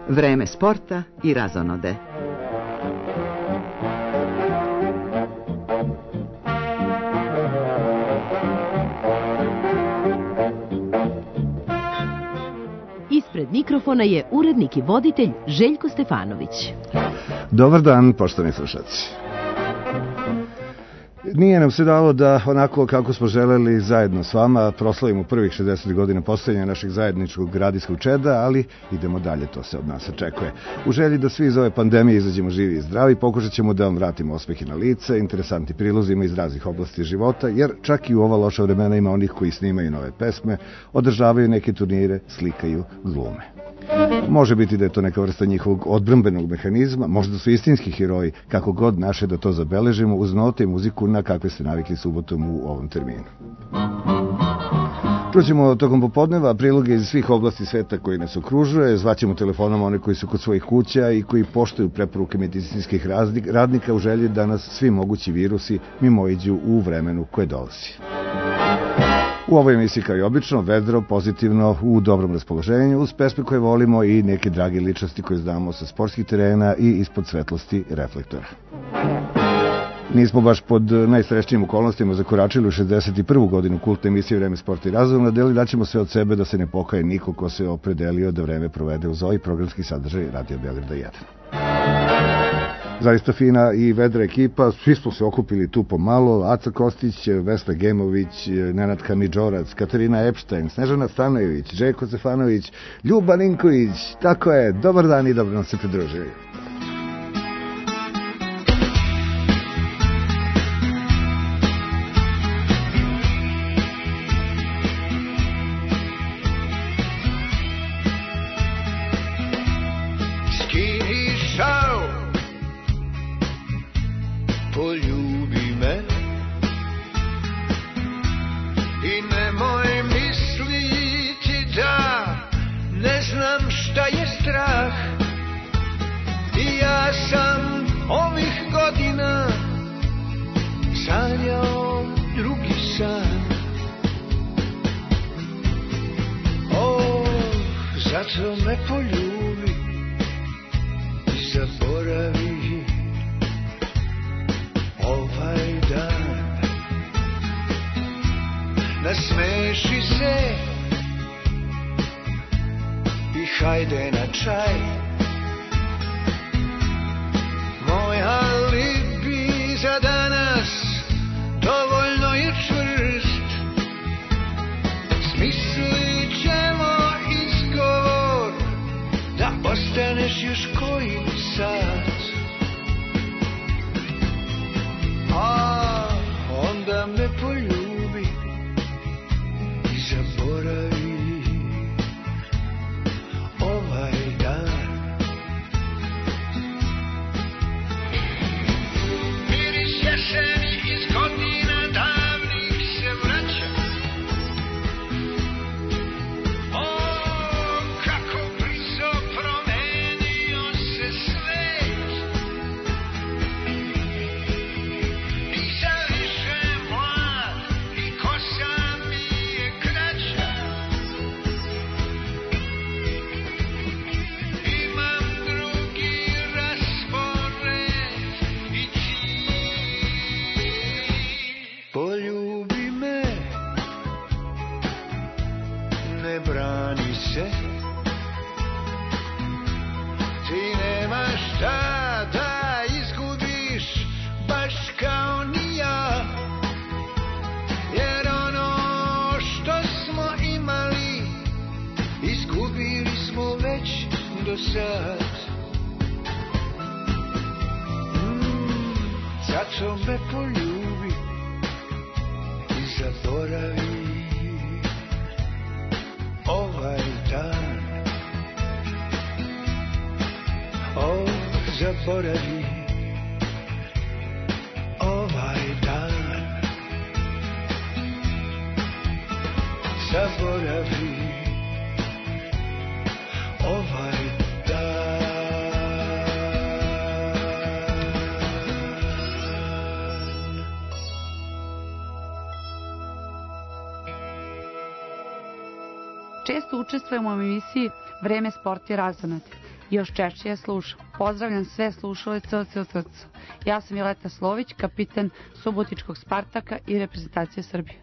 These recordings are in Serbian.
Vreme sporta i razonode. Ispred mikrofona je urednik i voditelj Željko Stefanović. Dobar dan, poštovani slušalci. Nije nam se dalo da onako kako smo želeli zajedno s vama proslavimo prvih 60 godina postojanja našeg zajedničkog radijskog čeda, ali idemo dalje, to se od nas očekuje. U želji da svi iz ove pandemije izađemo živi i zdravi, pokušat ćemo da vam vratimo osmehe na lice, interesantni prilozima iz raznih oblasti života, jer čak i u ova loša vremena ima onih koji snimaju nove pesme, održavaju neke turnire, slikaju, glume. Može biti da je to neka vrsta njihovog odbrambenog mehanizma, možda su istinski heroji, kako god naše da to zabeležimo uz note i muziku na kakve ste navikli subotom u ovom terminu. Čućemo tokom popodneva priloge iz svih oblasti sveta koji nas okružuje, zvaćemo telefonom one koji su kod svojih kuća i koji poštuju preporuke medicinskih radnika u želji da nas svi mogući virusi mimoiđu u vremenu koje dolazi. U ovoj emisiji kao i obično, vedro, pozitivno, u dobrom raspoloženju, uz pesme koje volimo i neke drage ličnosti koje znamo sa sportskih terena i ispod svetlosti reflektora. Nismo baš pod najsrećnijim okolnostima zakoračili u 61. godinu kultne emisije Vreme sporta i razonode, ali daćemo sve od sebe da se ne pokaje niko ko se opredelio da vreme provede uz ovaj programski sadržaj Radio Beograda 1. Zaista fina i vedra ekipa, svi smo se okupili tu pomalo, Aca Kostić, Vesna Gemović, Nenad Kamidžorac, Katarina Epštajn, Snežana Stanojević, Željko Stefanović, Ljuba Ninković, tako je, dobar dan i dobro nam se pridružili. Nasmeši se i hajde na čaj. Moj alibi za danas dovoljno je čvrst. Smislit ćemo izgovor da ostaneš još koji sat. A onda me poljubi i zaboravi ovaj dan. Miris jeseni iz godina davnih se vraća. O, kako brzo promenio se svet. Nisam više mlad i kosa mi je kraća. Imam drugi raspored i cilj. Poljubi me, ne brani se. Ti nemaš šta da izgubiš, baš kao ni ja. Jer ono što smo imali, izgubili smo već do sad. Zato me poljubi i zaboravi ovaj dan. O, zaboravi ovaj dan. Zaboravi ovaj dan. Često učestvujemo u emisiji Vreme sport i razonode. još češće je slušam. Pozdravljam sve slušalice od srcu. Ja sam Violeta Slović, kapitan Subotičkog Spartaka i reprezentacije Srbije.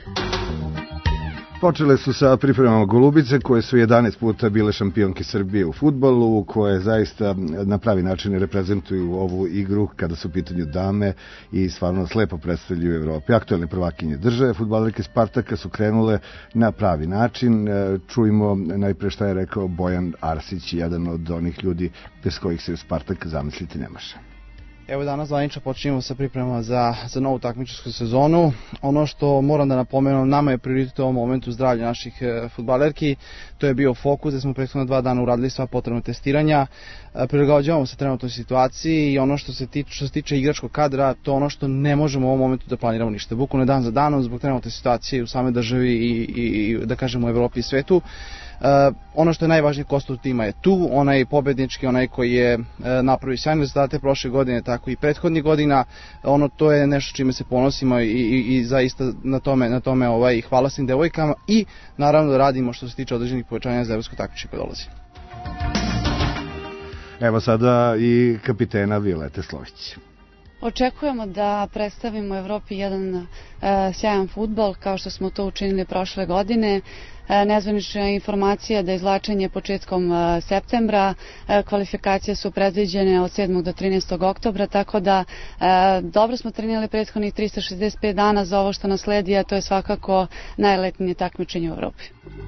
Počele su sa pripremama Golubice, koje su 11 puta bile šampionke Srbije u fudbalu, koje zaista na pravi način reprezentuju ovu igru kada su u pitanju dame i stvarno slepo predstavljaju Evropi. Aktuelne prvakinje države, fudbalerke Spartaka su krenule na pravi način. Čujmo najpre šta je rekao Bojan Arsić, jedan od onih ljudi bez kojih se Spartak zamisliti ne može. Evo danas zvanično počinjemo sa pripremama za novu takmičarsku sezonu. Ono što moram da napomenem, nama je prioritet u ovom momentu zdravlje naših fudbalerki. To je bio fokus, da smo prethodno 2 dana uradili sva potrebna testiranja. Prilagođavamo se trenutnoj situaciji i ono što se tiče igračkog kadra, to ono što ne možemo u ovom momentu da planiramo ništa. Bukvalno dan za danom zbog trenutne situacije u same državi i da kažemo u Evropi i svetu. Ono što je najvažniji kostur tima je tu, onaj pobednički, onaj koji je napravio sjajne rezultate prošle godine, tako i prethodnih godina. To je nešto čime se ponosimo i zaista na tome hvala svim devojkama i naravno da radimo što se tiče određenih povećanja za evropsko takmičenje koje dolazi. Evo sada i kapitena Violete Slović. Očekujemo da predstavimo Evropi jedan sjajan fudbal kao što smo to učinili prošle godine. Nezvanična informacija da izvlačenje početkom septembra, kvalifikacije su predviđene od 7. do 13. oktobra, tako da dobro smo trenirali prethodnih 365 dana za ovo što nas sledi, a to je svakako najletnije takmičenje u Evropi.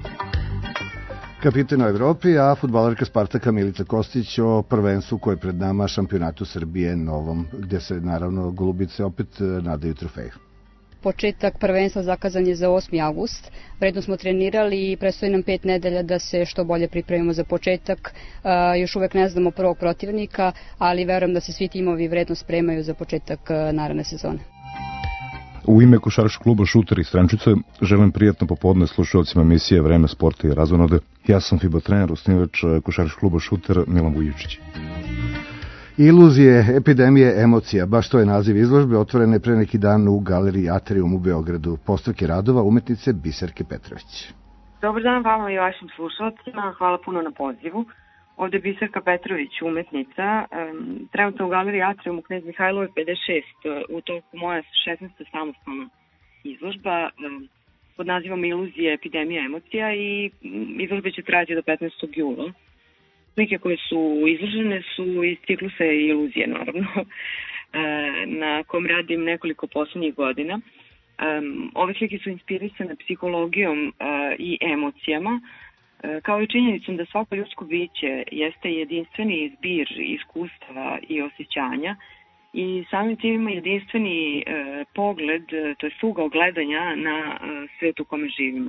Kapitan u Evropi, a fudbalerka Spartaka Milica Kostić o prvenstvu koje je pred nama, šampionatu Srbije novom, gde se naravno Golubice opet nadaju trofeju. Početak prvenstva zakazan je za 8. avgust. Vredno smo trenirali i predstoji nam 5 nedelja da se što bolje pripremimo za početak. Još uvek ne znamo prvog protivnika, ali verujem da se svi timovi vredno spremaju za početak naredne sezone. U ime košarkaškog kluba Šuter iz Sremčice želim prijatno popodne slušalcima emisije Vreme sporta i razonode. Ja sam FIBA trener, osnivač košarkaškog kluba Šuter Milan Vujičić. Iluzije, epidemije, emocija, baš to je naziv izložbe, otvorene pre neki dan u galeriji Atrium u Beogradu. Postavke radova umetnice Biserke Petrović. Dobar dan vama i vašim slušalcima, hvala puno na pozivu. Ovde je Biserka Petrović, umetnica, trenutno u galeriji Atrium u Knez Mihajlove 56, u toku moja 16. samostalna izložba pod nazivom Iluzije, epidemija, emocija i izložbe će trajati do 15. jula. Slike koje su izložene su iz ciklusa Iluzije, naravno, na kom radim nekoliko poslednjih godina. Ove slike su inspirisane psihologijom i emocijama, kao i činjenicom da svako ljudsko biće jeste jedinstveni zbir iskustava i osjećanja i samim tim ima jedinstveni pogled, to je ugao gledanja na svet u kome živimo.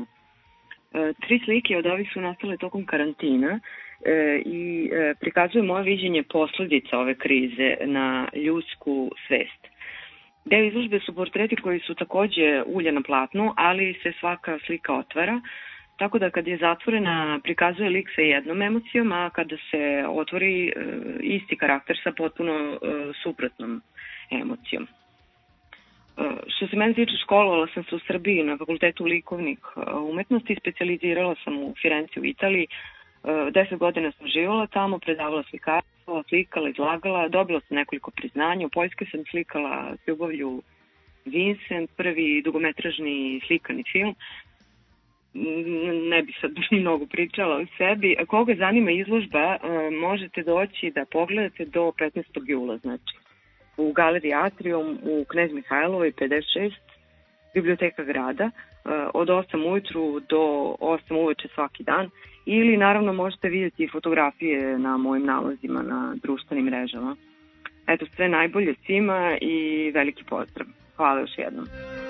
3 slike od ovih su nastale tokom karantina i prikazuju moje viđenje posledica ove krize na ljudsku svest. Deo izložbe su portreti koji su takođe ulja na platnu, ali se svaka slika otvara, tako da kad je zatvorena prikazuje lik sa jednom emocijom, a kada se otvori isti karakter sa potpuno suprotnom emocijom. Što se mene tiče, školovala sam se u Srbiji na fakultetu likovnih umetnosti, specijalizirala sam u Firenci u Italiji, 10 godina sam živala tamo, predavala slikarstvo, slikala, izlagala, dobila sam nekoliko priznanja, u Poljskoj sam slikala s ljubavlju Vincent, prvi dugometražni slikani film. Ne bi sad mnogo pričala o sebi. Koga zanima izložba, možete doći da pogledate do 15. jula, znači u galeriji Atrium u Knez Mihajlovoj 56, biblioteka grada, od 8 ujutru do 8 uveče svaki dan, ili naravno možete vidjeti fotografije na mojim nalazima na društvenim mrežama. Eto, sve najbolje svima i veliki pozdrav. Hvala još jednom.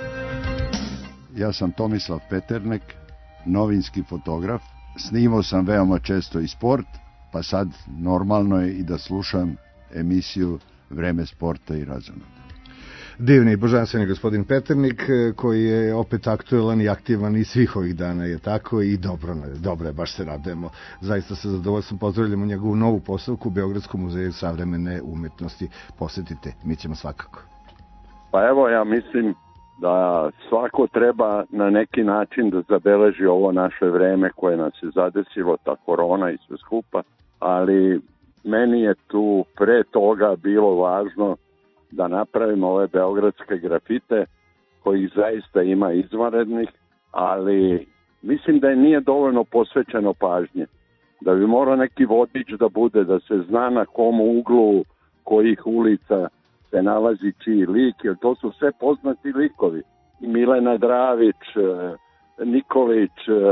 Ja sam Tomislav Peternek, novinski fotograf. Snimao sam veoma često i sport, pa sad normalno je i da slušam emisiju Vreme sporta i razonode. Divni i božanstveni gospodin Peternik, koji je opet aktuelan i aktivan i svih ovih dana je tako i dobro je, baš se radujemo. Zaista se zadovoljstvom pozdravljamo njegovu novu postavku u Beogradskom muzeju savremene umetnosti. Posetite, mi ćemo svakako. Pa evo, ja mislim da svako treba na neki način da zabeleži ovo naše vreme koje nas je zadesilo, ta korona i sve skupa, ali meni je tu pre toga bilo važno da napravimo ove beogradske grafite, kojih zaista ima izvanrednih, ali mislim da je nije dovoljno posvećeno pažnje. Da bi morao neki vodič da bude, da se zna na kom uglu kojih ulica se nalazi čiji lik, jer to su sve poznati likovi. Milena Dravić, Nikolić,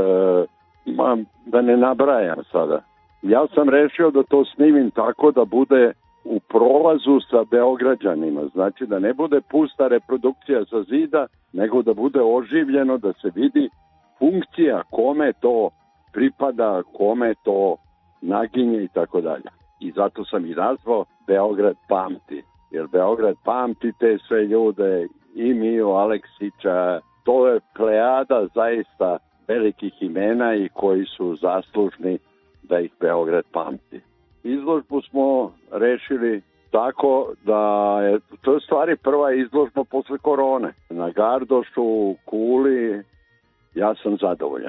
da ne nabrajam sada. Ja sam rešio da to snimim tako da bude u prolazu sa Beograđanima, znači da ne bude pusta reprodukcija sa zida, nego da bude oživljeno, da se vidi funkcija, kome to pripada, kome to naginje i tako dalje. I zato sam i nazvao Beograd pamti, jer Beograd pamti te sve ljude, i Miju Aleksića, to je plejada zaista velikih imena i koji su zaslužni da ih Beograd pamti. Izložbu smo rešili tako da je to je stvari prva izložba posle korone. Na Gardošu, Kuli, ja sam zadovoljan.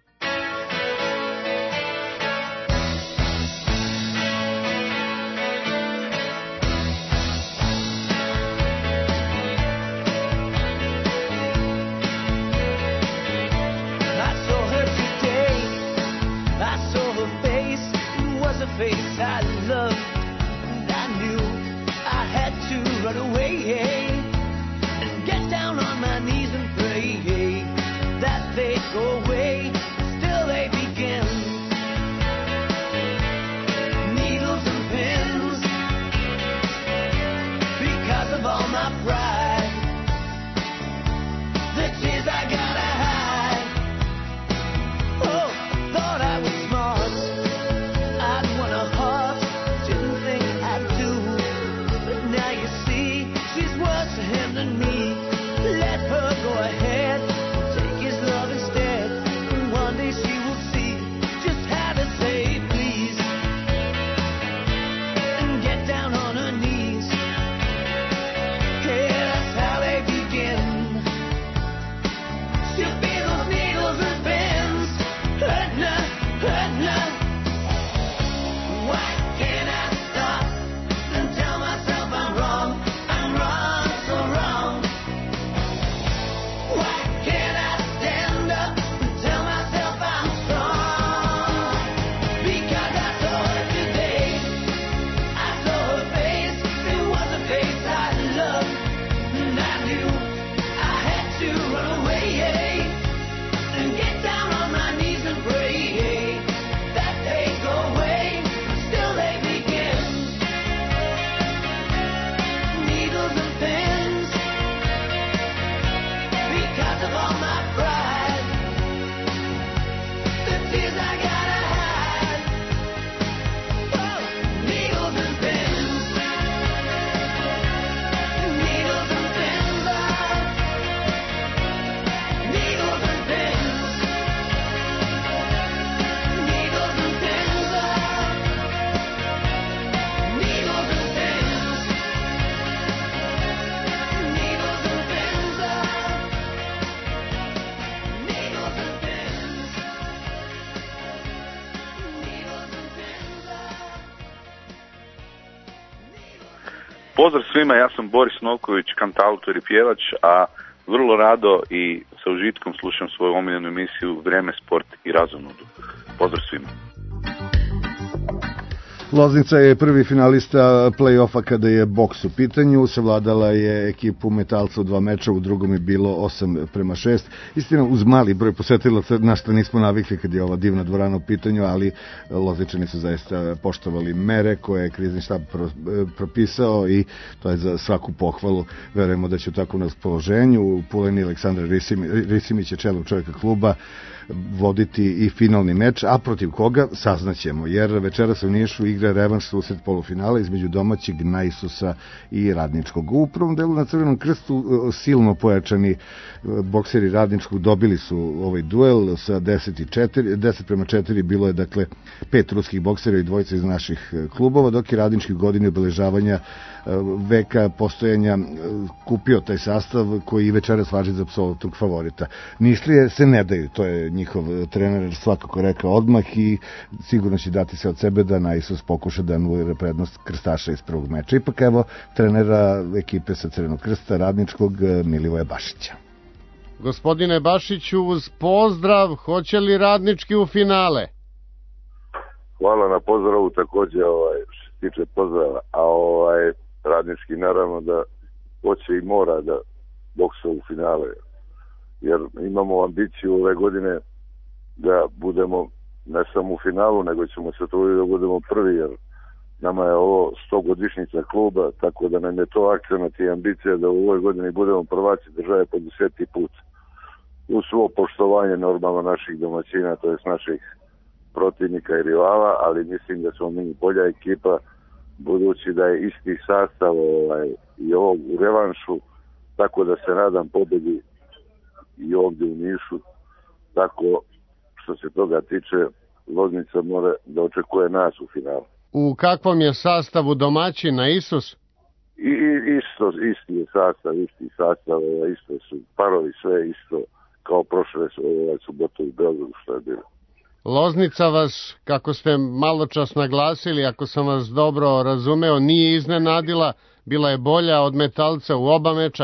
I loved, and I knew I had to run away and get down on my knees and pray that they'd go away. Still they begin. Needles and pins because of all my pride. The tears I gotta hide. Oh, thought I was smart. Go ahead, take his love instead. One day she will see just how to say please and get down on her knees. Yeah, that's how they begin. She'll be those needles and pins, hurting her, hurting her. Why can't I stop and tell myself I'm wrong? I'm wrong, so wrong. Why can't I stand up and tell myself I'm strong? Because I saw her today. I saw her face. It was a face I loved, and I knew I had to run away and get down on my knees and pray that they go away. Still they begin. Needles and pins because of all my pride. The tears I gotta hide. Oh, needles and pins. Needles and pins. Needles and pins. Needles and pins. Needles and pins. Needles and pins. Pozdrav svima, ja sam Boris Novković, kantautor i pjevač, a vrlo rado i sa užitkom slušam svoju omiljenu emisiju Vreme, sport i razonodu. Pozdrav svima. Loznica je prvi finalista play-offa kada je boks u pitanju. Savladala je ekipu Metalca u 2 meča, u drugom je bilo 8-6. Istina, uz mali broj posetilaca, na što nismo navikli kad je ova divna dvorana u pitanju, ali Lozničani su zaista poštovali mere koje je krizni štab propisao i to je za svaku pohvalu. Verujemo da će u takvom raspoloženju u Puleni Aleksandar Risimić je čelnog čovjeka kluba voditi i finalni meč, a protiv koga saznaćemo, jer večeras u Nišu igra revanš susret polufinala između domaćeg Naisusa i Radničkog. U prvom delu na Crvenom krstu silno pojačani bokseri Radničkog dobili su ovaj duel sa 10-4, bilo je dakle 5 ruskih boksera i dvojica iz naših klubova, dok je Radnički godine obeležavanja veka postojanja kupio taj sastav koji večeras važi za apsolutnog favorita. Nišlije se ne daju, to je njihov trener svakako rekao odmah i sigurno će dati se od sebe da na Isus pokuša da anulira prednost krstaša iz prvog meča. Ipak evo trenera ekipe sa Crvenog krsta radničkog Milivoja Bašića. Gospodine Bašiću, uz pozdrav, hoće li radnički u finale? Hvala na pozdravu, takođe što se tiče pozdrava, a radnički naravno da hoće i mora da boksa u finale, jer imamo ambiciju ove godine da budemo ne samo u finalu, nego ćemo se truditi da budemo prvi, jer nama je ovo 100-godišnjica kluba, tako da nam je to akcenat i ambicija da u ovoj godini budemo prvaci države po 10. put. Uz svo poštovanje normalno naših domaćina, to jest naših protivnika i rivala, ali mislim da smo mi bolja ekipa, budući da je isti sastav i ovog u revanšu, tako da se nadam pobedi i ovdje u Nišu. Tako što se toga tiče, Loznica mora da očekuje nas u finalu. U kakvom je sastavu domaćina Isus? Isti je sastav, isto su parovi, sve isto kao prošle subotu u Beogradu što je bilo. Loznica vas, kako ste malo čas naglasili, ako sam vas dobro razumeo, nije iznenadila, bila je bolja od Metalca u oba meča?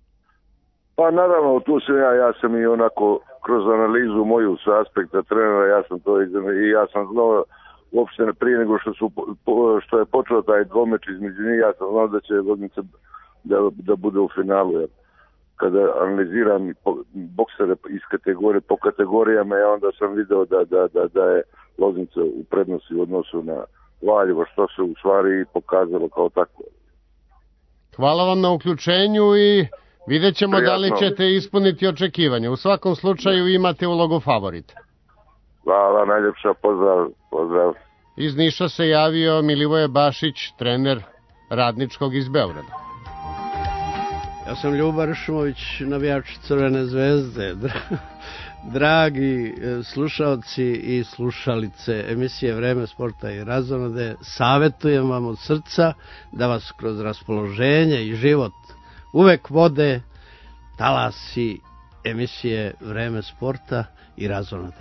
Pa naravno, tu sam ja sam i onako kroz analizu moju sa aspekta trenera, ja sam to i ja sam znao uopšte prije nego što je počeo taj dvomeč između njih, ja sam znao da će Loznica da bude u finalu, jer kada analiziram boksere iz kategorije po kategorijama, onda sam video da je Loznica u prednosti u odnosu na Valjevo, što se u stvari pokazalo kao tako. Hvala vam na uključenju i vidjet ćemo da li ćete ispuniti očekivanje. U svakom slučaju imate ulogu favorita. Hvala, najljepša, pozdrav. Iz Niša se javio Milivoje Bašić, trener radničkog iz Beograda. Ja sam Ljuba Ršumović, navijač Crvene zvezde. Dragi slušaoci i slušalice emisije Vreme sporta i razonode, savjetujem vam od srca da vas kroz raspoloženje i život uvek vode talasi emisije Vreme sporta i razonode.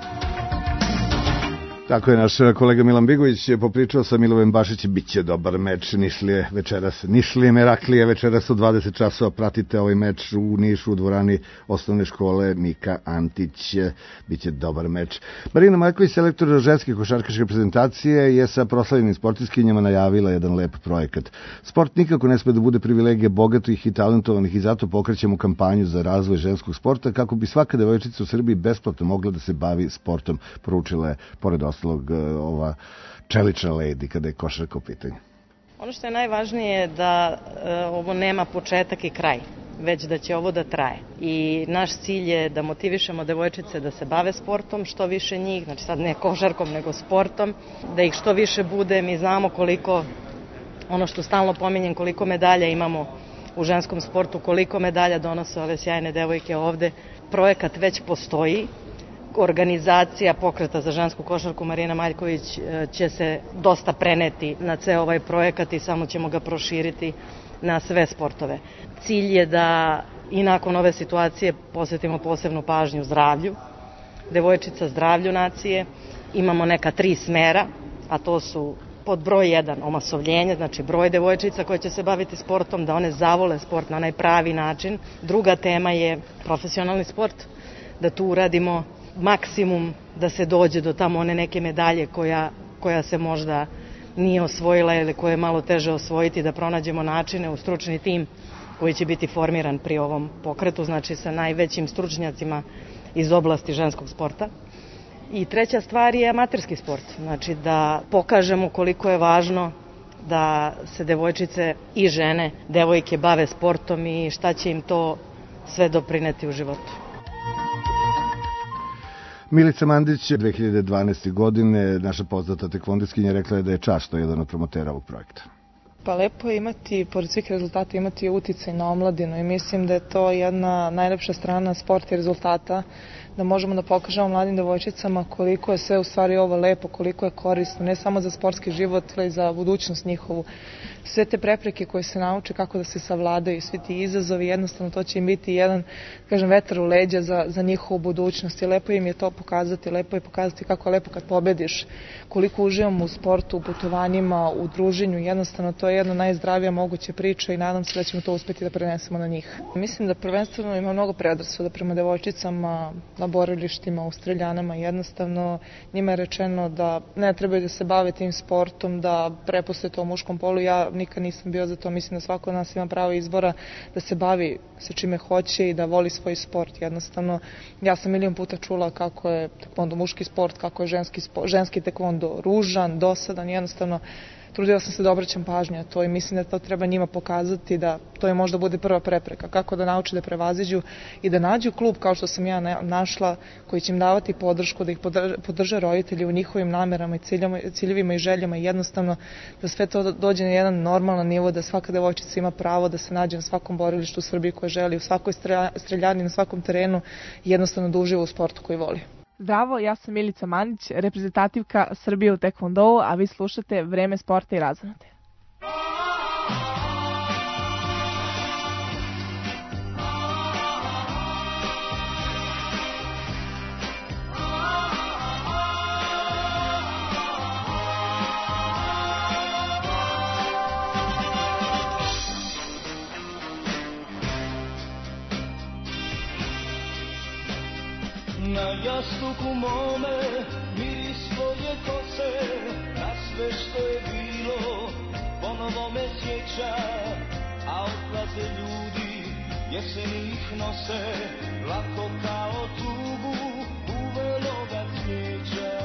Tako je, naš kolega Milan Bigović je popričao sa Milivojem Bašićem, bit će dobar meč, Nišlije Meraklije večeras u 20 časova, pratite ovaj meč u Nišu u dvorani osnovne škole Nika Antić, bit će dobar meč. Marina Majković, selektor ženske košarkaške reprezentacije, je sa proslavljenim sportiskinjama najavila jedan lep projekat. Sport nikako ne sme da bude privilegija bogatih i talentovanih i zato pokrećemo kampanju za razvoj ženskog sporta kako bi svaka devojčica u Srbiji besplatno mogla da se bavi sportom, poručila je pored ova čelična lady kada je košarka u pitanju. Ono što je najvažnije je da ovo nema početak i kraj, već da će ovo da traje. I naš cilj je da motivišemo devojčice da se bave sportom, što više njih, znači sad ne košarkom nego sportom, da ih što više bude. Mi znamo koliko, ono što stalno pominjem, koliko medalja imamo u ženskom sportu, koliko medalja donose ove sjajne devojke ovde. Projekat već postoji. Organizacija Pokreta za žensku košarku Marina Maljković će se dosta preneti na ceo ovaj projekat i samo ćemo ga proširiti na sve sportove. Cilj je da i nakon ove situacije posvetimo posebnu pažnju zdravlju, devojčica, zdravlju nacije. Imamo neka 3 smera, a to su pod broj 1 omasovljenje, znači broj devojčica koje će se baviti sportom, da one zavole sport na onaj pravi način. Druga tema je profesionalni sport, da tu uradimo maksimum da se dođe do tamo one neke medalje koja se možda nije osvojila ili koje je malo teže osvojiti, da pronađemo načine u stručni tim koji će biti formiran pri ovom pokretu, znači sa najvećim stručnjacima iz oblasti ženskog sporta. I treća stvar je amaterski sport, znači da pokažemo koliko je važno da se devojčice i žene, devojke bave sportom i šta će im to sve doprineti u životu. Milica Mandić 2012. godine, naša poznata tekvondiskinja, rekla je da je čast jedan od promotera ovog projekta. Pa lepo je imati, pored svih rezultata, imati uticaj na omladinu i mislim da je to jedna najlepša strana sporta i rezultata, da možemo da pokažemo mladim devojčicama koliko je sve u stvari ovo lepo, koliko je korisno, ne samo za sportski život, ali i za budućnost njihovu. Sve te prepreke koje se nauče kako da se savladaju, svi ti izazovi, jednostavno to će im biti jedan, kažem, vetar u leđa za njihovu budućnost i lepo im je to pokazati, lepo je pokazati kako je lepo kad pobediš, koliko uživamo u sportu, u putovanjima, u druženju, jednostavno to je jedna najzdravija moguća priča i nadam se da ćemo to uspeti da prenesemo na njih. Mislim da prvenstveno ima mnogo predrasuda prema devojčicama, na borilištima, u streljanama, jednostavno njima je rečeno da ne trebaju da se bave tim sportom, da prepuste to muškom polu. Ja nikad nisam bio za to, mislim da svako od nas ima pravo izbora da se bavi sa čime hoće i da voli svoj sport. Jednostavno, ja sam milion puta čula kako je tekvondo muški sport, kako je ženski tekvondo ružan, dosadan, jednostavno trudila sam se da obraćam pažnju na to i mislim da to treba njima pokazati, da to je možda bude prva prepreka, kako da nauče da prevaziđu i da nađu klub kao što sam ja našla, koji će im davati podršku, da ih podrže roditelji u njihovim namerama i ciljevima i željama i jednostavno da sve to dođe na jedan normalan nivo, da svaka devojčica ima pravo da se nađe na svakom borilištu u Srbiji koje želi, u svakoj streljani, na svakom terenu i jednostavno da uživa u sportu koji voli. Zdravo, ja sam Milica Manić, reprezentativka Srbije u tekvondou, a vi slušate Vreme sporta i razonode. Na jastuku mome miris tvoje kose, na sve što je bilo ponovo me sjeća, a odlaze ljudi, jeseni ih nose, lako kao tugu uveloga cvijeća.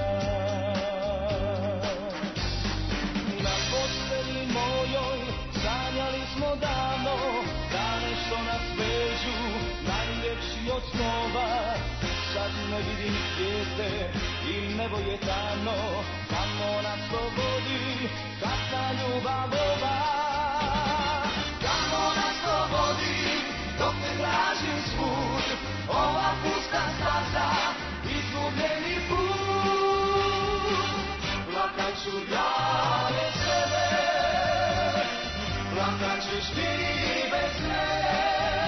Na postelji mojoj sanjali smo davno, dane što nas vežu, najljepši od snova. Sad ne vidim zvijezde i nebo je tamno, samo nas to vodi, kakva ljubav ova. Kako nas to vodi, dok ne tražim svud, ova pusta staza, izgubljeni put. Plakat ću ja bez sebe, plakat ćeš ti bez mene.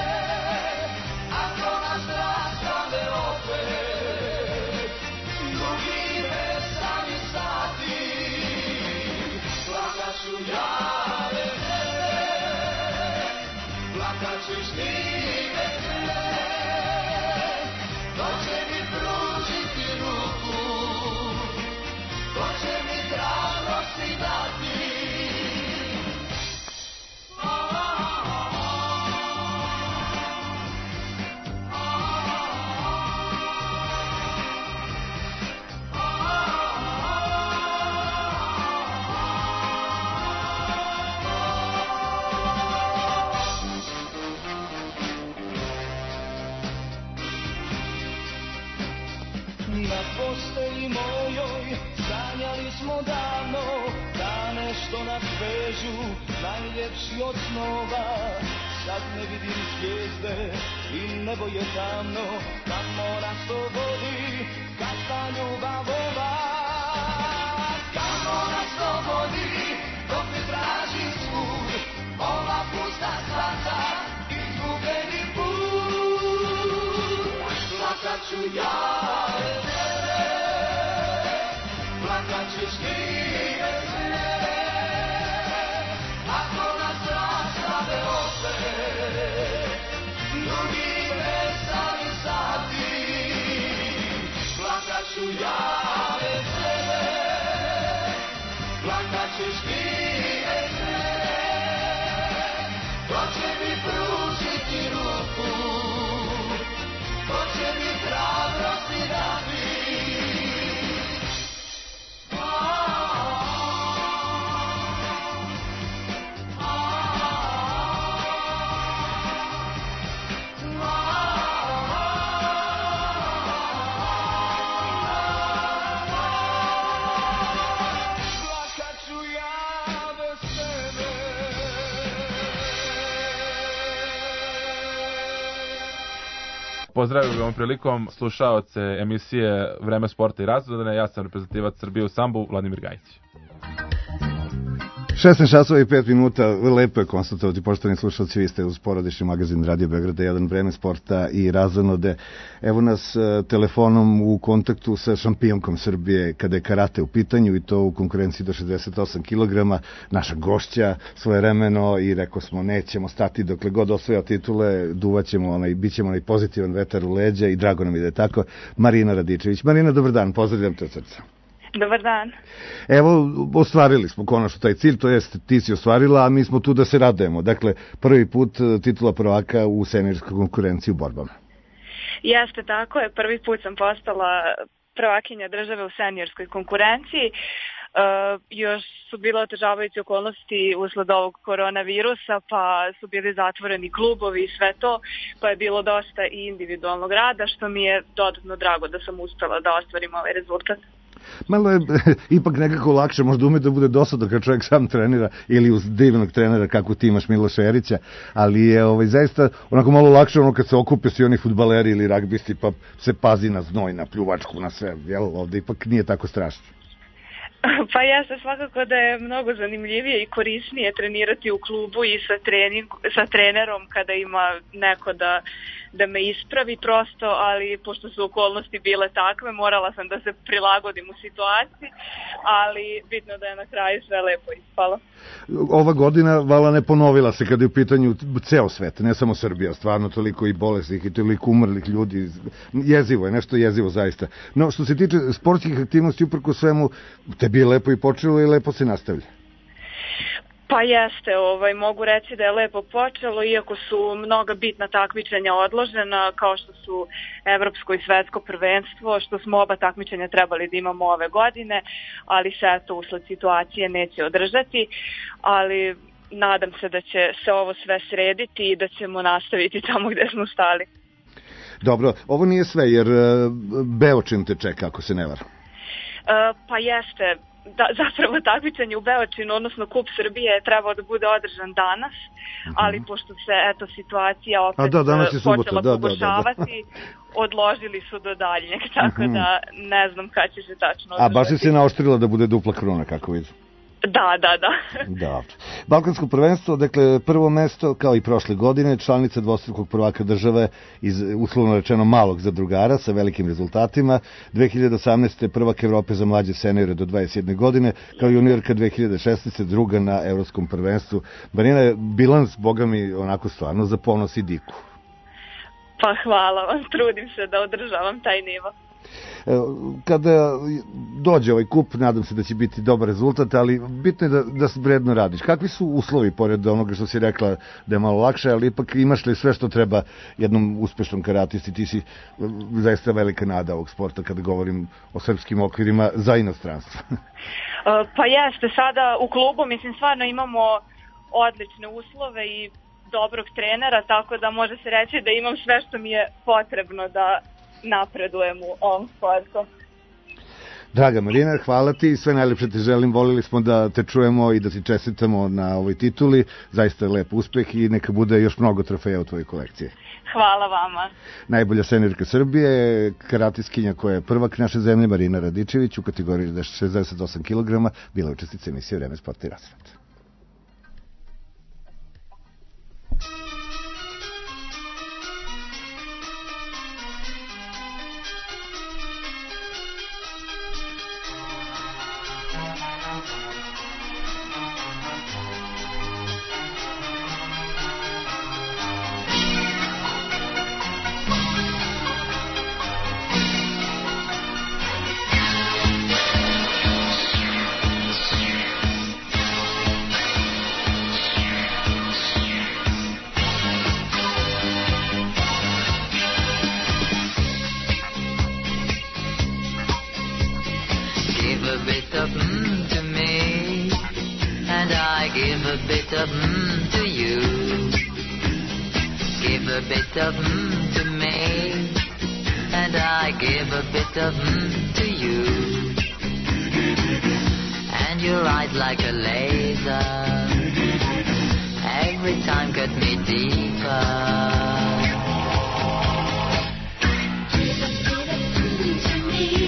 Postelji mojoj sanjali smo davno, dane što nas vežu, najljepši od snova. Sad ne vidim zvijezde i nebo je tamno, kamo nas to vodi, kakva ljubav ova. Kamo nas to vodi, dok ne tražim svud, ova pusta srca, izgubljeni put. Plakat ću ja bez tebe, plakat ćeš ti bez mene, ako nas rastave opet, drugi veseli sati. Plakat ću ja bez tebe, plakat ćeš ti bez mene, ko će mi pružiti ruku, ko će mi hrabrosti dati. Plakat ću ja bez tebe, Pozdravio bih ovom prilikom slušaoce emisije Vreme sporta i razonode. Ja sam reprezentativac Srbije u sambu, Vladimir Gajić. 16 časova i 5 minuta, lepo je konstatovati, poštovani slušalci, vi ste uz porodični magazin Radio Beograda 1, Vreme sporta i razonode. Evo nas telefonom u kontaktu sa šampionkom Srbije kada je karate u pitanju, i to u konkurenciji do 68 kg, naša gošća svojevremeno, i rekao smo nećemo stati dokle god osvoja titule, duvaćemo, bit ćemo onaj pozitivan vetar u leđa, i drago nam je da je tako. Marina Radičević. Marina, dobar dan, pozdravljam te od srca. Dobar dan. Evo, ostvarili smo konačno taj cilj, to jest ti si ostvarila, a mi smo tu da se radujemo. Dakle, prvi put titula prvaka u seniorskoj konkurenciji u borbama. Jeste, tako je. Prvi put sam postala prvakinja države u seniorskoj konkurenciji. Još su bile otežavajuće okolnosti usled ovog koronavirusa, pa su bili zatvoreni klubovi i sve to, pa je bilo dosta i individualnog rada, što mi je dodatno drago da sam uspela da ostvarim ovaj rezultat. Malo je ipak nekako lakše, možda ume da bude dosadno kad čovjek sam trenira ili uz divnog trenera kako ti imaš Miloša Erića, ali je zaista onako malo lakše kad se okupe svi oni fudbaleri ili ragbisti, pa se pazi na znoj, na pljuvačku, na sve, jel? Ovde ipak nije tako strašno. Pa jeste, svakako da je mnogo zanimljivije i korisnije trenirati u klubu i sa trenerom kada ima neko da me ispravi prosto, ali pošto su okolnosti bile takve, morala sam da se prilagodim u situaciji, ali bitno da je na kraju sve lepo ispalo. Ova godina vala ne ponovila se kada je u pitanju ceo svet, ne samo Srbija, stvarno toliko i bolesnih i toliko umrlih ljudi, jezivo je, nešto jezivo zaista. No, što se tiče sportskih aktivnosti, uprko svemu, tebi je lepo i počelo i lepo se nastavlja. Pa jeste, mogu reći da je lepo počelo, iako su mnoga bitna takmičenja odložena, kao što su evropsko i svetsko prvenstvo, što smo oba takmičenja trebali da imamo ove godine, ali se eto usled situacije neće održati, ali nadam se da će se ovo sve srediti i da ćemo nastaviti tamo gde smo stali. Dobro, ovo nije sve, jer Beočin te čeka, ako se ne varam. Pa jeste, zapravo takmičenje u Beočinu, odnosno Kup Srbije, je trebao da bude održan danas, ali pošto se situacija opet počela pogoršavati, odložili su do daljnjeg, tako da ne znam kada će se tačno održati. A baš si se naoštrila da bude dupla kruna, kako vidim. Da. Dobro. Balkansko prvenstvo, dakle, prvo mesto, kao i prošle godine, članica dvostrukog prvaka države iz, uslovno rečeno, malog zadrugara sa velikim rezultatima. 2018. prvak Evrope za mlađe seniore do 21 godine, kao juniorka 2016. druga na evropskom prvenstvu. Marina, je bilans, boga mi, onako stvarno za ponos i diku. Pa hvala vam, trudim se da održavam taj nivo. Kada dođe ovaj kup, nadam se da će biti dobar rezultat, ali bitno je da se vredno radiš. Kakvi su uslovi, pored onoga što si rekla da je malo lakše, ali ipak imaš li sve što treba jednom uspešnom karatisti? Ti si zaista velika nada ovog sporta kada govorim o srpskim okvirima za inostranstvo. Pa jeste, sada u klubu, mislim, stvarno imamo odlične uslove i dobrog trenera, tako da može se reći da imam sve što mi je potrebno da napredujem u ovom sportu. Draga Marina, hvala ti i sve najlepše ti želim. Volili smo da te čujemo i da ti čestitamo na ovoj tituli. Zaista je lep uspeh i neka bude još mnogo trofeja u tvojoj kolekciji. Hvala vama. Najbolja seniorka Srbije, karatiskinja koja je prvak naše zemlje, Marina Radičević, u kategoriji 68 kg, bila učesnica emisije Vreme sporta i razonode.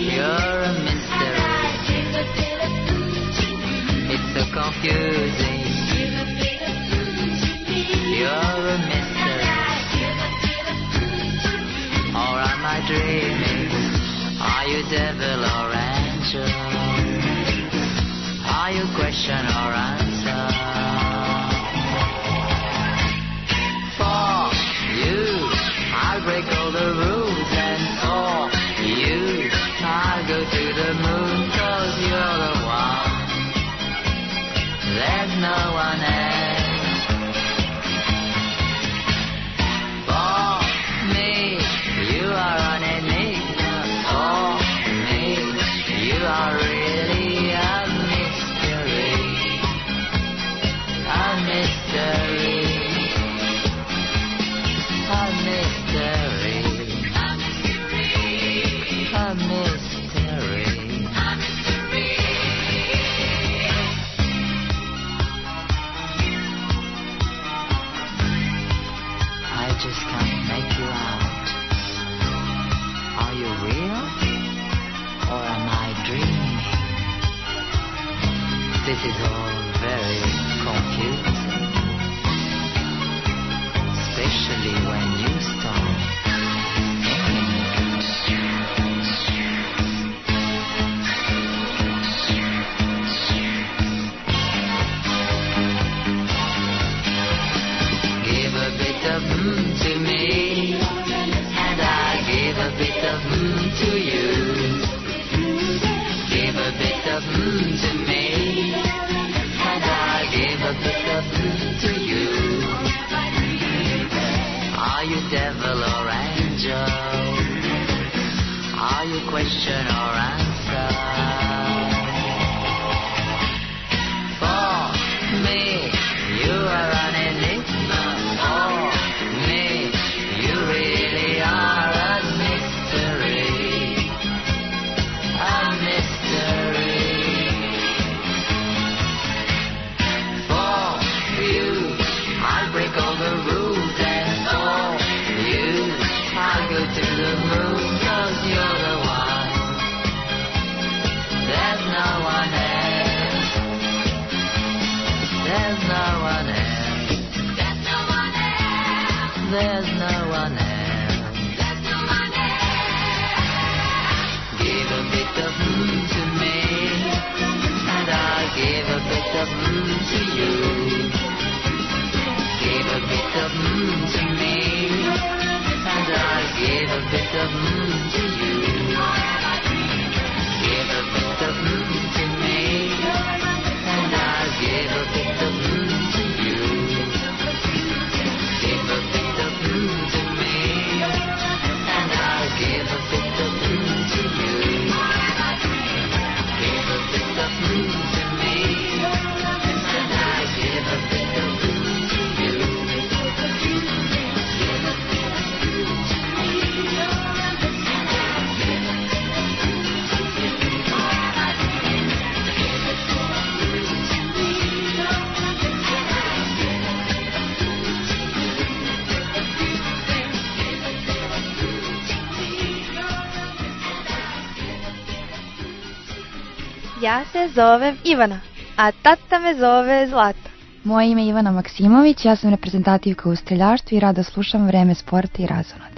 You're a mystery. It's so confusing. You're a mystery. Or am I dreaming? Are you devil or angel? Are you question or answer? For you, I'll break all the rules, and for you, I'll go to the moon, 'cause you're the one. There's no one else. For me, you are an enigma. For me, you are really a mystery. A mystery. A mystery. A mystery. I just can't make you out. Are you real? Or am I dreaming? This is all very confusing. Especially when you start give a bit of to me, and I give a bit of to you. Give a bit of to me, and I give a bit of to you. Are you devil or angel? Are you question or answer? For me, you are an enigma. For me, you really are a mystery. A mystery. For you, I'll break all the rules, and for you, I'll go to the moon, 'cause you're the one. There's no one else. There's no one else. There's no one else. There's no one else. There's no one else. Give a bit of to me, and I'll give a bit of to you. Give a bit of to me, and I'll give a bit of to you. Give a bit of to me, and I'll give a bit of to you. Give a bit of to me, and I'll give a bit of to you. Give a bit of to me, and I'll give a bit of to you. Ja se zovem Ivana, a tata me zove Zlata. Moje ime je Ivana Maksimović, ja sam reprezentativka u streljaštvu i rado slušam Vreme sporta i razonode.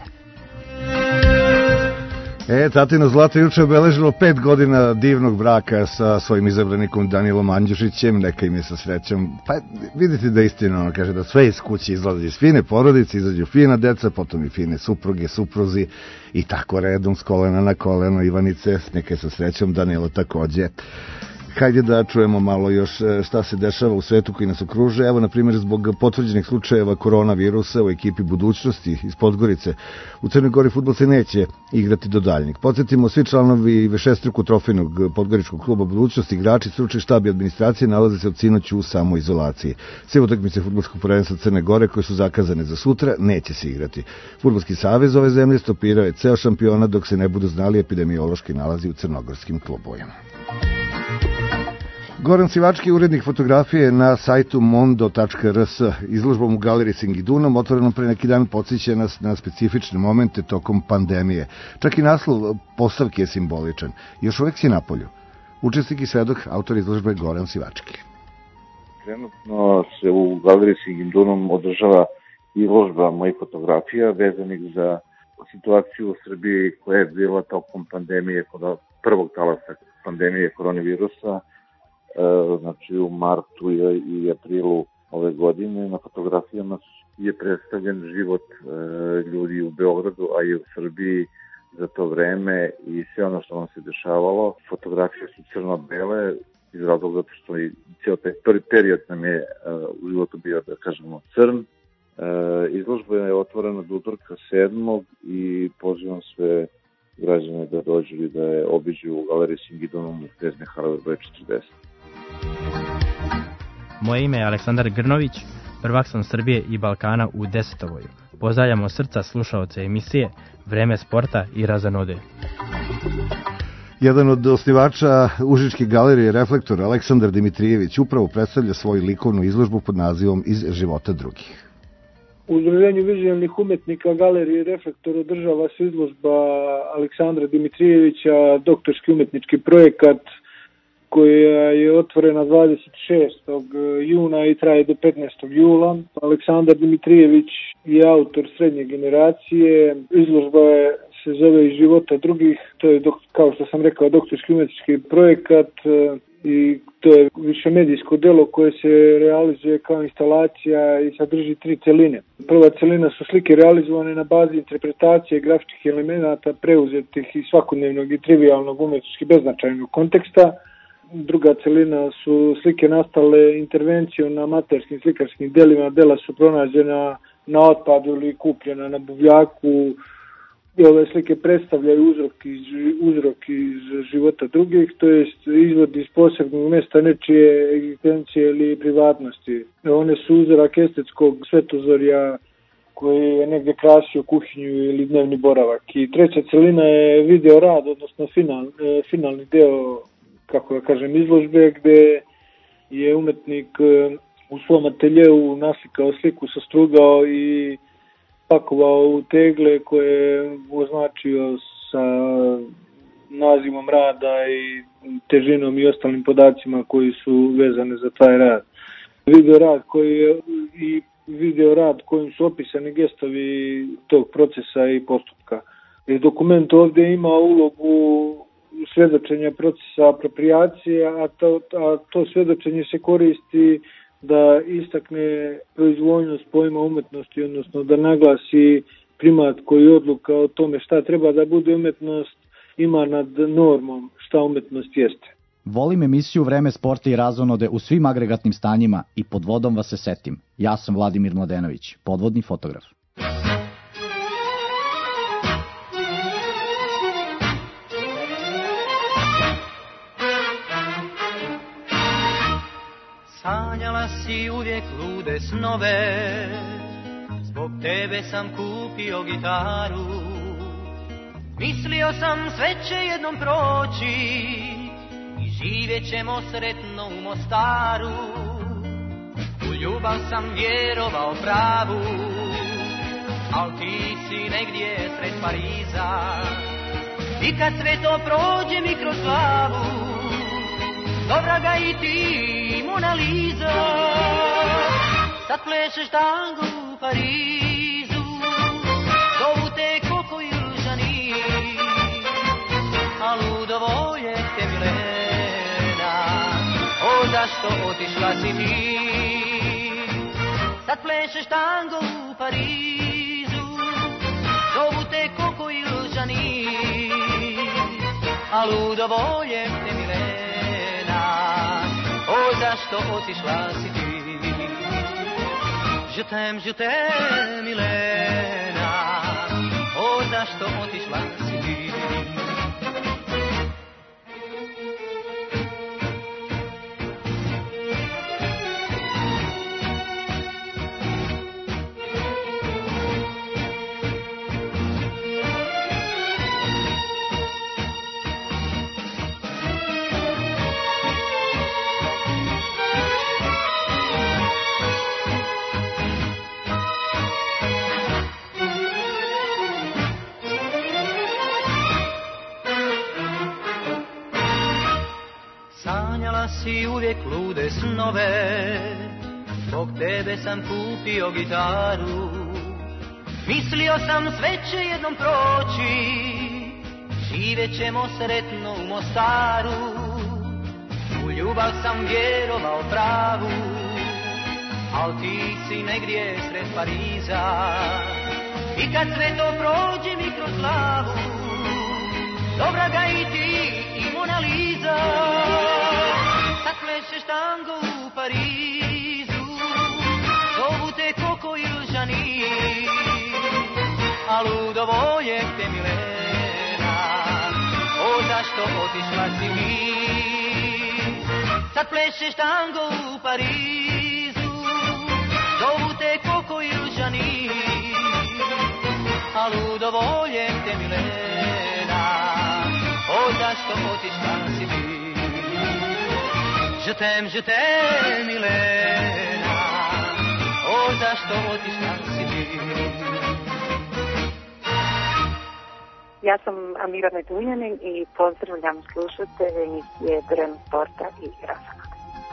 Tatino Zlata juče obeležilo 5 godina divnog braka sa svojim izabranikom Danilom Andjušićem, neka im je sa srećom. Pa vidite da istina, ono kaže da sve iz kuće izlazi iz fine porodice, izađu fina deca, potom i fine supruge, supruzi i tako redom s kolena na koleno. Ivanice, neka je sa srećom, Danilo takođe. Hajde da čujemo malo još šta se dešava u svetu koji nas okruže. Evo, na primjer, zbog potvrđenih slučajeva koronavirusa u ekipi budućnosti iz Podgorice, u Crnoj Gori fudbal se neće igrati do daljnjeg. Podsjetimo, svi članovi višestruku trofejnog podgoričkog kluba budućnosti, igrači, stručni štab i administracije nalaze se od sinoć u samoizolaciji. Sve utakmice fudbalskog prvenstva Crne Gore koje su zakazane za sutra neće se igrati. Fudbalski savez ove zemlje stopirao je ceo šampionat dok se ne budu znali epidemiološki nalazi u crnogorskim klubovima. Goran Sivački, urednik fotografije na sajtu mondo.rs, izložbom u galeriji Singidunom, otvorenom pre neki dan, podsjeća nas na specifične momente tokom pandemije. Čak i naslov postavke je simboličan. Još uvek si na polju. Učesnik i svedok, autor izložbe Goran Sivački. Trenutno se u galeriji Singidunom održava izložba mojih fotografija vezanih za situaciju u Srbiji koja je bila tokom pandemije, prvog talasa pandemije koronavirusa, znači u martu i aprilu ove godine. Na fotografijama je predstavljen život ljudi u Beogradu, a i u Srbiji za to vreme i sve ono što nam se dešavalo. Fotografije su crno-bele iz razloga što i cijel taj prvi period nam je u životu bio, da kažemo, crn. Izložba je otvorena do utorka 7. i pozivam sve građane da dođu i da je obiđu u galeriji Singidunom u Knez Mihajlove broj 40. Moje ime je Aleksandar Grnović, prvak sam Srbije i Balkana u Desetovoju. Pozdravljam od srca slušaoce emisije Vreme sporta i razonode. Jedan od osnivača Užičke galerije Reflektor, Aleksandar Dimitrijević, upravo predstavlja svoju likovnu izložbu pod nazivom Iz života drugih. U Udruženju vizualnih umetnika Galerije Reflektor održava se izložba Aleksandra Dimitrijevića, doktorski umetnički projekat, koja je otvorena 26. juna i traje do 15. jula. Aleksandar Dimitrijević je autor srednje generacije. Izložba se zove Iz života drugih. To je, kao što sam rekao, doktorski umetnički projekat i to je višemedijsko delo koje se realizuje kao instalacija i sadrži 3 celine. Prva celina su slike realizovane na bazi interpretacije grafičkih elemenata preuzetih iz svakodnevnog i trivialnog umetnički beznačajnog konteksta. Druga celina su slike nastale intervencijom na amaterskim slikarskim delima. Dela su pronađena na otpadu ili kupljena na buvljaku. I ove slike predstavljaju uzrok iz života drugih, to jest izvod iz posebnog mesta nečije egzistencije ili privatnosti. One su uzorak estetskog svetozorja koji je negdje krasio kuhinju ili dnevni boravak. I treća celina je video rad, odnosno finalni deo, kako da kažem, izložbe, gde je umetnik u svom ateljeu naslikao sliku, sastrugao i pakovao u tegle koje je označio sa nazivom rada i težinom i ostalim podacima koji su vezane za taj rad. Video rad kojim su opisani gestovi tog procesa i postupka. I dokument ovdje ima ulogu svedočenja procesa apropriacije, a to svedočenje se koristi da istakne proizvoljnost pojma umetnosti, odnosno da naglasi primat koji odluka o tome šta treba da bude umetnost ima nad normom šta umetnost jeste. Volim emisiju Vreme sporta i razonode u svim agregatnim stanjima i pod vodom vas se setim. Ja sam Vladimir Mladenović, podvodni fotograf. Sanjala si uvijek lude snove, zbog tebe sam kupio gitaru. Mislio sam sve će jednom proći i živjet ćemo sretno u Mostaru. U ljubav sam vjerovao pravu, al ti si negdje sred Pariza. I kad sve to prođe mi kroz glavu, dobra ga i ti, Mona Lisa, sad plešeš tango u Parizu, zovu te Koko i Ružani, a ludovo je te Milena, o zašto otišla si ti, sad plešeš tango u Parizu, zovu te Koko i Ružani, a ludovo je te Milena, o zašto otišla si ti. Je t'aime, Milena, o zašto otišla si ti. uvijek lude snove. Zbog tebe sam kupio gitaru. Mislio sam sve će jednom proći, živjet ćemo sretno u Mostaru. U ljubav sam vjerovao pravu, al ti si negdje sred Pariza. I kad sve to prođe mi kroz glavu, dobra ga i ti i Mona Lisa. Sad plešeš tango u Parizu, zovu te Koko i Žani, a ludovoje te Milena, o zašto otišla si mi. Sad plešeš tango u Parizu, zovu te Koko i Žani, a ludovoje te Milena, o zašto otišla si mi. Je t'aime Milena, o zašto otišla si mi. Ja sam Amira Medunjanin i pozdravljam slušatelje emisije Vreme sporta i razonode.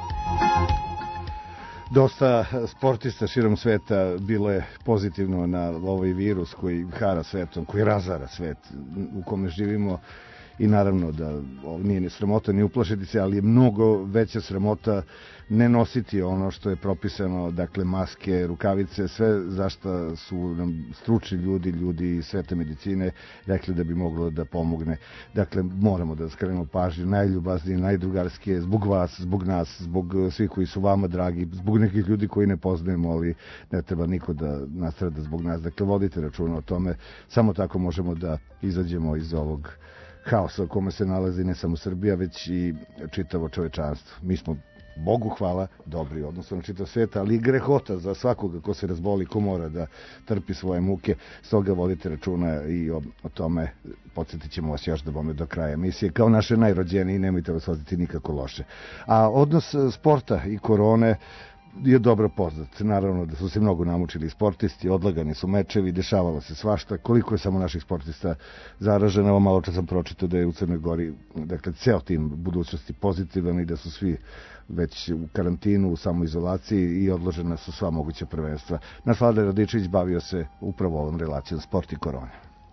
Dosta sportista širom sveta bilo je pozitivno na ovaj virus koji hara svetom, koji razara svet u kome živimo. I naravno da nije ni sramota ni uplašiti se, ali je mnogo veća sramota ne nositi ono što je propisano, dakle maske, rukavice, sve zašto su nam stručni ljudi iz sveta medicine rekli da bi moglo da pomogne. Dakle, moramo da skrenemo pažnju najljubaznije, najdrugarskije, zbog vas, zbog nas, zbog svih koji su vama dragi, zbog nekih ljudi koji ne poznajemo, ali ne treba niko da nastrada zbog nas. Dakle, vodite računa o tome, samo tako možemo da izađemo iz ovog haosa u kome se nalazi ne samo Srbija, već i čitavo čovečanstvo. Mi smo, Bogu hvala, dobri odnosno na čitav svijet, ali i grehota za svakoga ko se razboli, ko mora da trpi svoje muke. Stoga vodite računa i o tome. Podsjetit ćemo vas još da bome do kraja emisije. Kao naše najrođenije, nemojte vas voziti nikako loše. A odnos sporta i korone je dobro poznat. Naravno da su se mnogo namučili sportisti, odlagani su mečevi, dešavalo se svašta. Koliko je samo naših sportista zaraženo, ovo malo čas sam pročitao da je u Crnoj Gori, dakle, ceo tim budućnosti pozitivan i da su svi već u karantinu, u samoizolaciji i odložena su sva moguća prvenstva. Naš Vlada Radičević bavio se upravo ovom relacijom sport i korona.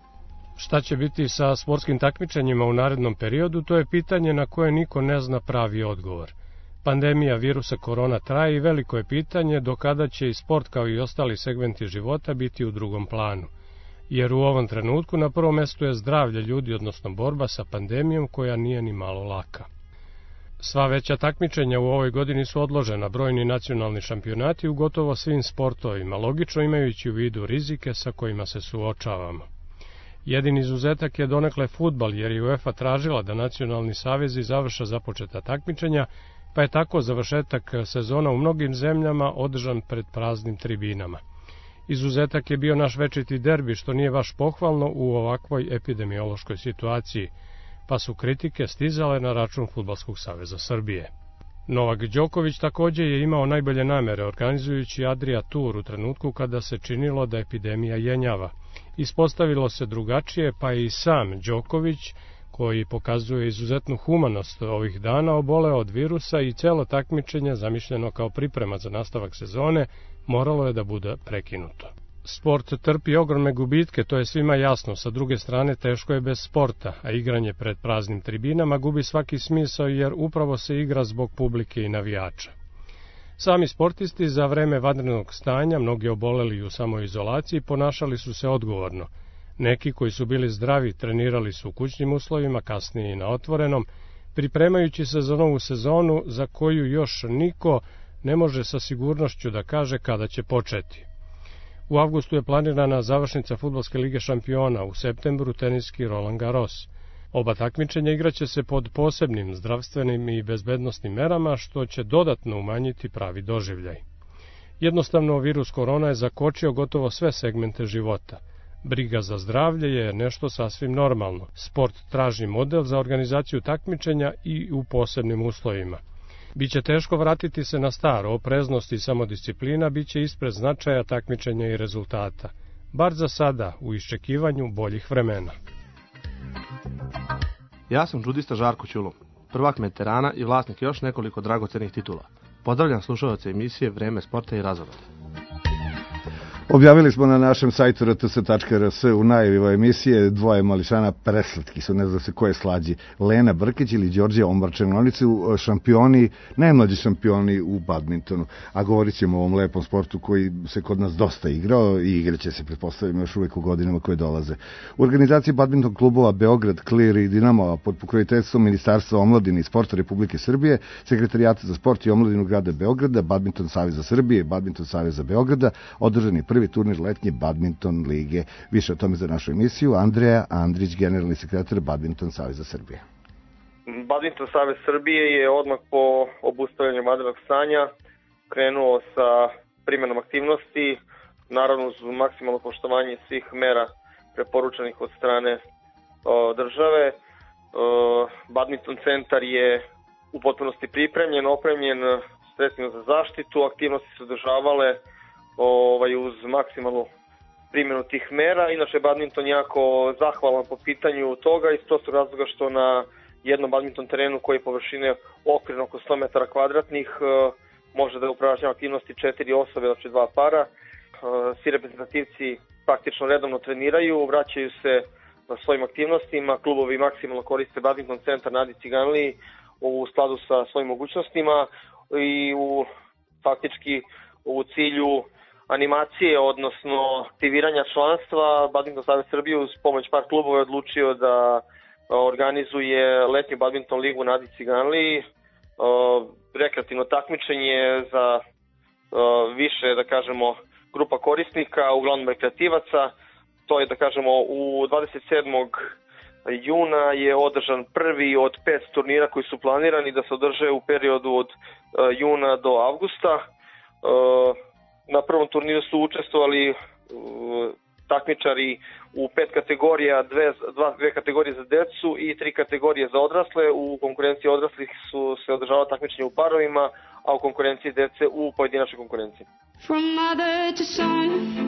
Šta će biti sa sportskim takmičenjima u narednom periodu, to je pitanje na koje niko ne zna pravi odgovor. Pandemija virusa korona traje i veliko je pitanje do kada će i sport kao i ostali segmenti života biti u drugom planu. Jer u ovom trenutku na prvom mestu je zdravlje ljudi, odnosno borba sa pandemijom koja nije ni malo laka. Sva veća takmičenja u ovoj godini su odložena, brojni nacionalni šampionati u gotovo svim sportovima, logično imajući u vidu rizike sa kojima se suočavamo. Jedini izuzetak je donekle fudbal, jer je UEFA tražila da nacionalni savezi završe započeta takmičenja, pa je tako završetak sezona u mnogim zemljama održan pred praznim tribinama. Izuzetak je bio naš večiti derbi, što nije baš pohvalno u ovakvoj epidemiološkoj situaciji, pa su kritike stizale na račun Fudbalskog saveza Srbije. Novak Đoković također je imao najbolje namere organizujući Adria Tour u trenutku kada se činilo da epidemija jenjava. Ispostavilo se drugačije, pa je i sam Đoković, koji pokazuje izuzetnu humanost ovih dana, oboleo od virusa i celo takmičenje, zamišljeno kao priprema za nastavak sezone, moralo je da bude prekinuto. Sport trpi ogromne gubitke, to je svima jasno, sa druge strane teško je bez sporta, a igranje pred praznim tribinama gubi svaki smisao jer upravo se igra zbog publike i navijača. Sami sportisti za vreme vanrednog stanja, mnogi oboleli u samoizolaciji, ponašali su se odgovorno. Neki koji su bili zdravi trenirali su u kućnim uslovima, kasnije i na otvorenom, pripremajući se za novu sezonu za koju još niko ne može sa sigurnošću da kaže kada će početi. U avgustu je planirana završnica Fudbalske lige šampiona, u septembru teniski Roland Garros. Oba takmičenja igraće se pod posebnim zdravstvenim i bezbednosnim merama, što će dodatno umanjiti pravi doživljaj. Jednostavno, virus korona je zakočio gotovo sve segmente života. Briga za zdravlje je nešto sasvim normalno. Sport traži model za organizaciju takmičenja i u posebnim uslovima. Biće teško vratiti se na staro, opreznost i samodisciplina biće ispred značaja takmičenja i rezultata. Bar za sada, u iščekivanju boljih vremena. Ja sam džudista Žarko Ćulo. prvak veterana i vlasnik još nekoliko dragocenih titula. Pozdravljam slušalce emisije Vreme sporta i razonode. Objavili smo na našem sajtu rts.rs u najavi ove emisije dvoje mališana, preslatki su, ne zna se ko je slađi, Lena Brkić ili Đorđe Ombarčan. Oni su šampioni, najmlađi šampioni u badmintonu. A govorit ćemo o ovom lepom sportu koji se kod nas dosta igrao i igraće se, pretpostavljamo, još uvek u godinama koje dolaze. U organizaciji badminton klubova Beograd, Klir i Dinamo, pod pokroviteljstvom Ministarstva omladine i sporta Republike Srbije, Sekretarijata za sport i omladinu grada Beograda, Badminton saveza Srbije i Badminton saveza Beograda, održan je prvi turnir letnje badminton lige. Više o tome za našu emisiju Andreja Andrić, generalni sekretar Badminton saveza Srbije. Badminton savez Srbije je odmah po obustavljanju vanrednog stanja krenuo sa primenom aktivnosti, naravno uz maksimalno poštovanje svih mera preporučenih od strane države. Badminton centar je u potpunosti pripremljen, opremljen sredstvima za zaštitu, aktivnosti su održavale uz maksimalnu primjenu tih mera. Inače, badminton jako zahvalan po pitanju toga iz prostog razloga što na jednom badminton terenu koji je površine okvirno oko 100 metara kvadratnih može da upražnjava aktivnosti 4 osobe, znači 2 para. Svi reprezentativci praktično redovno treniraju, vraćaju se na svojim aktivnostima, klubovi maksimalno koriste badminton centar Nadi Ciganliji u skladu sa svojim mogućnostima i faktički u cilju animacije, odnosno aktiviranja članstva, Badminton savez Srbije uz pomoć par klubova je odlučio da organizuje letnju badminton ligu Nadi Ciganliji, rekreativno takmičenje za više, da kažemo, grupa korisnika, uglavnom rekreativaca. To je, da kažemo, u 27. juna je održan prvi od 5 turnira koji su planirani da se održe u periodu od juna do avgusta. Na prvom turniru su učestvovali takmičari u 5 kategorija, dve kategorije za decu i 3 kategorije za odrasle. U konkurenciji odraslih su se održavala takmičenja u parovima, a u konkurenciji dece u pojedinačnoj konkurenciji. From mother to son,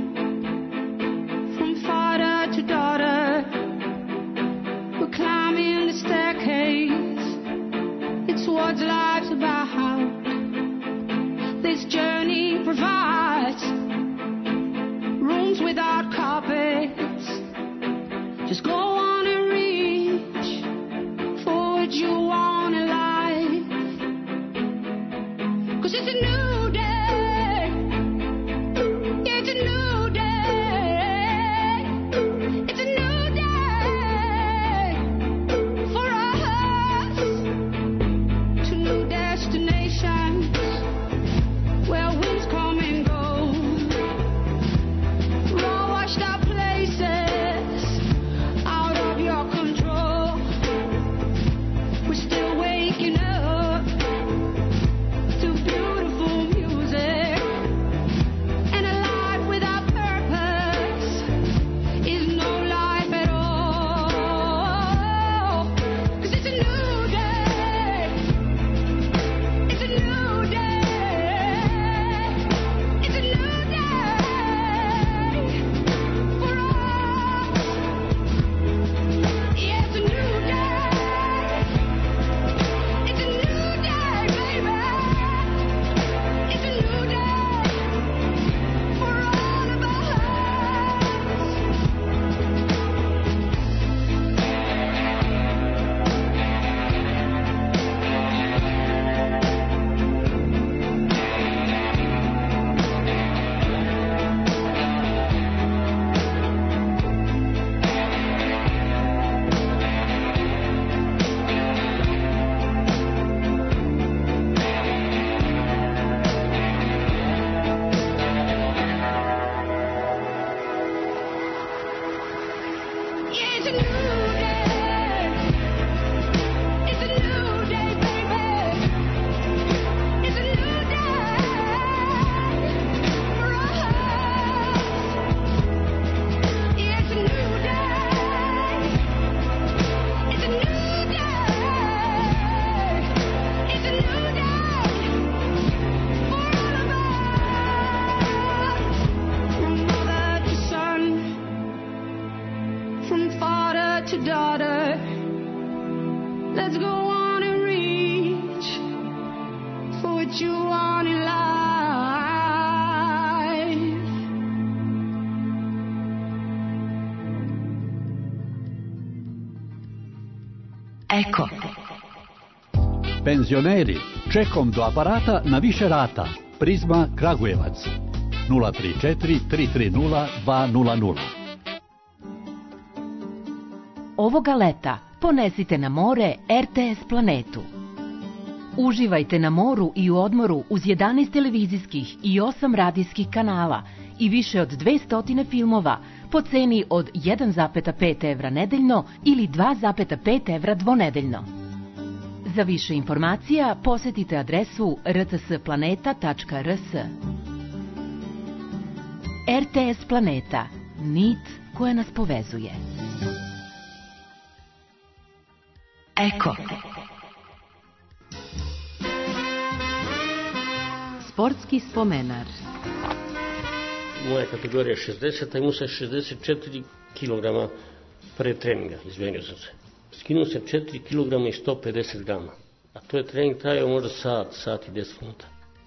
from father to daughter, we're climbing the staircase. It's what life's about. This journey provides rooms without carpets. Just go on and reach for what you want in life. 'Cause it's a new day. It's a new day. It's a new day for us to new destinations. Where winds come and go, raw washed out places out of your control. We're still waking up to beautiful Eko. Penzioneri, čekom do aparata na više rata. Prizma Kragujevac. 034 330 200. Ovoga leta ponesite na more RTS Planetu. Uživajte na moru i u odmoru uz 11 televizijskih i 8 radijskih kanala i više od 200 filmova po ceni od 1,5 evra nedeljno ili 2,5 evra dvonedeljno. Za više informacija posetite adresu rtsplaneta.rs. RTS Planeta. Nit koja nas povezuje. Eko. Sportski spomenar. Moja kategorija je 60, a imao sam 64 kg pre treninga, izvenio sam se. Skinuo sam 4 kg i 150 grama, a to je trening trajao možda sat i 10 minuta.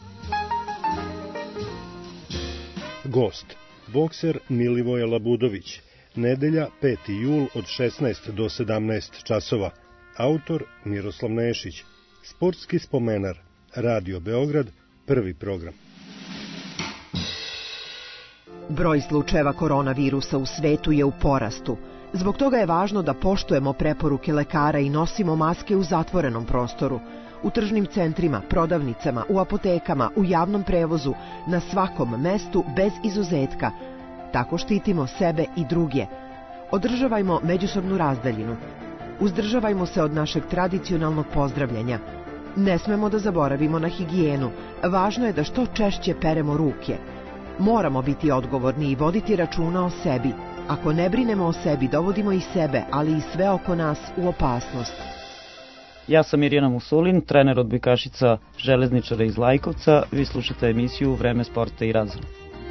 Gost, bokser Milivoje Labudović, nedelja 5. jul od 16 do 17 časova. Autor Miroslav Nešić, sportski spomenar, Radio Beograd, prvi program. Broj slučajeva koronavirusa u svetu je u porastu. Zbog toga je važno da poštujemo preporuke lekara i nosimo maske u zatvorenom prostoru. U tržnim centrima, prodavnicama, u apotekama, u javnom prevozu, na svakom mestu bez izuzetka. Tako štitimo sebe i druge. Održavajmo međusobnu razdaljinu. Uzdržavajmo se od našeg tradicionalnog pozdravljanja. Ne smemo da zaboravimo na higijenu. Važno je da što češće peremo ruke. Moramo biti odgovorni i voditi računa o sebi. Ako ne brinemo o sebi, dovodimo i sebe, ali i sve oko nas u opasnost. Ja sam Mirjana Musulin, trener odbojkašica Železničara iz Lajkovca. Vi slušate emisiju Vreme sporta i razvoja.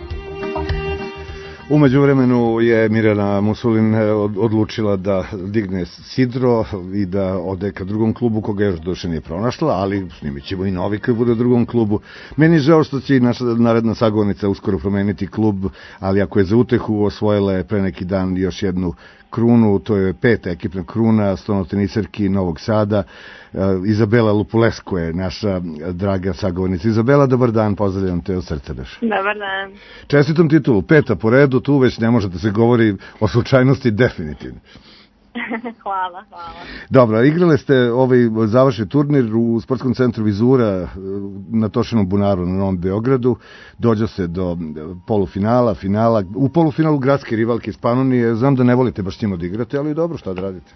U međuvremenu je Mirjana Musulin odlučila da digne sidro i da ode ka drugom klubu koga još duše nije pronašla, ali snimit ćemo i novi koji bude u drugom klubu. Meni je žao što će i naša naredna sagovornica uskoro promeniti klub, ali ako je za utehu, osvojila je pre neki dan još jednu krunu, to je 5. ekipna kruna stolnoteniserki Novog Sada. Izabela Lupulesko je naša draga sagovornica. Izabela, dobar dan, pozdravljam te od srca baš. Dobar dan. Čestitam titulu, 5. po redu, tu već ne može da se govori o slučajnosti definitivno. Hvala. Dobro, igrali ste ovaj završni turnir u sportskom centru Vizura na Tošinom bunaru na Novom Beogradu. Dođe se do polufinala, finala. U polufinalu gradske rivalke iz Panonije. Znam da ne volite baš s njima da igrate, ali dobro, šta da radite?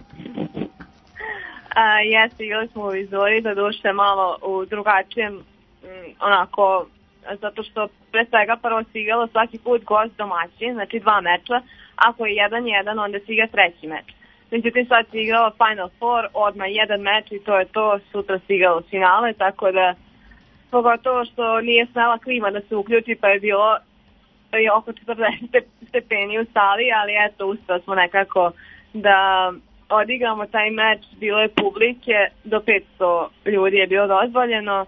Jeste, igrali smo u Vizuri, da duše malo u drugačijem, onako, zato što pre svega prvo se igralo svaki put gost domaćin, znači 2 meča. Ako je 1-1, onda se igra treći meč. Međutim, sad se igralo Final Four, odmah 1 meč i to je to, sutra se igralo finale, tako da, pogotovo što nije smela klima da se uključi, pa je bilo oko 40 stepeni u sali, ali eto, uspeli smo nekako da odigramo taj meč, bilo je publike, do 500 ljudi je bilo dozvoljeno.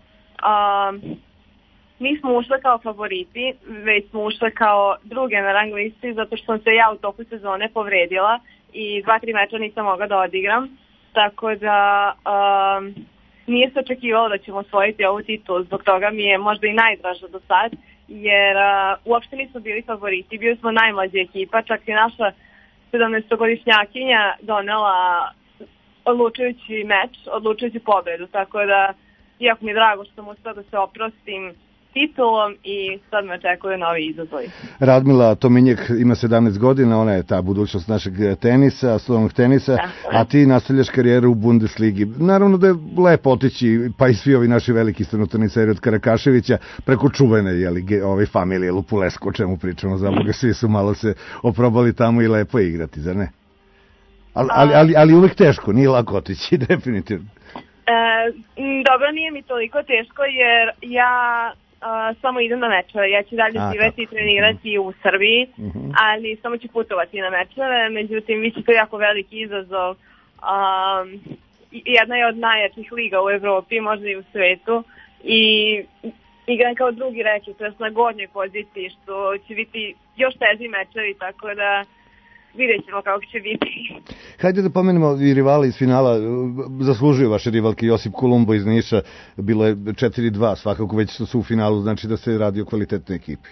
Nismo ušli kao favoriti, već smo ušli kao druge na rang listi, zato što sam se ja u toku sezone povredila i 2-3 meča nisam mogla da odigram, tako da nije se očekivalo da ćemo osvojiti ovu titulu, zbog toga mi je možda i najdraža do sad, jer uopšte nismo bili favoriti, bili smo najmlađa ekipa, čak i naša 17-godišnjakinja donela odlučujući meč, odlučujući pobedu, tako da jako mi je drago što sam uspela da se oprostim titulom i sad me očekuje novi izazov. Radmila Tominjek ima 17 godina, ona je ta budućnost našeg tenisa, slovnog tenisa, a ti nastavljaš karijeru u Bundesligi. Naravno da je lepo otići, pa i svi ovi naši veliki stenoteniseri od Karakaševića, preko čuvene familije Lupulesko, o čemu pričamo, za Boga, svi su malo se oprobali tamo i lepo je igrati, zar ne? Ali uvek teško, nije lako otići, definitivno. Dobro, nije mi toliko teško, jer ja samo idem na mečeve. Ja ću dalje živeti i trenirati u Srbiji, ali samo ću putovati na mečeve. Međutim, vi će to jako veliki izazov. Jedna je od najjačih liga u Evropi, možda i u svetu. I igram kao drugi reći, to je na gornjoj poziciji, što će biti još teži mečevi, tako da vidjet ćemo kako će biti. Hajde da pomenemo i rivale iz finala. Zaslužuju vaše rivalke Josip Kolumbo iz Niša. Bilo je 4-2, svakako već što su u finalu, znači da se radi o kvalitetnoj ekipi.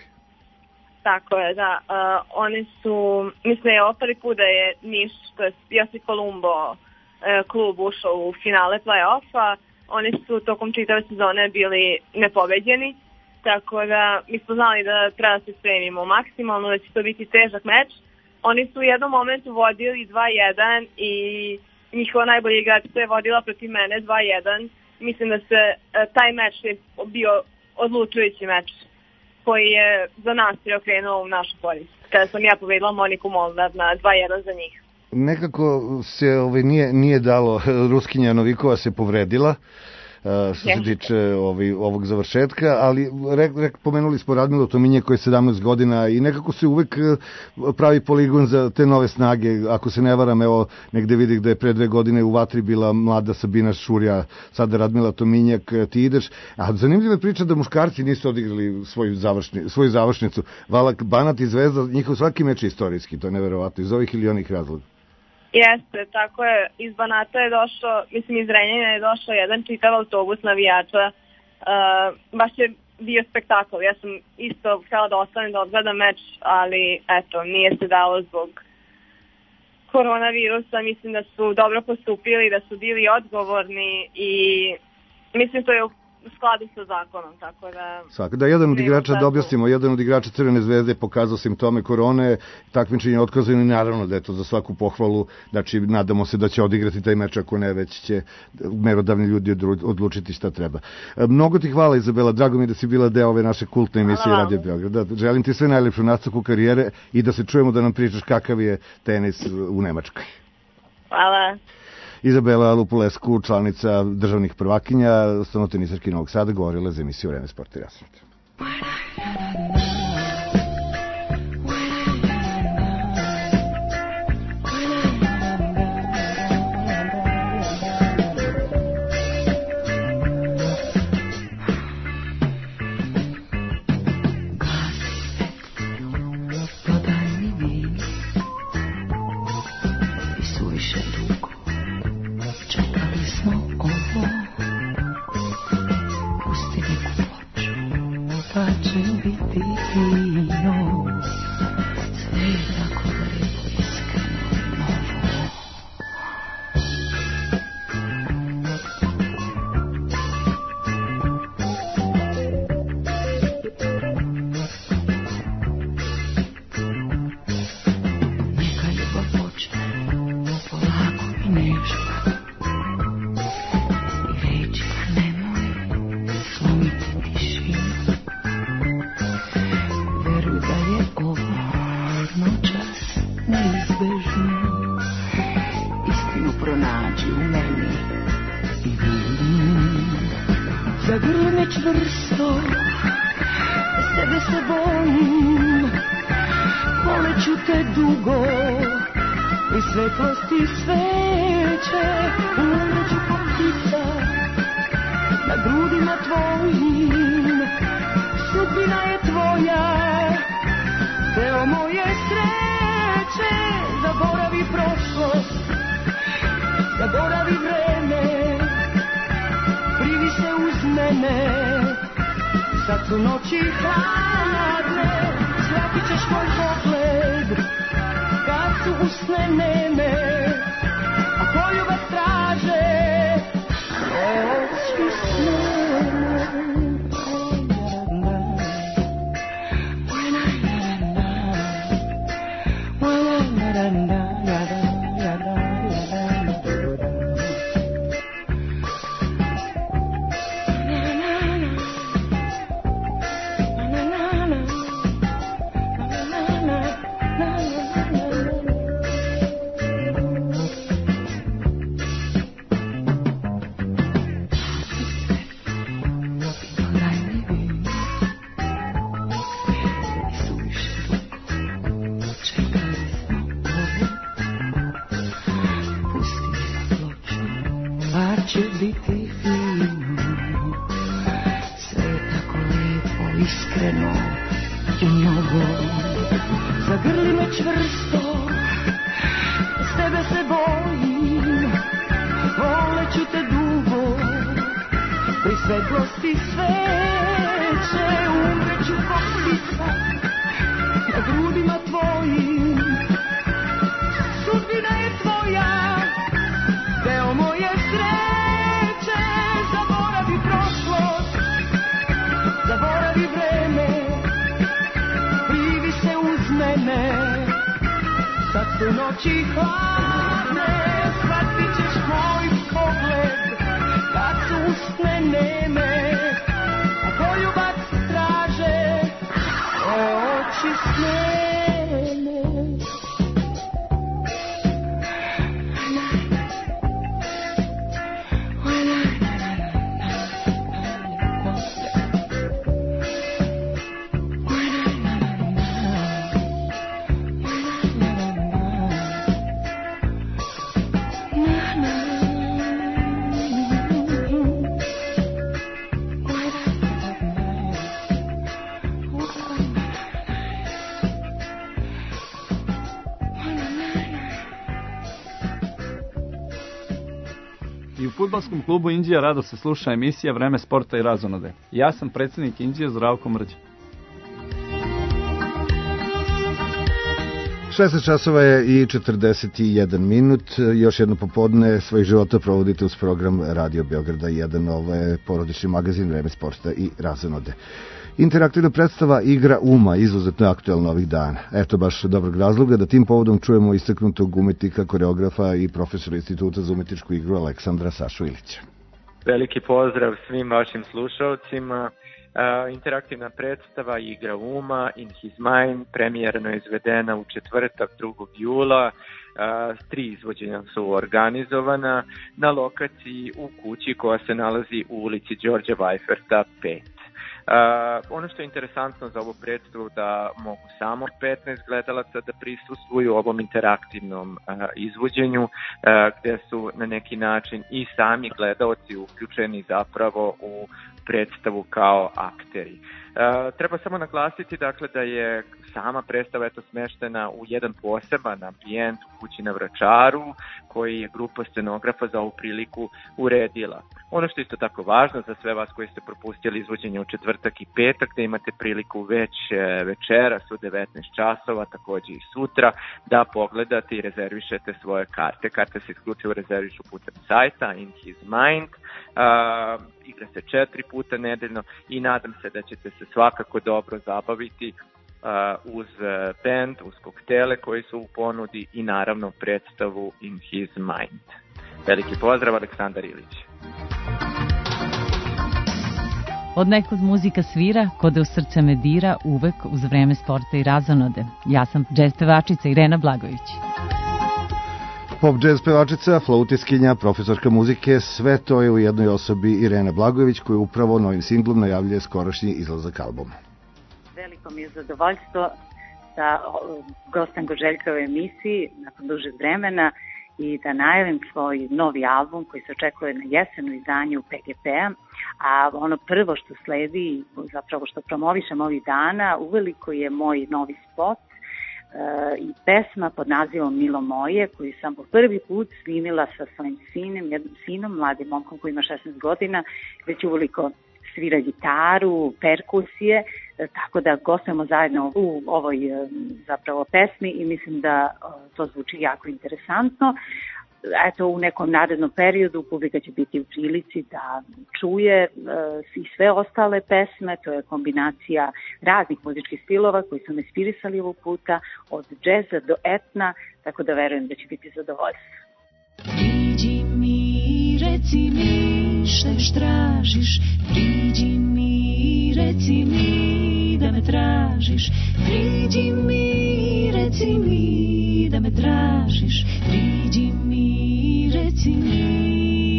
Tako je, da. Oni su, mislim da je ovo prvi put da je Niš, to je Josip Kolumbo klub ušao u finale play-offa. Oni su tokom čitave sezone bili nepobeđeni, tako da mi smo znali da treba da se spremimo maksimalno, da će to biti težak meč. Oni su u jednom momentu vodili 2-1 i njihova najbolja igračica je vodila protiv mene 2-1. Mislim da se taj meč je bio odlučujući meč koji je za nas preokrenuo u našu korist. Kada sam ja pobedila Moniku Molnar na 2-1 za njih. Nekako se nije dalo, Ruskinja Novikova se povredila što se tiče ovog završetka, ali pomenuli smo Radmilu Tominje koji je 17 godina i nekako se uvek pravi poligon za te nove snage. Ako se ne varam, evo negde vidim da je pre 2 godine u Vatri bila mlada Sabina Šurja, sada Radmila Tominjak, ti ideš. A zanimljiva je priča da muškarci nisu odigrali svoju završnicu. Valak, Banat i Zvezda, njihov svaki meč je istorijski, to je neverovatno, iz ovih ili onih razloga. Jeste, tako je, iz Banata je došao, mislim iz Renjanina je došao jedan čitav autobus navijača, baš je bio spektakl, ja sam isto htjela da ostanem da odgledam meč, ali eto, nije se dalo zbog koronavirusa, mislim da su dobro postupili, da su bili odgovorni i mislim to je u skladu sa zakonom, tako da... Svaka, da jedan od igrača, da objasnimo, jedan od igrača Crvene zvezde pokazao simptome korone, takmičenje otkazano i naravno da je to za svaku pohvalu, znači nadamo se da će odigrati taj meč, ako ne, već će merodavni ljudi odlučiti šta treba. Mnogo ti hvala, Izabela, drago mi da si bila deo ove naše kultne emisije Radio Beograd. Želim ti sve najlepše u nastavku karijere i da se čujemo da nam pričaš kakav je tenis u Nemačkoj. Hvala. Izabela Lupulescu, članica državnih prvakinja, stanotenisarki Novog Sada, govorila za emisiju Vreme sporta i raspored. njogom. Zagrli me čvrsto, s tebe se bojim, voleću te dugo, pri svetlosti sveće, umreću ko ptica na grudima tvojim. Sudbina je tvoja, deo moje sreće, zaboravi prošlost, zaboravi vreme, privi se uz mene, sad su noći hladne, shvatit ćeš moj pogled, kad su usne neme, a poljubac traže tvoje oči snene. U fudbalskom klubu Inđija rado se sluša emisija Vreme sporta i razonode. Ja sam predsjednik Inđije Zdravko Mrđ. 16 časova je i 41 minut. Još jedno popodne svojih života provodite uz program Radio Beograda 1. Ovo je porodični magazin Vreme sporta i razonode. Interaktivna predstava Igra uma izuzetno je aktuelna ovih dana. Eto baš dobrog razloga da tim povodom čujemo istaknutog umetnika, koreografa i profesora Instituta za umetničku igru Aleksandra Sašu Ilića. Veliki pozdrav svim vašim slušalcima. Interaktivna predstava Igra uma In His Mind premijerno je izvedena u četvrtak 2. jula. 3 izvođenja su organizovana na lokaciji u kući koja se nalazi u ulici Đorđa Vajferta 5. Ono što je interesantno za ovu predstavu da mogu samo 15 gledalaca da prisustvuju ovom interaktivnom izvođenju gde su na neki način i sami gledaoci uključeni zapravo u predstavu kao akteri. Treba samo naglasiti dakle da je sama predstava smeštena u jedan poseban ambijent u kući na Vračaru koji je grupa scenografa za ovu priliku uredila. Ono što je isto tako važno za sve vas koji ste propustili izvođenje u četvrtak i petak, da imate priliku već večeras u 19 časova, također i sutra, da pogledate i rezervišete svoje karte. Karte se isključivo rezervišu putem sajta In His Mind, igra se 4 puta nedeljno i nadam se da ćete se svakako dobro zabaviti uz band, uz koktele koji su u ponudi i naravno predstavu In His Mind. Veliki pozdrav, Aleksandar Ilić. Od nekud muzika svira, kode u srce me dira, uvek uz vreme sporta i razonode. Ja sam džez pevačica Irena Blagović. Pop jazz pevačica, flautiskinja, profesorka muzike, sve to je u jednoj osobi Irena Blagojević koja upravo novim singlom najavljuje skorašnji izlazak albuma. Veliko mi je zadovoljstvo da gostam Goželjkove emisiji nakon dužeg vremena i da najavim svoj novi album koji se očekuje na jesenu izdanju PGP-a, a ono prvo što sledi, zapravo što promovišem ovih dana, uveliko je moj novi spot i pesma pod nazivom Milo moje, koju sam po prvi put snimila sa svojim sinom, mladim momkom koji ima 16 godina, već uveliko svira gitaru, perkusije, tako da gostujemo zajedno u ovoj zapravo pesmi i mislim da to zvuči jako interesantno. Eto, u nekom narednom periodu publika će biti u prilici da čuje i sve ostale pesme, to je kombinacija raznih muzičkih stilova koji su me inspirisali ovog puta, od džeza do etna, tako da verujem da će biti zadovoljstvo. Priđi mi, reci mi šta još tražiš, priđi mi, reci mi da me tražiš, priđi mi, reci mi da me tražiš, priđi mi, reci mi.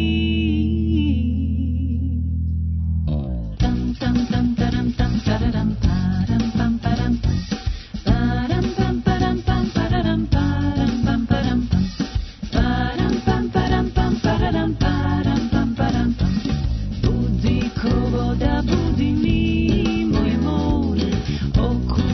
Tam tam tam taram tam tararam param pam param param pam param pam pararam param pam param param pam param pam pararam param pam param pam. Budi ko voda, budi mi moje more, oko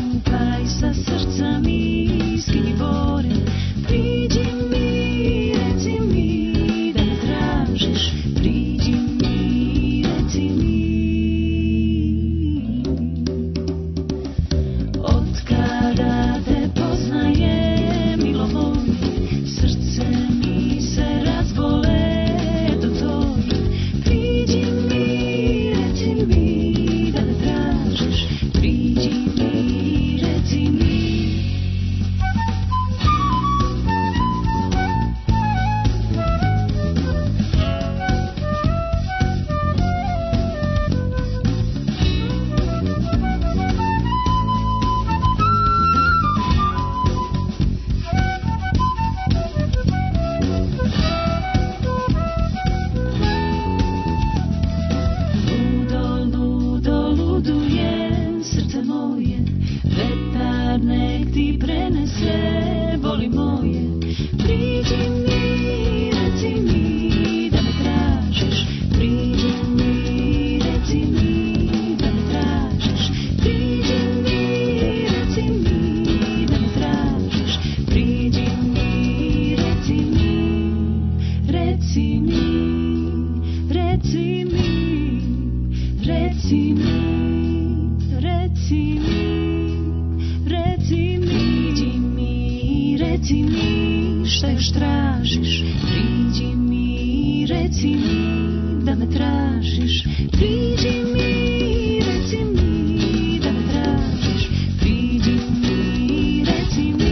ti prenese boli moje. Priđi mi, reci mi da me tražiš. Priđi mi, reci mi da me tražiš. Priđi mi, reci mi da me tražiš. Priđi mi, reci mi, reci mi, reci mi, reci mi, reci mi, reci mi, reci mi šta još tražiš. Priđi mi, reci mi da me tražiš. Priđi mi, reci mi da me tražiš. Priđi mi, reci mi.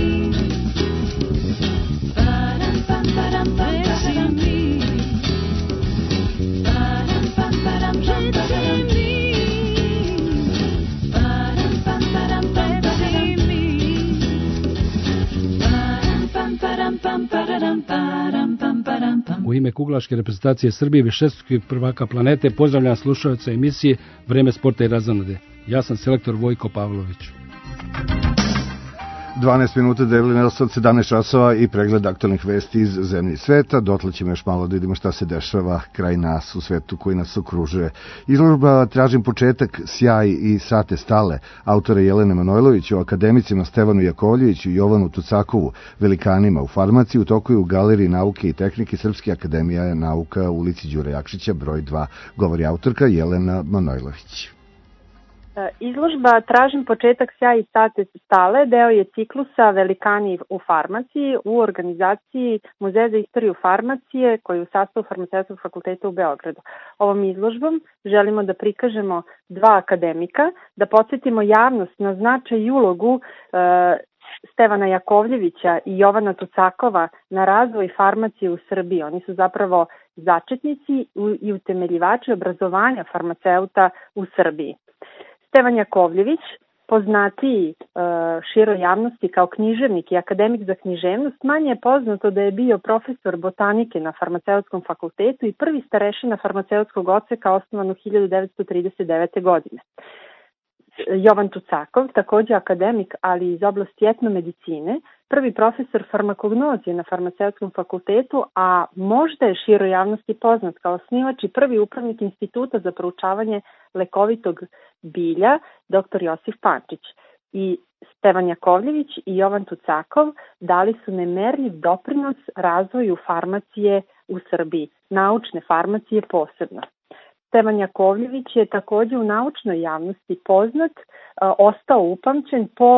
Param pam param pam param mi. Param pam param pam param mi. Param pam param pam param mi. U ime kuglaške reprezentacije Srbije višestrukih prvaka planete pozdravljam slušalce emisije Vreme sporta i razonode. Ja sam selektor Vojko Pavlović. 12 minuta devljene od 17 časova i pregled aktualnih vesti iz zemlje i sveta. Dotle ćemo još malo da vidimo šta se dešava kraj nas u svetu koji nas okružuje. Izložba Tražim početak, sjaj i sate stale autora Jelene Manojlović o akademicima Stevanu Jakovljeviću i Jovanu Tucakovu, velikanima u farmaciji, u toku je u Galeriji nauke i tehnike Srpske akademije nauka u ulici Đure Jakšića broj 2, govori autorka Jelena Manojlović. Izložba Tražim početak, sjaj i sate stale deo je ciklusa Velikani u farmaciji u organizaciji Muzeja za istoriju farmacije koji je u sastavu Farmaceutskog fakulteta u Beogradu. Ovom izložbom želimo da prikažemo dva akademika, da podsjetimo javnost na značaj i ulogu Stevana Jakovljevića i Jovana Tucakova na razvoj farmacije u Srbiji. Oni su zapravo začetnici i utemeljivači obrazovanja farmaceuta u Srbiji. Stevan Jakovljević, poznatiji široj javnosti kao književnik i akademik za književnost, manje je poznato da je bio profesor botanike na Farmaceutskom fakultetu i prvi starešina farmaceutskog odseka osnovan 1939. godine. Jovan Tucakov, takođe akademik, ali iz oblasti etnomedicine, prvi profesor farmakognozije na Farmaceutskom fakultetu, a možda je široj javnosti poznat kao osnivač i prvi upravnik Instituta za proučavanje lekovitog bilja, dr. Josif Pančić. I Stevan Jakovljević i Jovan Tucakov dali su nemerljiv doprinos razvoju farmacije u Srbiji, naučne farmacije posebno. Stevan Jakovljević je takođe u naučnoj javnosti poznat, ostao upamćen po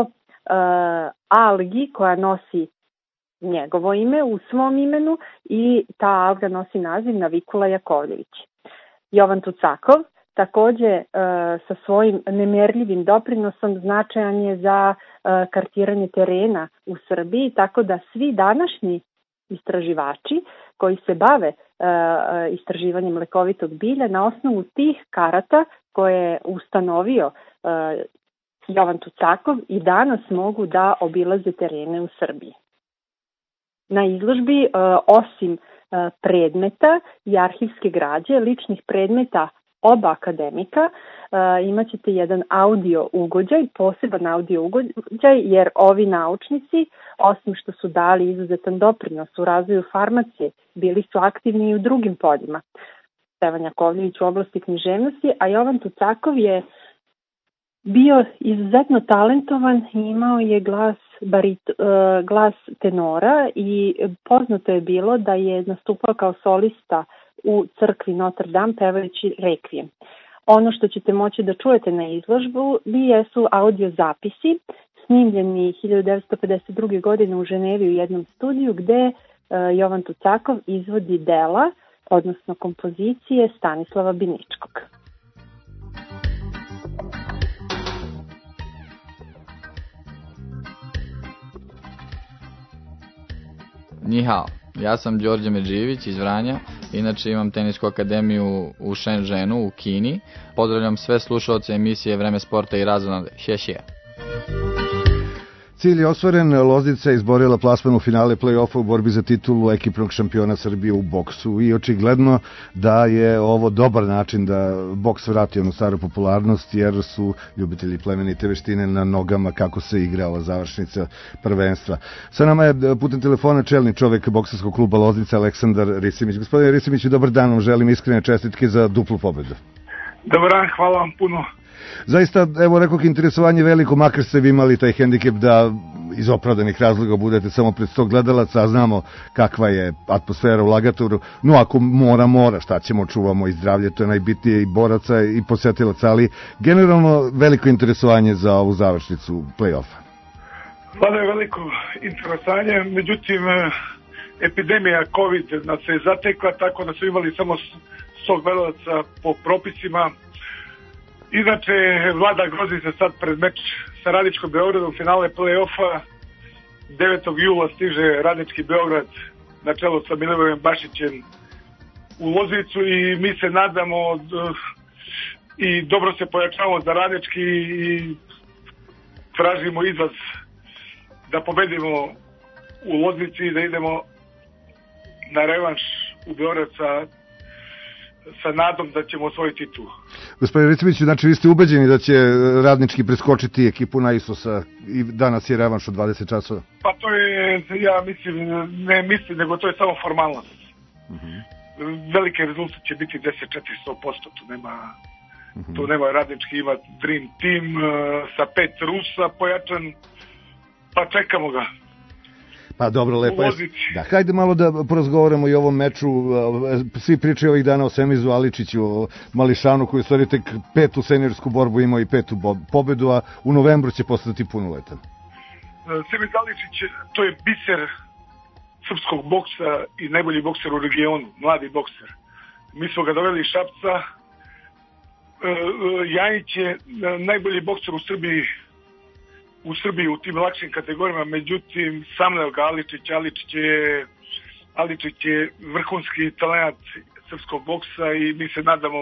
algi koja nosi njegovo ime u svom imenu i ta alga nosi naziv Navikula Jakovljević. Jovan Tucakov takođe sa svojim nemerljivim doprinosom značajan je za kartiranje terena u Srbiji, tako da svi današnji istraživači koji se bave istraživanjem lekovitog bilja na osnovu tih karata koje je ustanovio Jovan Tucakov i danas mogu da obilaze terene u Srbiji. Na izložbi osim predmeta i arhivske građe, ličnih predmeta oba akademika, imaćete jedan audio ugođaj, poseban audio ugođaj, jer ovi naučnici, osim što su dali izuzetan doprinos u razvoju farmacije, bili su aktivni i u drugim poljima. Stevan Jakovljević u oblasti književnosti, a Jovan Tucakov je bio izuzetno talentovan i imao je glas tenora i poznato je bilo da je nastupao kao solista u crkvi Notre Dame pevajući rekvijem. Ono što ćete moći da čujete na izložbu jesu audio zapisi snimljeni 1952. godine u Ženevi u jednom studiju gde Jovan Tucakov izvodi dela, odnosno kompozicije Stanislava Biničkog. 你好, ja sam Đorđe Medživić iz Vranja, inače imam tenisku akademiju u Shenzhenu u Kini. Pozdravljam sve slušalce emisije Vreme sporta i razonode. Hje. Cilj je ostvaren, Loznica je izborila plasman u finale play-offa u borbi za titulu ekipnog šampiona Srbije u boksu i očigledno da je ovo dobar način da boks vrati onu staru popularnost, jer su ljubitelji plemenite veštine na nogama kako se igra ova završnica prvenstva. Sa nama je putem telefona čelni čovek bokserskog kluba Loznica Aleksandar Risimić. Gospodine Risimiću, dobar dan, vam želim iskrene čestitke za duplu pobedu. Dobar dan, hvala vam puno. Zaista, evo rekao, interesovanje veliko, makar ste vi imali taj hendikep da iz opravdanih razloga budete samo pred 100 gledalaca, a znamo kakva je atmosfera u Lagatoru. No, ako mora, šta ćemo, čuvamo i zdravlje, to je najbitnije, i boraca i posetilaca, ali generalno veliko interesovanje za ovu završnicu play-offa. Vlada je veliko interesovanje, međutim, epidemija COVID nas je zatekla, tako da su imali samo 100 gledalaca po propisima. Inače, Vlada grozi se sad pred meč sa Radničkom Beogradom, finale play-offa. 9. jula stiže Radnički Beograd na čelu sa Milivojem Bašićem u Loznicu i mi se nadamo i dobro se pojačavamo za Radnički i tražimo izlaz da pobedimo u Loznici i da idemo na revanš u Beograd sa nadom da ćemo osvojiti titulu. Gospodine Risimiću, znači vi ste ubeđeni da će Radnički preskočiti ekipu na Isusa i danas je revanš od 20 časova? Pa to je, ja mislim, ne mislim, nego to je samo formalnost. Veliki rezultat će biti 10-4-100%, tu nema Radnički, ima Dream Team sa 5 Rusa pojačan, pa čekamo ga. Pa dobro, lepo je. Da, hajde malo da porazgovaramo i o ovom meču. Svi pričaju ovih dana o Semizu Aličiću, o Mališanu koji je stvari tek 5. seniorsku borbu imao i 5. pobedu, a u novembru će postati punoletan. Semiz Aličić, to je biser srpskog boksa i najbolji bokser u regionu, mladi bokser. Mi smo ga doveli iz Šapca. Jajić je najbolji bokser u Srbiji u tim lakšim kategorijama, međutim Samuel Aličić je vrhunski talent srpskog boksa i mi se nadamo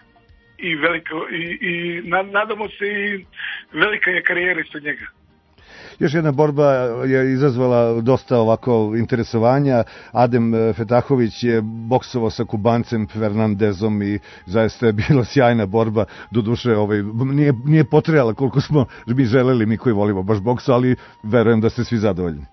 nadamo se i velika je karijera ispred njega. Još jedna borba je izazvala dosta ovako interesovanja. Adem Fetahović je boksovao sa Kubancem Fernandezom i zaista je bila sjajna borba. Doduše, nije potrejala koliko smo mi želeli, mi koji volimo baš boksa, ali verujem da ste svi zadovoljni.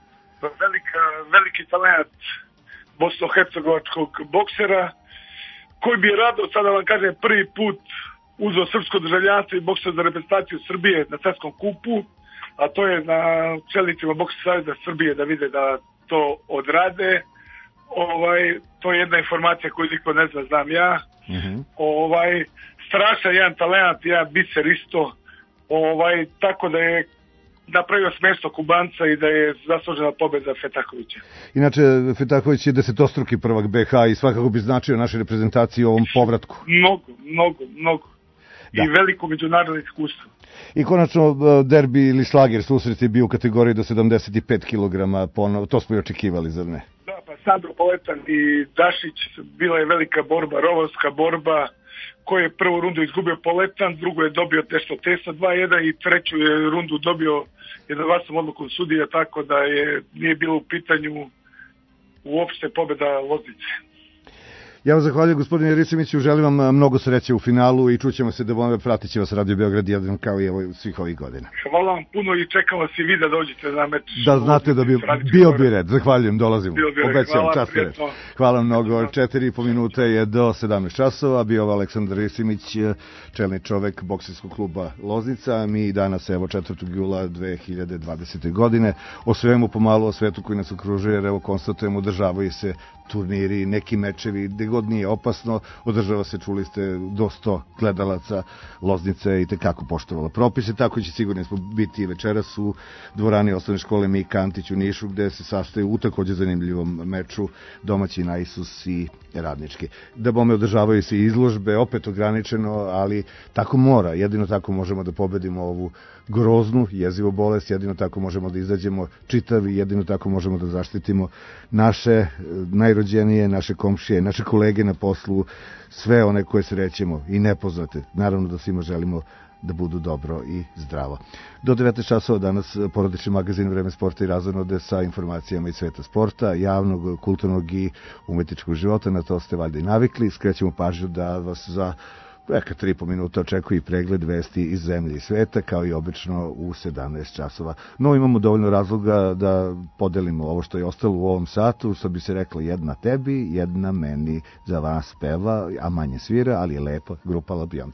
Veliki talent bosno-hercegovačkog boksera, koji bi rado, sada vam kažem, prvi put uzeo srpsko državljanstvo i boksao za reprezentaciju Srbije na svetskom kupu, a to je na čelnicima Boksa saveza Srbije da vide da to odrade. To je jedna informacija koju niko ne zna, znam ja. Strašan jedan talent, jedan biser isto. Tako da je napravio smešno Kubanca i da je zaslužena pobeda Fetahovića. Inače, Fetahović je 10-struki prvak BH i svakako bi značio našoj reprezentaciji u ovom povratku. Mnogo. Da. I veliko međunarodno iskustvo. I konačno derbi ili šlager susret je bio u kategoriji do 75 kg, to smo i očekivali, zar ne? Da, pa Sandro Poletan i Dašić, bila je velika borba, rovovska borba, koji je prvu rundu izgubio Poletan, drugu je dobio nešto tesno 2-1 i treću je rundu dobio jednoglasnom odlukom sudija, tako da nije bilo u pitanju uopšte pobeda Loznice. Ja vam zahvaljujem, gospodine Risimiću, želim vam mnogo sreće u finalu i čućemo se da pratit će vas Radio Beograd 1 kao i svih ovih godina. Hvala vam puno i čekam vas i vi da dođete na meč. Da znate da bio bi red, zahvaljujem, dolazimo. Obećam, čast red. Hvala mnogo, 4,5 minuta je do 17 časova, bio Aleksandar Risimić, čelni čovek bokserskog kluba Loznica. Mi danas, evo 4. jula 2020. godine, o svemu pomalo, o svetu koji nas okružuje, jer evo konstatujemo, održavaju se turniri, neki mečevi, gde god nije opasno, održava se, čuli ste, do 100 gledalaca. Loznica je i tekako poštovala propise, tako će sigurno smo biti večeras u dvorani osnovne škole Mika Antić u Nišu, gde se sastaju u takođe zanimljivom meču domaći Naisus i Radnički. Da bome održavaju se izložbe, opet ograničeno, ali tako mora, jedino tako možemo da pobedimo ovu groznu, jezivu bolest, jedino tako možemo da izađemo čitavi, jedino tako možemo da zaštitimo naše najrođenije, naše komšije, naše kolege na poslu, sve one koje srećemo i nepoznate. Naravno da svima želimo da budu dobro i zdravo. Do 19 časova danas porodični magazin Vreme sporta i razonode sa informacijama iz sveta sporta, javnog, kulturnog i umetničkog života. Na to ste valjda i navikli. Skrećemo pažnju da vas za 3,5 minuta očekuje i pregled vesti iz zemlje i sveta, kao i obično u 17 časova. No, imamo dovoljno razloga da podelimo ovo što je ostalo u ovom satu, što bi se reklo jedna tebi, jedna meni. Za vas peva, a manje svira, ali je lepo, grupa Labijont.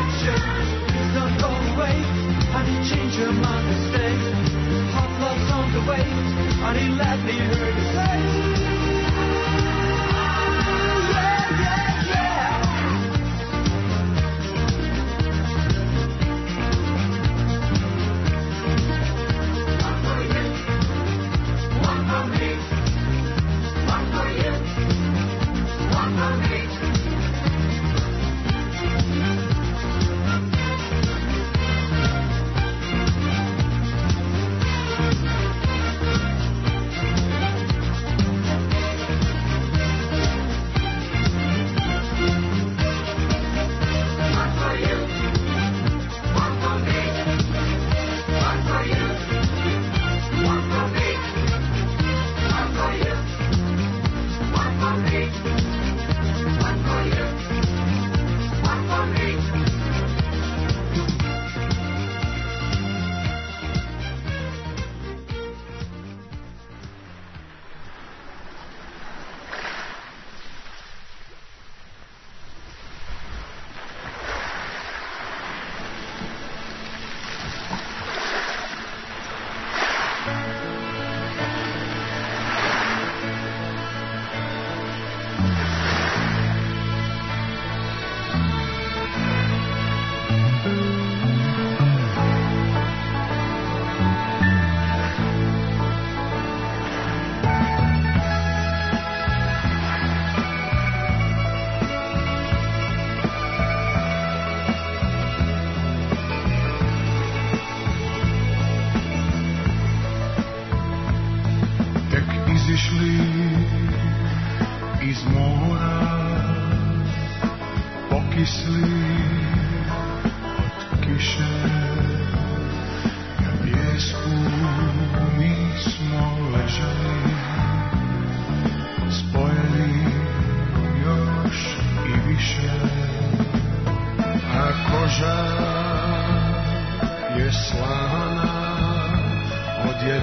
Change your mind and stay. Hot love's on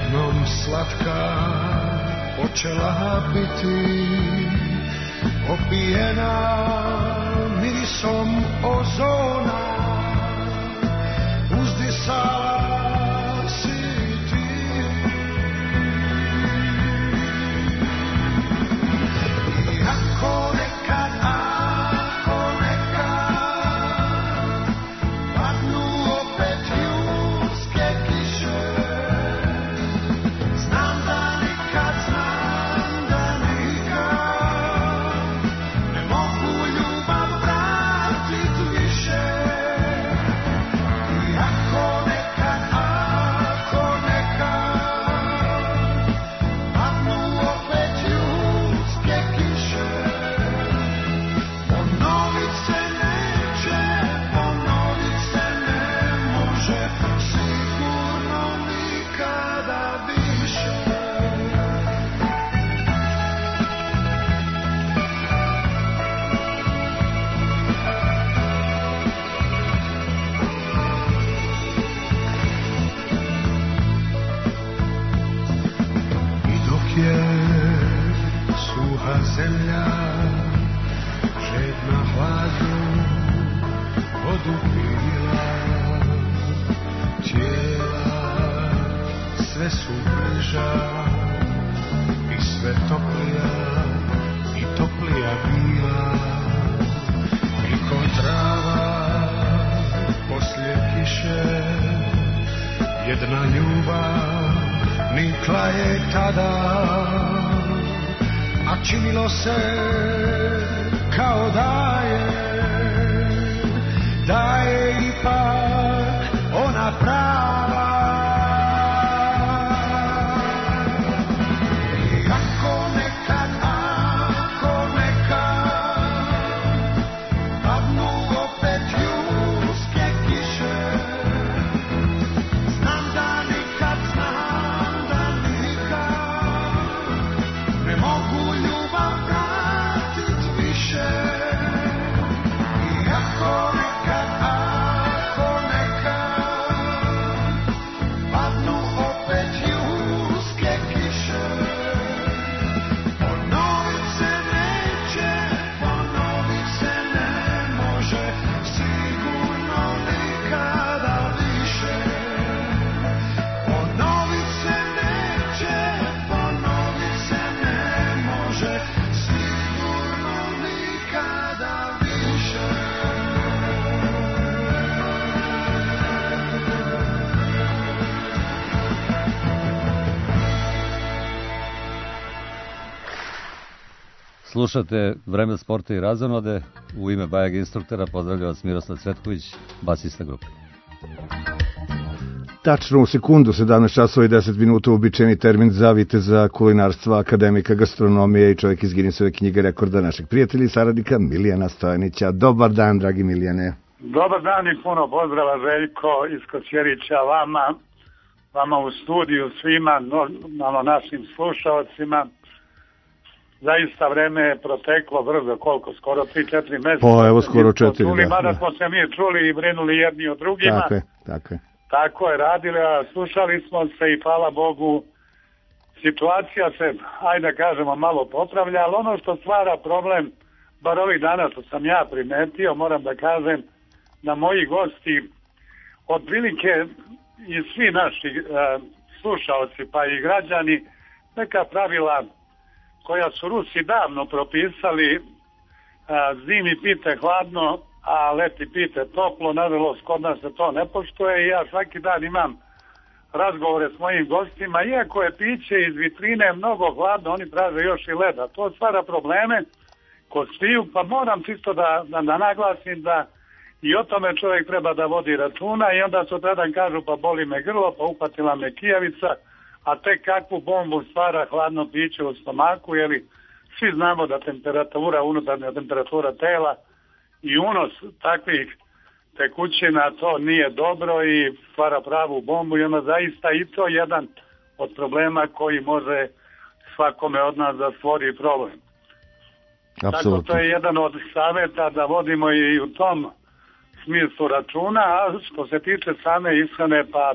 jednom slatka počela biti opijena mirisom ozona, uzdisala si ti. I ako nekad padnu opet julske kiše, znam da nikad ne mogu ljubav vratit više. I ako nekad padnu opet julske kiše, ponovit se neće, ponovit se ne može, sigurno nikada više. I dok je suha zemlja žedna hladnu vodu pila, tijela sve su bliža i sve toplija i toplija bila. I ko trava poslije kiše, jedna ljubav nikla je tada, a činilo se kao da je ipak ona prava. I ako nekad padnu opet julske kiše, znam da nikad ne mogu ljubav vratit više. I ako nekad padnu opet julske kiše, ponovit se neće, ponovit se ne može, sigurno nikada više. Ponovit se neće, ponovit se ne može, sigurno nikada više. Slušate Vreme sporta i razonode. U ime Bajeg instruktora pozdravlja vas Miroslav Cvetković, basista grupe. Tačno u sekundu, 17 časova i 10 minuta, uobičajeni termin za viteza kulinarstva, akademika gastronomije i čovjek iz Guinnessove knjige rekorda našeg prijatelja i saradnika Milijana Stojanića. Dobar dan, dragi Milijane. Dobar dan i puno pozdrava, Željko iz Kočjerića, vama u studiju, svima, našim slušalcima. Zaista vreme je proteklo brzo, koliko, skoro 3-4 meseca. Pa evo skoro 4, Mada smo se mi čuli i brinuli jedni od drugima. Tako je. Tako je, radili, a slušali smo se i hvala Bogu, situacija se, ajde da kažemo, malo popravlja, ali ono što stvara problem, bar ovih dana što sam ja primetio, moram da kažem, da moji gosti, otprilike i svi naši slušaoci pa i građani, neka pravila koja su Rusi davno propisali, zimi pite hladno, a leti pite toplo, nažalost kod nas se to ne poštuje i ja svaki dan imam razgovore s mojim gostima, iako je piće iz vitrine mnogo hladno, oni traže još i leda. To stvara probleme kod sviju, pa moram čisto da naglasim da i o tome čovjek treba da vodi računa i onda sutradan kažu pa boli me grlo, pa upatila me kijavica, a tek kakvu bombu stvara hladno piće u stomaku, jer svi znamo da temperatura, unutarnja temperatura tela i unos takvih tekućina, to nije dobro i stvara pravu bombu i onda zaista i to jedan od problema koji može svakome od nas da stvori problem. Apsolutno. Tako to je jedan od savjeta da vodimo i u tom smislu računa, a što se tiče same ishrane, pa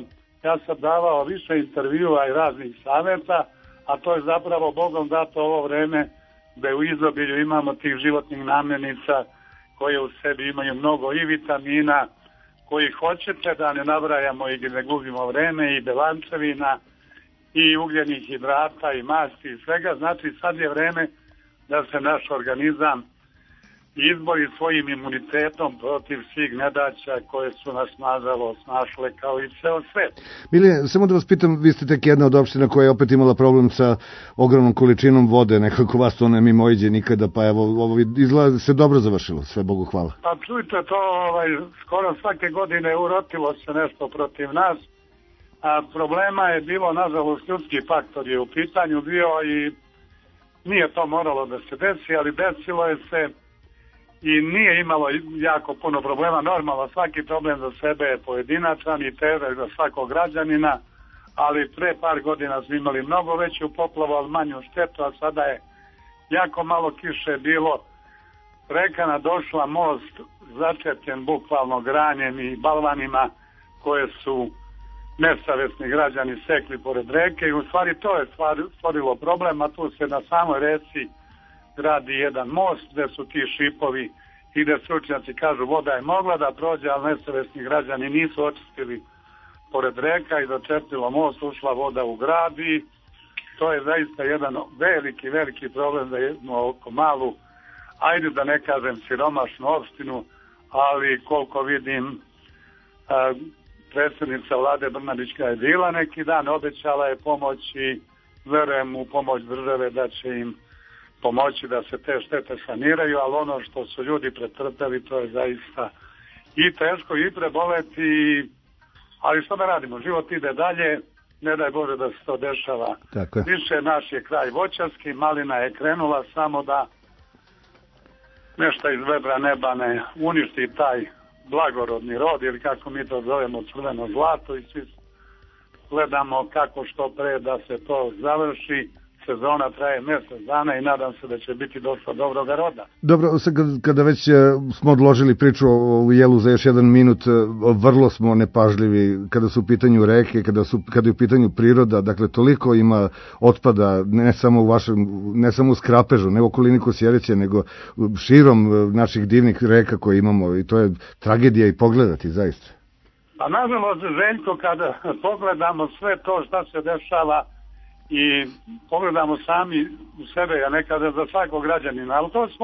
ja sam davao više intervjua i raznih savjeta, a to je zapravo Bogom dato ovo vreme da u izobilju imamo tih životnih namirnica koje u sebi imaju mnogo i vitamina, koji hoćete da ne nabrajamo i ne gubimo vreme, i belančevina, i ugljenih hidrata, i masti, i svega. Znači sad je vreme da se naš organizam izbori svojim imunitetom protiv svih nedaća koje su nas nažalost našle kao i ceo svet. Milije, samo da vas pitam, vi ste tek jedna od opština koja je opet imala problem sa ogromnom količinom vode, nekako vas to ne mimoiđe nikada, pa evo, ovo izgleda se dobro završilo, sve Bogu hvala. Pa čujte, to skoro svake godine urotilo se nešto protiv nas, a problema je bilo, nažalost, ljudski faktor je u pitanju bio i nije to moralo da se desi, ali desilo je se i nije imalo jako puno problema. Normalno, svaki problem za sebe je pojedinačan i težak za svakog građanina, ali pre par godina smo imali mnogo veću poplavu, ali manju štetu, a sada je jako malo kiše bilo. Reka nadošla, most začepljen bukvalno granjem i balvanima koje su nesavesni građani sekli pored reke i u stvari to je stvorilo problem, a tu se na samoj reci gradi jedan most gde su ti šipovi i gde stručnjaci kažu voda je mogla da prođe, ali nesavesni građani nisu očistili pored reka i začepilo most, ušla voda u grad i to je zaista jedan veliki problem za jednu oko malu, ajde da ne kažem siromašnu opštinu, ali koliko vidim predsjednica vlade Brnabićka je bila neki dan, obećala je pomoć i verujem u pomoć države da će im pomoći da se te štete saniraju, ali ono što su ljudi pretrpeli to je zaista i teško i preboleti, ali što da radimo, život ide dalje, ne daj Bože da se to dešava. Više naš je kraj voćarski, malina je krenula samo da nešto iz vedra neba ne uništi taj blagorodni rod ili kako mi to zovemo crveno zlato i svi gledamo kako što pre da se to završi. Sezona traje mjesec dana i nadam se da će biti dosta dobroga roda. Dobro, sad kada već smo odložili priču o jelu za još jedan minut, vrlo smo nepažljivi kada su u pitanju reke, kada je u pitanju priroda, dakle toliko ima otpada, ne samo u Skrapežu, ne u okolini Kosjerića, nego širom naših divnih reka koje imamo i to je tragedija i pogledati zaista. Pa nažalost, Željko, kada pogledamo sve to što se dešava i pogledamo sami u sebe, ja ne kažem za svakog građanina, ali to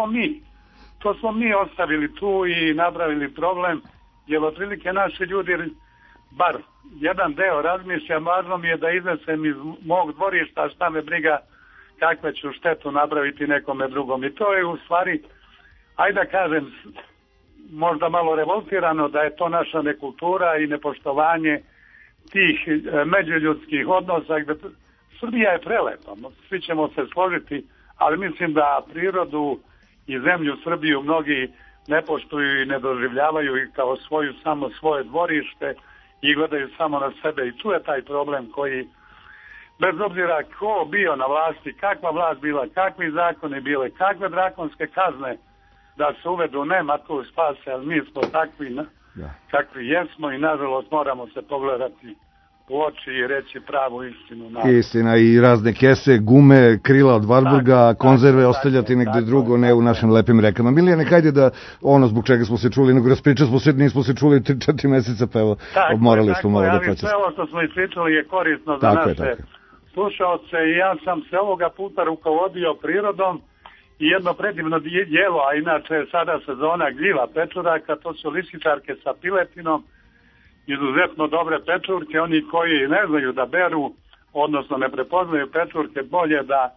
smo mi ostavili tu i napravili problem, jer otprilike naši ljudi, bar jedan deo razmišlja, važno mi je da iznesem iz mog dvorišta, šta me briga kakve ću štetu napraviti nekome drugom. I to je u stvari, ajde da kažem, možda malo revoltirano da je to naša nekultura i nepoštovanje tih međuljudskih odnosa gde Srbija je prelepa, svi ćemo se složiti, ali mislim da prirodu i zemlju Srbiju mnogi ne poštuju i ne doživljavaju i kao samo svoje dvorište i gledaju samo na sebe i tu je taj problem koji, bez obzira ko bio na vlasti, kakva vlast bila, kakvi zakoni bile, kakve drakonske kazne da se uvedu, nema tu spase, ali mi smo takvi kakvi jesmo i nažalost moramo se pogledati u oči i reći pravu istinu. Istina i razne kese, gume, krila od Varburga, konzerve ostavljati negde drugo, ne u našim lepim rekama. Milijane, hajde da ono zbog čega smo se čuli, nego raspričali smo se, nismo se čuli 3-4 meseca, pa evo, morali smo malo da početi. Sve ovo što smo ispričali je korisno za naše slušaoce i ja sam se ovoga puta rukovodio prirodom i jedno predivno jelo, a inače sada sezona gljiva pečuraka, to su lisičarke sa piletinom, izuzetno dobre pečurke, oni koji ne znaju da beru, odnosno ne prepoznaju pečurke, bolje da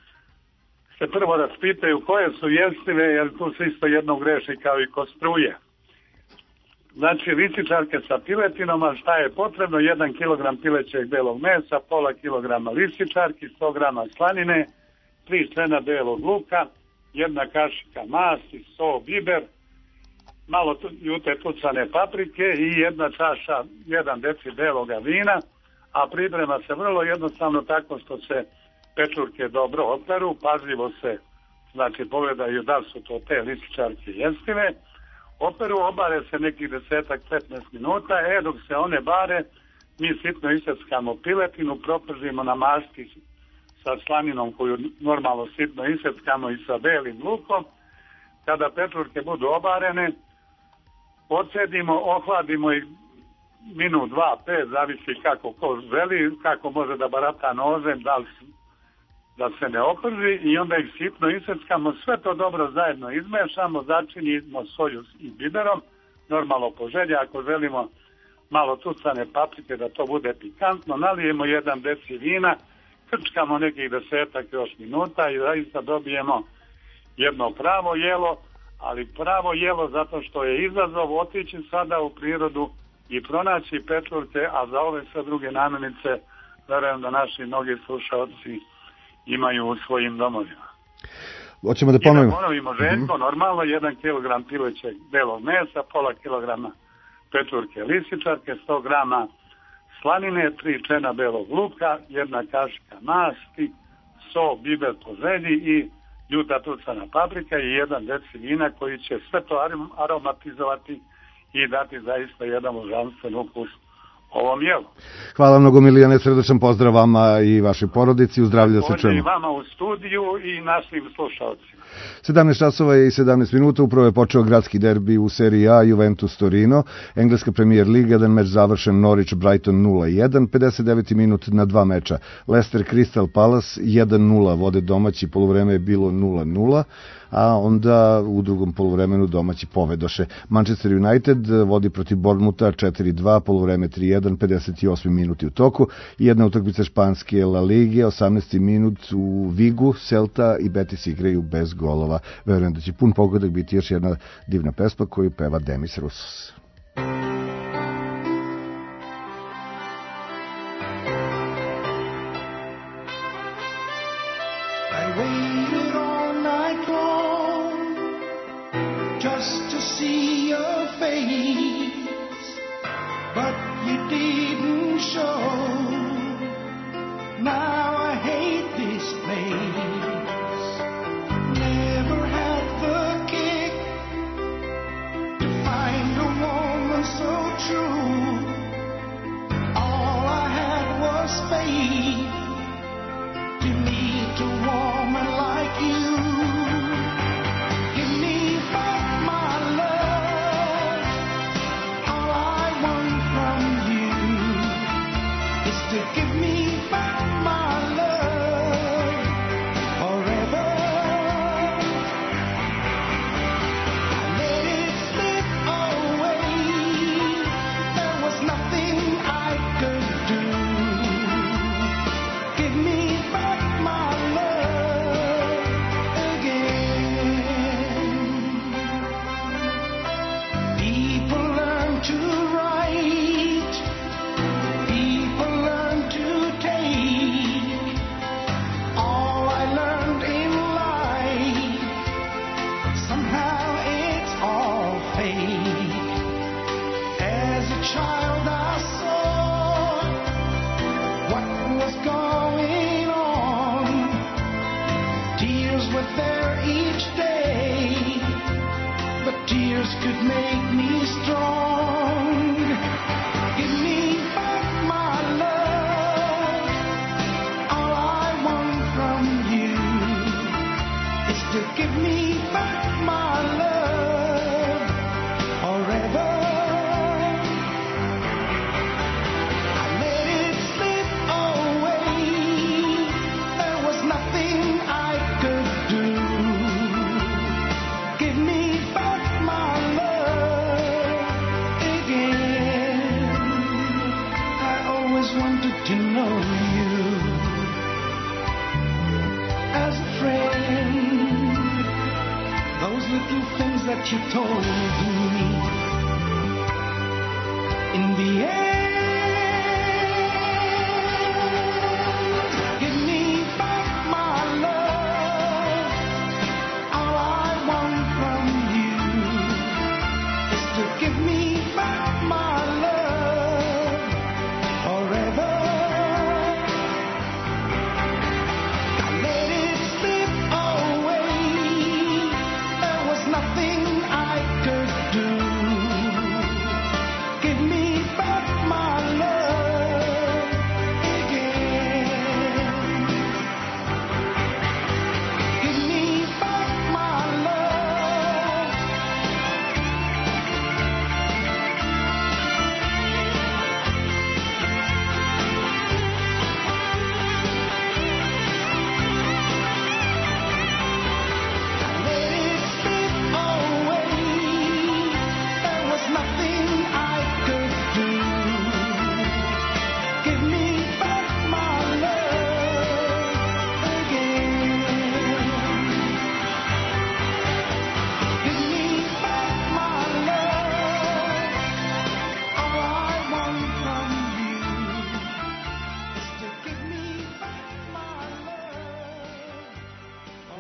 se prvo raspitaju koje su jestive, jer tu se isto jedno greši kao i kod struje. Znači, lisičarke sa piletinom, a šta je potrebno? 1 kg pilećeg belog mesa, pola kilograma lisičarki, 100 grama slanine, 3 strena belog luka, 1 kašika masti, so, biber, malo jute tucane paprike i 1 čaša, 1 deci beloga vina, a priprema se vrlo jednostavno tako što se pečurke dobro operu, pažljivo se, znači pogledaju da su to te lisičarke jestive, operu, obare se nekih 10-15 minuta, dok se one bare, mi sitno iseckamo piletinu, propržimo na masti sa slaninom koju normalno sitno iseckamo i sa belim lukom. Kada pečurke budu obarene, odcedimo, ohladimo ih minut, 2, 5, zavisi kako ko želi, kako može da barata nožem, da se ne oprži, i onda ih sitno iseckamo, sve to dobro zajedno izmešamo, začinimo soju i biberom, normalno po želji, ako želimo malo tucane paprike da to bude pikantno, nalijemo 1 deci vina, krčkamo nekih 10 još minuta i zaista dobijemo jedno pravo jelo, ali pravo jelo zato što je izazov otići sada u prirodu i pronaći pečurke, a za ove sve druge namirnice verujem da naši mnogi slušalci imaju u svojim domovima. Hoćemo da ponovimo. I da ponovimo, Željko, normalno 1 kg pilećeg belog mesa, pola kilograma pečurke lisičarke, 100 grama slanine, 3 čena belog luka, 1 kašika masti, so, biber po želji i ljuta tucana paprika i 1 deci vina koji će sve to aromatizovati i dati zaista jedan užanstven ukus ovom jelu. Hvala mnogo, Milijane, srdačan pozdrav vama i vašoj porodici, uzdravlje da se čujemo. I vama u studiju i našim slušalcima. 17 časova i 17 minuta, upravo je počeo gradski derbi u seriji A, Juventus Torino, engleska Premier Liga, jedan meč završen, Norwich Brighton 0-1, 59. minut na 2 meča, Leicester Crystal Palace 1-0, vode domaći, poluvreme je bilo 0-0, a onda u drugom poluvremenu domaći povedoše. Manchester United vodi protiv Bournemoutha 4-2, poluvreme 3-1, 58. minuti u toku, jedna utakmica španske La Lige, 18. minut u Vigu, Celta i Betis igraju bez golova. Verujem da će pun pogodak biti još jedna divna pesma koju peva Demis Roussos. Just to see your face, but you didn't show. Now I hate this place. Never had the kick to find a woman so true. All I had was faith to meet a woman like you. Give me back my love. All I want from you is to give me back my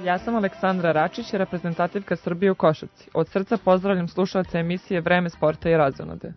Ja sam Aleksandra Račić, reprezentativka Srbije u košarci. Od srca pozdravljam slušalce emisije Vreme sporta i razonode.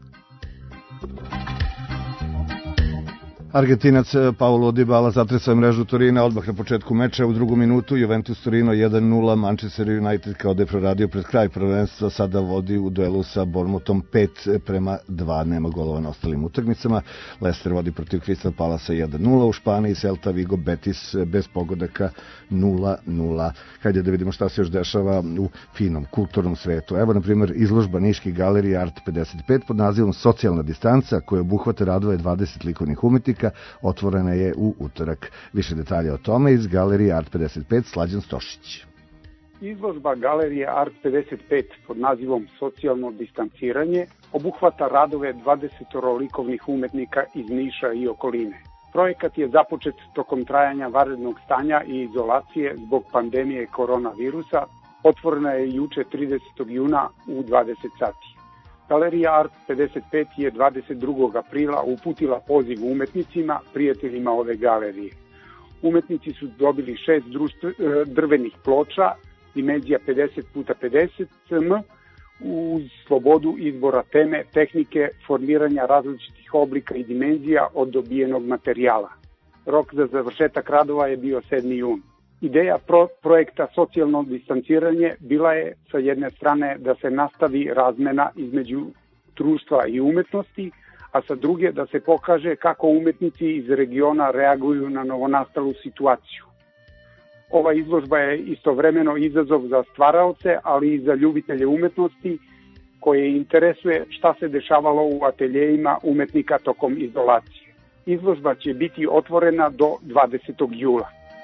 Argentinac Paulo Dybala zatresao mrežu Torina odmah na početku meča. U drugom minutu Juventus Torino 1-0. Manchester United, kao da je proradio pred kraj prvenstva, sada vodi u duelu sa Bournemouthom 5-2. Nema golova na ostalim utakmicama. Leicester vodi protiv Crystal Palasa 1-0. U Španiji Celta Vigo Betis bez pogodaka 0-0. Hajde da vidimo šta se još dešava u finom, kulturnom svetu. Evo, na primjer, izložba Niške galerije Art 55 pod nazivom Socijalna distanca, koja obuhvata radove 20 likovnih umetnika, otvorena je u utorak. Više detalja o tome iz galerije Art 55, Slađan Stošić. Izložba galerije Art 55 pod nazivom Socijalno distanciranje obuhvata radove 20 likovnih umetnika iz Niša i okoline. Projekat je započet tokom trajanja vanrednog stanja i izolacije zbog pandemije koronavirusa. Otvorena je juče 30. juna u 20 sati. Galerija Art 55 je 22. aprila uputila poziv umetnicima, prijateljima ove galerije. Umetnici su dobili 6 drvenih ploča, dimenzija 50x50 cm, uz slobodu izbora teme, tehnike, formiranja različitih oblika i dimenzija od dobijenog materijala. Rok za završetak radova je bio 7. jun. Ideja projekta Socijalno distanciranje bila je sa jedne strane da se nastavi razmena između društva i umetnosti, a sa druge da se pokaže kako umetnici iz regiona reaguju na novonastalu situaciju. Ova izložba je istovremeno izazov za stvaraoce, ali i za ljubitelje umetnosti, koje interesuje šta se dešavalo u ateljejima umetnika tokom izolacije. Izložba će biti otvorena do 20. jula.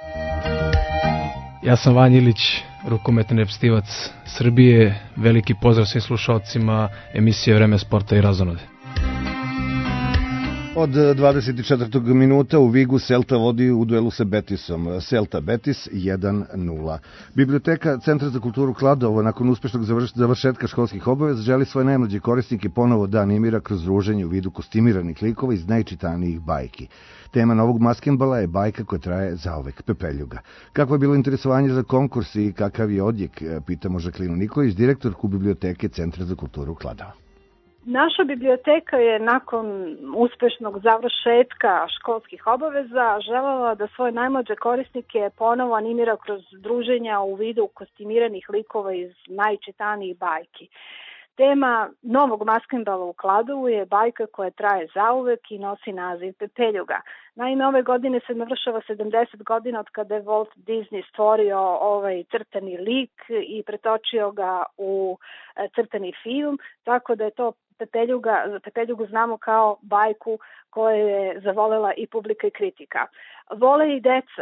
Ja sam Vanja Ilić, rukometni reprezentativac Srbije. Veliki pozdrav svim slušalcima emisije Vreme sporta i razonode. Od 24. minuta u Vigu Celta vodi u duelu sa Betisom. Celta Betis 1-0. Biblioteka Centra za kulturu Kladovo nakon uspešnog završetka školskih obaveza želi svoje najmlađe korisnike ponovo da animira kroz druženje u vidu kostimiranih likova iz najčitanijih bajki. Tema novog maskembala je bajka koja traje zauvek, Pepeljuga. Kako je bilo interesovanje za konkurs i kakav je odjek, pitamo Žaklinu Nikolić, direktorku Biblioteke Centra za kulturu Kladovo. Naša biblioteka je nakon uspešnog završetka školskih obaveza želela da svoje najmlađe korisnike ponovo animira kroz druženja u vidu kostimiranih likova iz najčitanijih bajki. Tema novog maskembala u Kladovu je bajka koja traje zauvek i nosi naziv Pepeljuga. Naime, ove godine se navršava 70 godina od kada je Walt Disney stvorio ovaj crtani lik i pretočio ga u crtani film, tako da je to Pepeljugu znamo kao bajku koju je zavolela i publika i kritika. Vole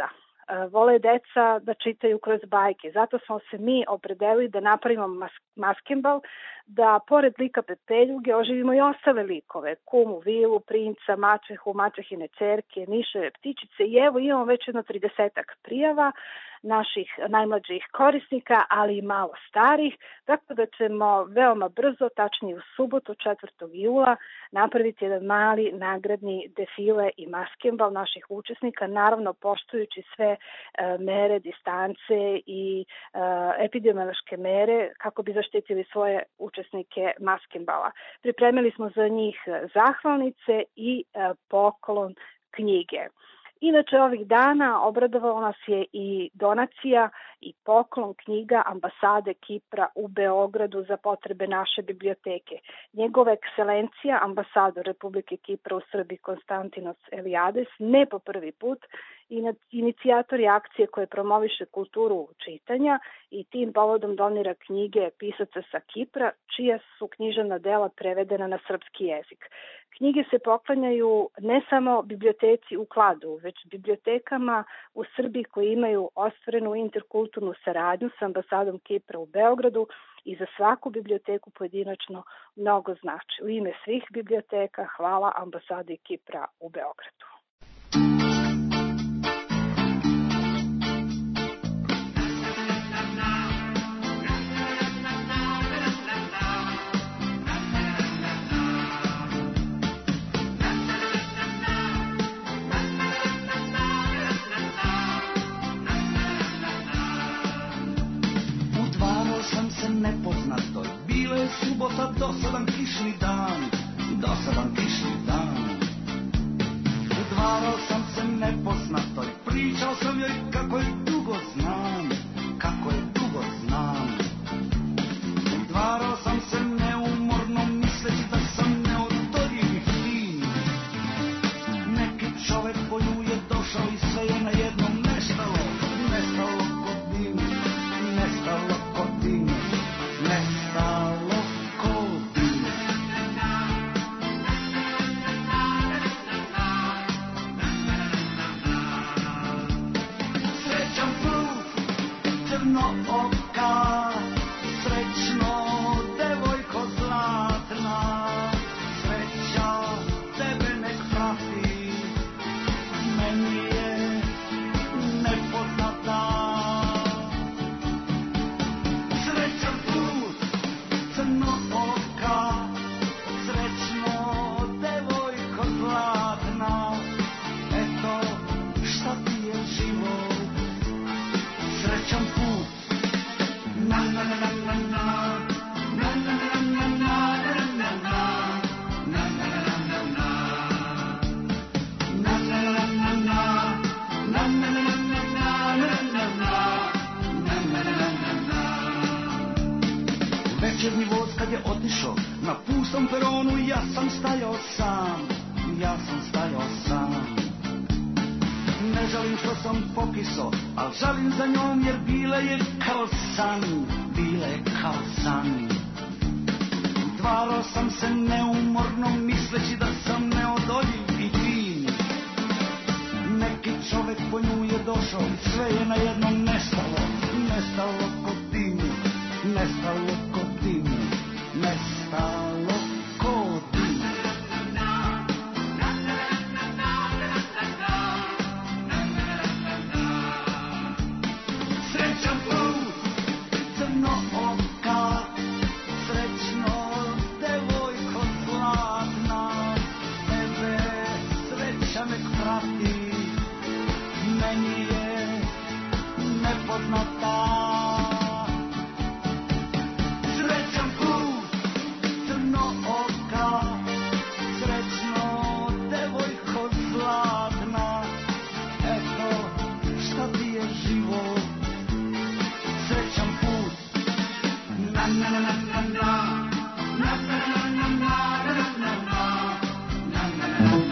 deca da čitaju kroz bajke, zato smo se mi opredelili da napravimo maskembal, da pored lika Pepeljuge oživimo i ostale likove, kumu, vilu, princa, mačehu, mačehine ćerke, miševe, ptičice i evo imamo već jedno 30-ak prijava naših najmlađih korisnika, ali i malo starih, tako da ćemo veoma brzo, tačnije u subotu 4. jula, napraviti jedan mali nagradni defile i maskembal naših učesnika, naravno poštujući sve mere, distance i epidemiološke mere kako bi zaštitili svoje učesnike maskembala. Pripremili smo za njih zahvalnice i poklon knjige. Inače, ovih dana obradovala nas je i donacija i poklon knjiga ambasade Kipra u Beogradu za potrebe naše biblioteke. Njegova ekscelencija, ambasador Republike Kipra u Srbiji Konstantinos Eliades, ne po prvi put, inicijator je akcije koje promoviše kulturu čitanja i tim povodom donira knjige pisaca sa Kipra, čija su književna dela prevedena na srpski jezik. Knjige se poklanjaju ne samo biblioteci u Kladovu, već bibliotekama u Srbiji koji imaju ostvarenu interkulturnu saradnju sa ambasadom Kipra u Beogradu i za svaku biblioteku pojedinačno mnogo znači. U ime svih biblioteka hvala ambasadi Kipra u Beogradu. nepoznatoj. Bila je subota, dosadan kišni dan, dosadan kišni dan. Udvarao sam se nepoznatoj, pričao sam joj kako je dugo znam, kako je dugo znam. Udvarao sam se neumorno, misleći da sam neodoljiv i fin. Neki čovek po nju je došao i sve je najednom nestalo, nestalo kod dim, nestalo kod dim, nestalo kod dim. Srećan put, crno oka, srećno devojko zlatna, sreća tebe nek prati, meni je nepoznata. Srećan put, crno oka, srećno devojko zlatna, eto šta ti je život. Srećan put, na na na na na na, na na na na na, na na na, na na na na, na na na na na, na na na na na, na na na na. Večernji voz kad je otišao, na pustom peronu ja sam stajao sam, ja sam stajao sam. Ne žalim što sam pokiso, al žalim za njom jer bila je kao san, bila je kao san. Udvarao sam se neumorno misleći da sam neodoljiv i fin. Neki čovek po nju je došao i sve je najednom nestalo, nestalo kod dim, nestalo kod dim, nestalo kod dim. Srećan put, crno oka, srećno devojko zlatna, tebe sreća nek prati, meni je nepoznata. Srećan put, crno oka, srećno devojko zlatna, eto šta ti je život. Srećan put, na na na na na, na na na na na, na na na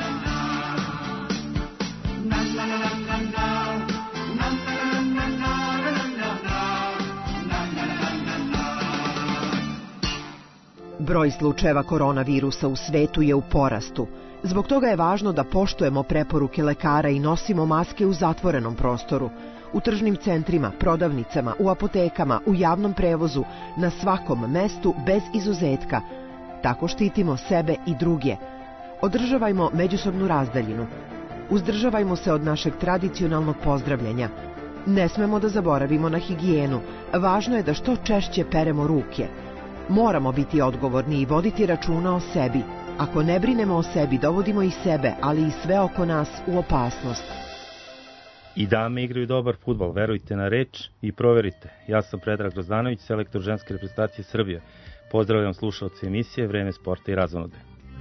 na. Broj slučajeva koronavirusa u svetu je u porastu. Zbog toga je važno da poštujemo preporuke lekara i nosimo maske u zatvorenom prostoru. U tržnim centrima, prodavnicama, u apotekama, u javnom prevozu, na svakom mestu bez izuzetka. Tako štitimo sebe i druge. Održavajmo međusobnu razdaljinu. Uzdržavajmo se od našeg tradicionalnog pozdravljanja. Ne smemo da zaboravimo na higijenu. Važno je da što češće peremo ruke. Moramo biti odgovorni i voditi računa o sebi. Ako ne brinemo o sebi, dovodimo i sebe, ali i sve oko nas u opasnost. I dame igraju dobar fudbal, verujte na reč i proverite. Ja sam Predrag Grozdanović, selektor ženske reprezentacije Srbije. Pozdravljam slušaoce emisije Vreme sporta i razonode.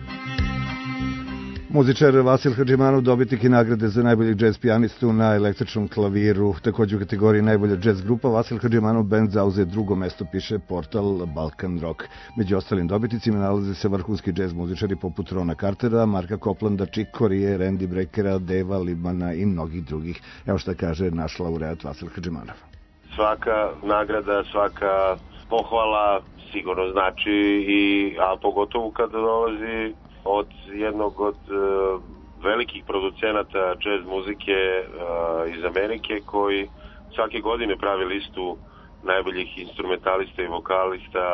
Muzičar Vasil Hadžimanov, dobitnik i nagrade za najboljeg džez pijanistu na električnom klaviru, takođe u kategoriji najbolja džez grupa. Vasil Hadžimanov band zauze drugo mesto, piše portal Balkan Rock. Među ostalim dobitnicima nalaze se vrhunski džez muzičari poput Rona Cartera, Marka Coplanda, Chick Corea, Randy Breckera, Deva Libmana i mnogih drugih. Evo šta kaže naš laureat Vasil Hadžimanov. Svaka nagrada, svaka pohvala sigurno znači, a pogotovo kada dolazi od jednog od velikih producenata jazz muzike iz Amerike, koji svake godine pravi listu najboljih instrumentalista i vokalista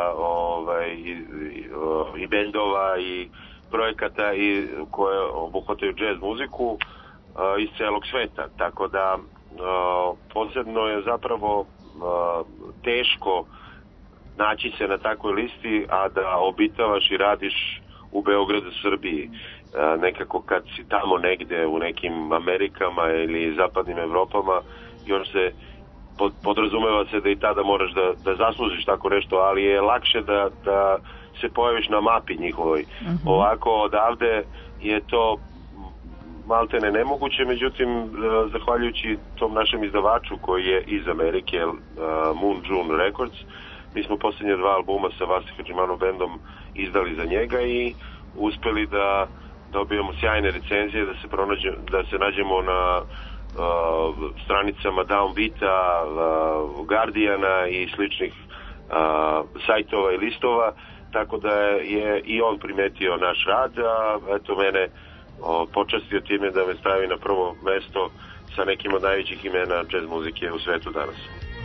i bendova i projekata koje obuhvataju jazz muziku iz celog sveta. Tako da posebno je zapravo teško naći se na takvoj listi, a da obitavaš i radiš u Beogradu, Srbiji. Nekako kad si tamo negde u nekim Amerikama ili zapadnim Evropama, još se podrazumeva se da i tada moraš da zaslužiš tako nešto, ali je lakše da se pojaviš na mapi njihovoj. Ovako odavde je to maltene nemoguće, međutim zahvaljujući tom našem izdavaču koji je iz Amerike, Moon June Records, mi smo posljednje 2 albuma sa Vasi Hadžimanu bandom izdali za njega i uspeli da dobijemo sjajne recenzije, da se nađemo na stranicama Downbeata, Guardiana i sličnih sajtova i listova, tako da je i on primetio naš rad, a eto mene počastio time da me stavi na prvo mesto sa nekim od najvećih imena jazz muzike u svetu danas.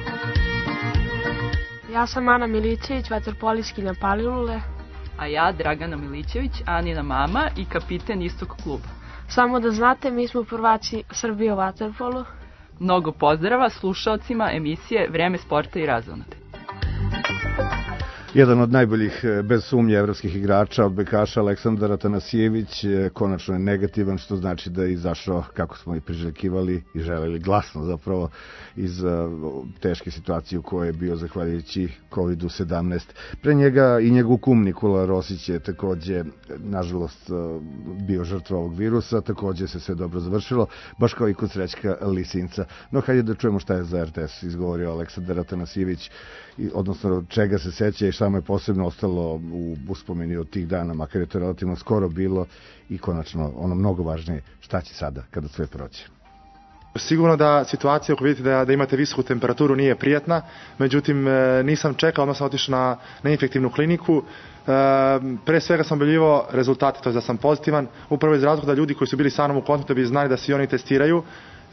Ja sam Ana Milićević, vaterpolistkinja Palilule. A ja Dragana Milićević, Anina mama i kapiten istog kluba. Samo da znate, mi smo prvaci Srbije u vaterpolu. Mnogo pozdrava slušalcima emisije Vreme sporta i razonode. Jedan od najboljih, bez sumnje, evropskih igrača, odbojkaša Aleksandar Atanasijević, konačno je negativan, što znači da je izašao, kako smo i priželjkivali i želeli glasno zapravo, iz teške situacije u kojoj je bio zahvaljujući COVID-19. Pre njega i njegov kum Nikola Rosić je takođe, nažalost, bio žrtva ovog virusa, takođe se sve dobro završilo, baš kao i kod Srećka Lisinca. No, hajde da čujemo šta je za RTS izgovorio Aleksandar Atanasijević, odnosno čega se seća i šta mu je posebno ostalo u uspomeni od tih dana, makar je to relativno skoro bilo, i konačno ono mnogo važnije, šta će sada kada sve prođe. Sigurno da situacija, ako vidite da imate visoku temperaturu, nije prijatna, međutim nisam čekao, odmah sam otišao na infektivnu kliniku. Pre svega sam objavljivao rezultate, to je da sam pozitivan, upravo iz razloga da ljudi koji su bili sa mnom u kontaktu bi znali da se i oni testiraju.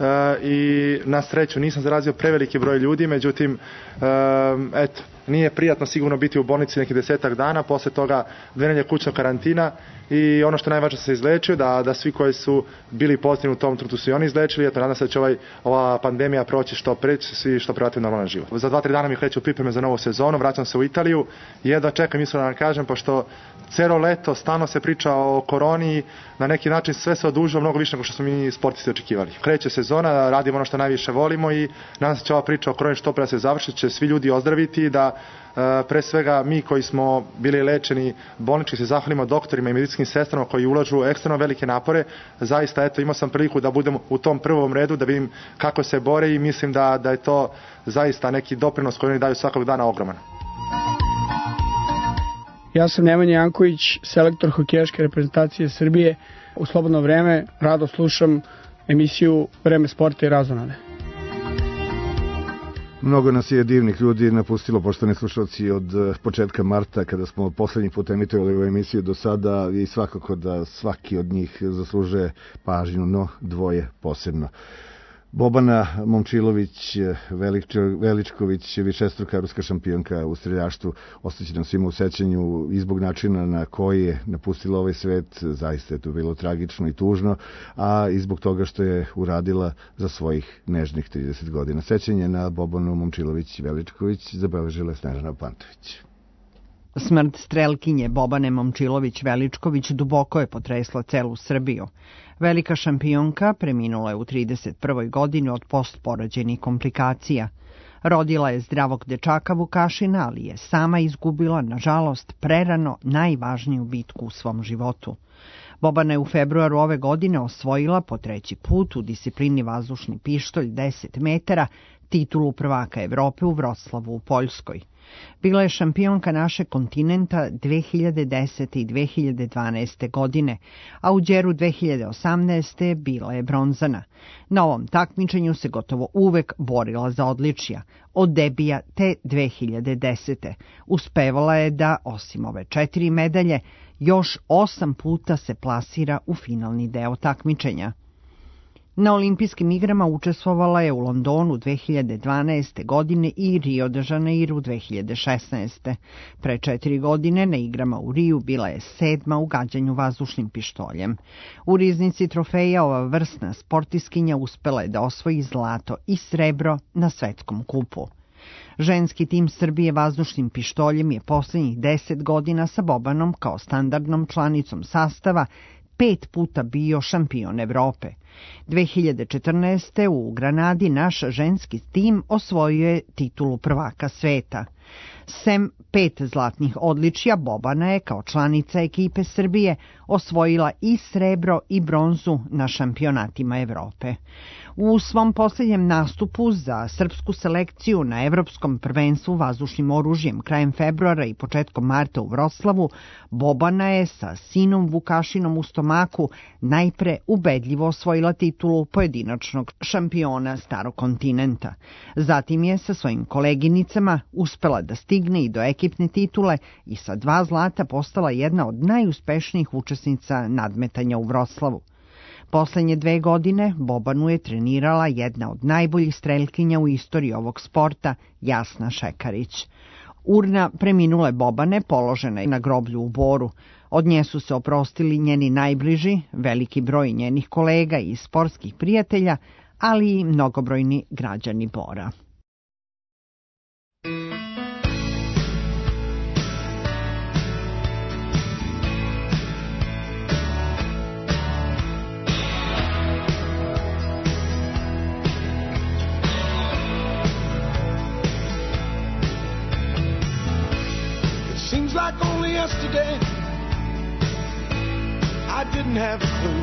I na sreću nisam zarazio preveliki broj ljudi, međutim eto, nije prijatno sigurno biti u bolnici neki 10 dana, posle toga 2 nedelje kućnog karantina i ono što je najvažnije se izlečio, da svi koji su bili pozitivni u tom trenutku su i oni izlečili, eto nadam se da će ova pandemija proći što pre, svi što prijatelji normalan život. Za 2-3 dana mi kreću pripreme za novu sezonu, vraćam se u Italiju, jedva čekam iskreno da vam kažem, pošto celo leto stalno se priča o koroni, na neki način sve se odužilo mnogo više nego što smo mi sportisti očekivali. Kreće sezona, radimo ono što najviše volimo i nadam se će ova priča o koroni što pre se završi, će svi ljudi ozdraviti i da pre svega mi koji smo bili lečeni bolnički se zahvalimo doktorima i medicinskim sestrama koji ulažu ekstremno velike napore. Zaista eto imao sam priliku da budem u tom prvom redu, da vidim kako se bore i mislim da je to zaista neki doprinos koji oni daju svakog dana ogroman. Ja sam Nemanja Janković, selektor hokejaške reprezentacije Srbije. U slobodno vreme rado slušam emisiju Vreme sporta i razonode. Mnogo nas je divnih ljudi napustilo, poštovani slušalci, od početka marta, kada smo poslednji put emitovali ovu emisiju do sada, i svakako da svaki od njih zaslužuje pažnju, no 2 posebno. Bobana Momčilović Veličković, višestruka ruska šampionka u streljaštvu, ostaće nam svima u sećanju i zbog načina na koji je napustila ovaj svet, zaista je to bilo tragično i tužno, a i zbog toga što je uradila za svojih nežnih 30 godina. Sećanje na Bobanu Momčilović Veličković zabeležila Snežana Pantović. Smrt strelkinje Bobane Momčilović Veličković duboko je potresla celu Srbiju. Velika šampionka preminula je u 31. godini od postporođenih komplikacija. Rodila je zdravog dečaka Vukašina, ali je sama izgubila, nažalost, prerano najvažniju bitku u svom životu. Bobana je u februaru ove godine osvojila po 3. put u disciplini vazdušni pištolj 10 metara titulu prvaka Evrope u Vroclavu u Poljskoj. Bila je šampionka našeg kontinenta 2010. i 2012. godine, a u Đeru 2018. bila je bronzana. Na ovom takmičenju se gotovo uvek borila za odličja, od debija te 2010. Uspevala je da, osim ove 4 medalje, još 8 puta se plasira u finalni deo takmičenja. Na olimpijskim igrama učestvovala je u Londonu 2012. godine i Rio de Janeiro 2016. Pre 4 godine na igrama u Riju bila je 7. u gađanju vazdušnim pištoljem. U riznici trofeja ova vrsna sportiskinja uspela je da osvoji zlato i srebro na svetskom kupu. Ženski tim Srbije vazdušnim pištoljem je poslednjih 10 godina sa Bobanom kao standardnom članicom sastava 5 puta bio šampion Evrope. 2014. u Granadi naš ženski tim osvojio je titulu prvaka sveta. Sem 5 zlatnih odličja, Bobana je kao članica ekipe Srbije osvojila i srebro i bronzu na šampionatima Evrope. U svom posljednjem nastupu za srpsku selekciju na Evropskom prvenstvu vazdušnim oružjem krajem februara i početkom marta u Vroclavu, Bobana je sa sinom Vukašinom u stomaku najpre ubedljivo osvojila titulu pojedinačnog šampiona Starog kontinenta. Zatim je sa svojim koleginicama uspela da stigne i do ekipne titule i sa 2 zlata postala jedna od najuspešnijih učesnica nadmetanja u Vroclavu. Poslednje 2 godine Bobanu je trenirala jedna od najboljih streljkinja u istoriji ovog sporta, Jasna Šekarić. Urna preminule Bobane položena je na groblju u Boru. Od nje su se oprostili njeni najbliži, veliki broj njenih kolega i sportskih prijatelja, ali i mnogobrojni građani Bora. Seems like only yesterday I didn't have a clue.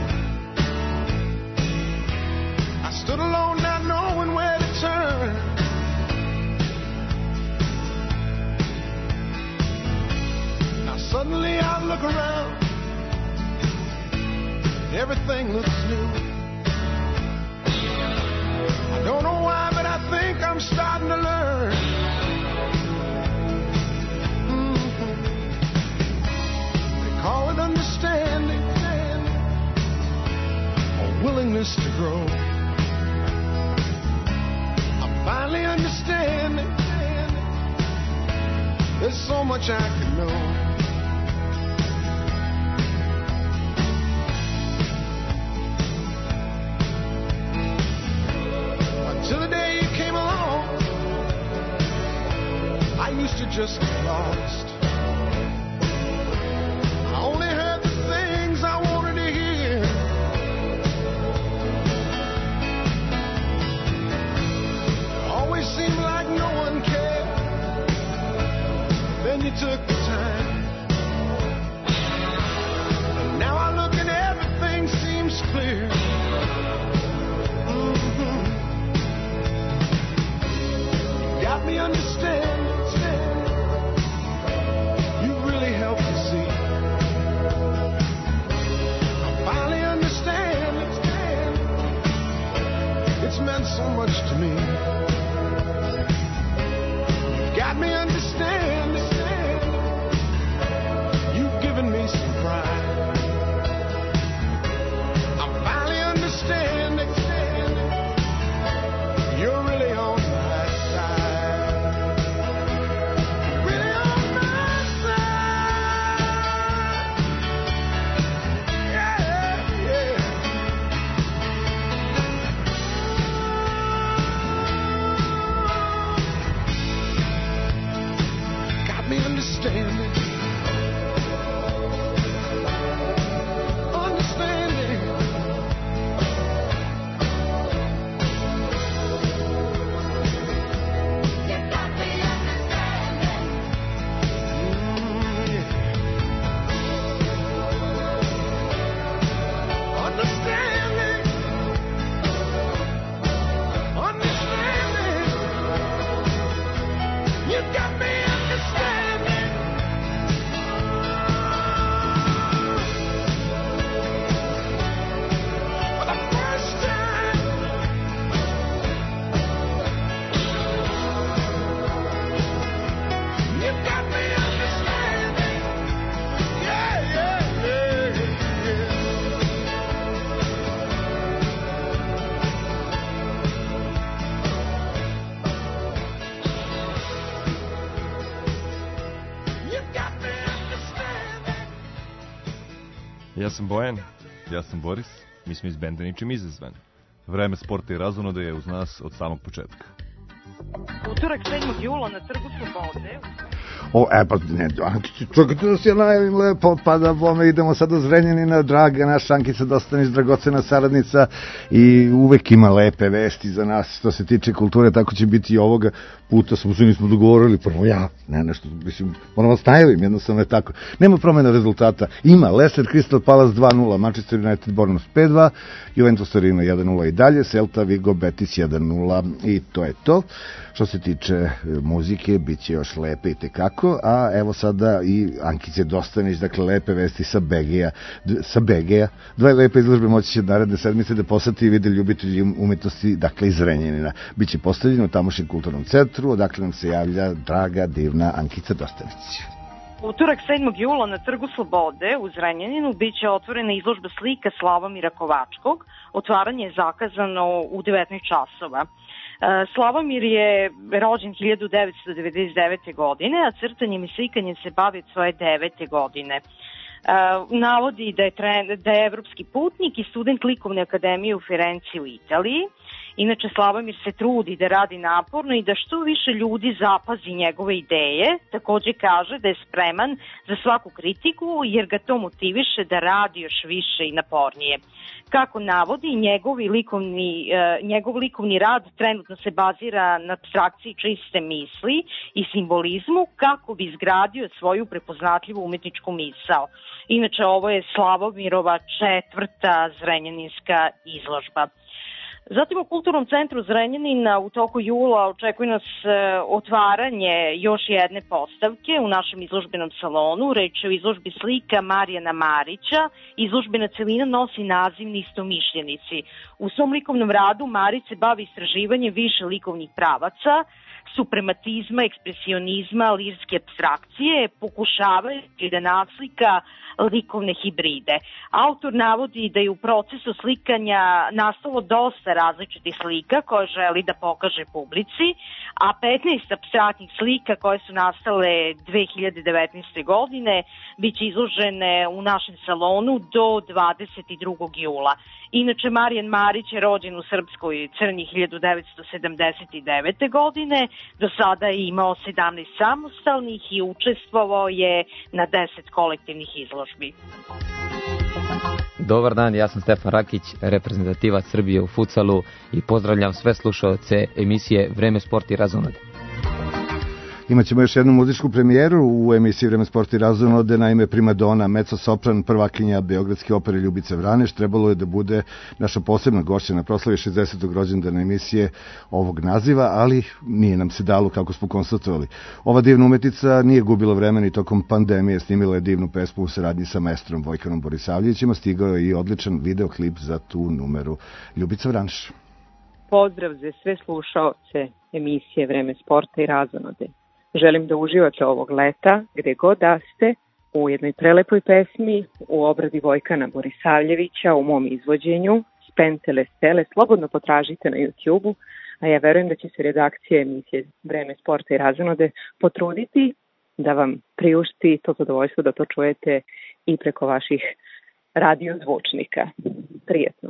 I stood alone not knowing where to turn. Now suddenly I look around, everything looks new. I don't know why, but I think I'm starting to learn. Call it understanding or willingness to grow. I'm finally understanding there's so much I can know. Until the day you came along, I used to just get lost. Only heard the things I wanted to hear. Always seemed like no one cared. Then you took the time. And now I look and everything seems clear. You got me understanding. You really helped me see. It's meant so much to me. You've got me understanding. You've given me some pride. I'm finally understanding. You're really on my side. Really on my side. Yeah, yeah. Me understanding, understanding. You got me understanding. Understanding, understanding. You got me understanding. Ja sam Bojan. Ja sam Boris. Mi smo iz benda Ničim izazvan. Vreme sporta i razonode je uz nas od samog početka. Utorak 7. jula na Trgu Slobode. Pa ne, čekajte da se ja najavim lepo, pa da idemo sad do Zrenjanina, draga naša Ankica Dostanić, dragocena saradnica i uvek ima lepe vesti za nas što se tiče kulture, tako će biti i ovoga puta, smo se nismo dogovorili, prvo ja, ne nešto, mislim, moram vas najavim, jednostavno je tako. Nema promjena rezultata, ima Leicester Crystal Palace 2-0, Manchester United Bournemouth 5-2, Juventus Torino 1-0 i dalje, Celta Vigo Betis 1-0 i to je to. Što se tiče muzike, bit će još lepe i tekako, a evo sada i Ankice Dostanić, dakle lepe vesti sa BG-a. Dva lepe izložbe moći će naredne sedmice da poseti i vide ljubitelji umetnosti, dakle iz Zrenjanina. Biće postavljeno u tamošnjem kulturnom centru, odakle nam se javlja draga, divna Ankica Dostanić. Utorak 7. jula na Trgu Slobode u Zrenjaninu biće otvorena izložba slika Slavomira Kovačkog. Otvaranje je zakazano u 19 časova. Slavomir je rođen 1999. godine, a crtanjem i slikanjem se bavi od svoje 9. godine. Navodi da je evropski putnik i student likovne akademije u Firenci u Italiji. Inače, Slavomir se trudi da radi naporno i da što više ljudi zapazi njegove ideje. Takođe kaže da je spreman za svaku kritiku jer ga to motiviše da radi još više i napornije. Kako navodi, njegov likovni rad trenutno se bazira na apstrakciji čiste misli i simbolizmu kako bi izgradio svoju prepoznatljivu umetničku misao. Inače, ovo je Slavomirova 4. zrenjaninska izložba. Zatim u Kulturnom centru Zrenjanina u toku jula očekuje nas otvaranje još jedne postavke u našem izložbenom salonu. Reč je o izložbi slika Marijana Marića. Izložbena celina nosi naziv Neistomišljenici. U svom likovnom radu Marić se bavi istraživanjem više likovnih pravaca, suprematizma, ekspresionizma, lirske apstrakcije, pokušavajući da naslika likovne hibride. Autor navodi da je u procesu slikanja nastalo dosta različitih slika koje želi da pokaže publici, a 15 apstraktnih slika koje su nastale 2019. godine biće izložene u našem salonu do 22. jula. Inače, Marijan Marić je rođen u Srpskoj Crnji 1979. godine, do sada je imao 17 samostalnih i učestvovao je na 10 kolektivnih izložbi. Dobar dan, ja sam Stefan Rakić, reprezentativac Srbije u futsalu i pozdravljam sve slušaoce emisije Vreme, sport i razonode. Imaćemo još jednu muzičku premijeru u emisiji Vreme, sport i razonode, naime primadona, mezzo-sopran, prvakinja Beogradske opere Ljubica Vraneš, trebalo je da bude naša posebna gošća na proslavi 60. rođendana emisije ovog naziva, ali nije nam se dalo kako smo konstatovali. Ova divna umetnica nije gubila vremena i tokom pandemije snimila je divnu pesmu u saradnji sa maestrom Vojkanom Borisavljevićima, stigao je i odličan videoklip za tu numeru. Ljubica Vraneš. Pozdrav za sve slušaoce emisije Vreme, sporta i razonode. Želim da uživate ovog leta, gde god da ste, u jednoj prelepoj pesmi, u obradi Vojkana Borisavljevića, u mom izvođenju, Spentele stele, slobodno potražite na YouTube-u, a ja verujem da će se redakcija emisije Vreme, sporta i razonode potruditi da vam priušti to zadovoljstvo da to čujete i preko vaših radio zvučnika. Prijetno.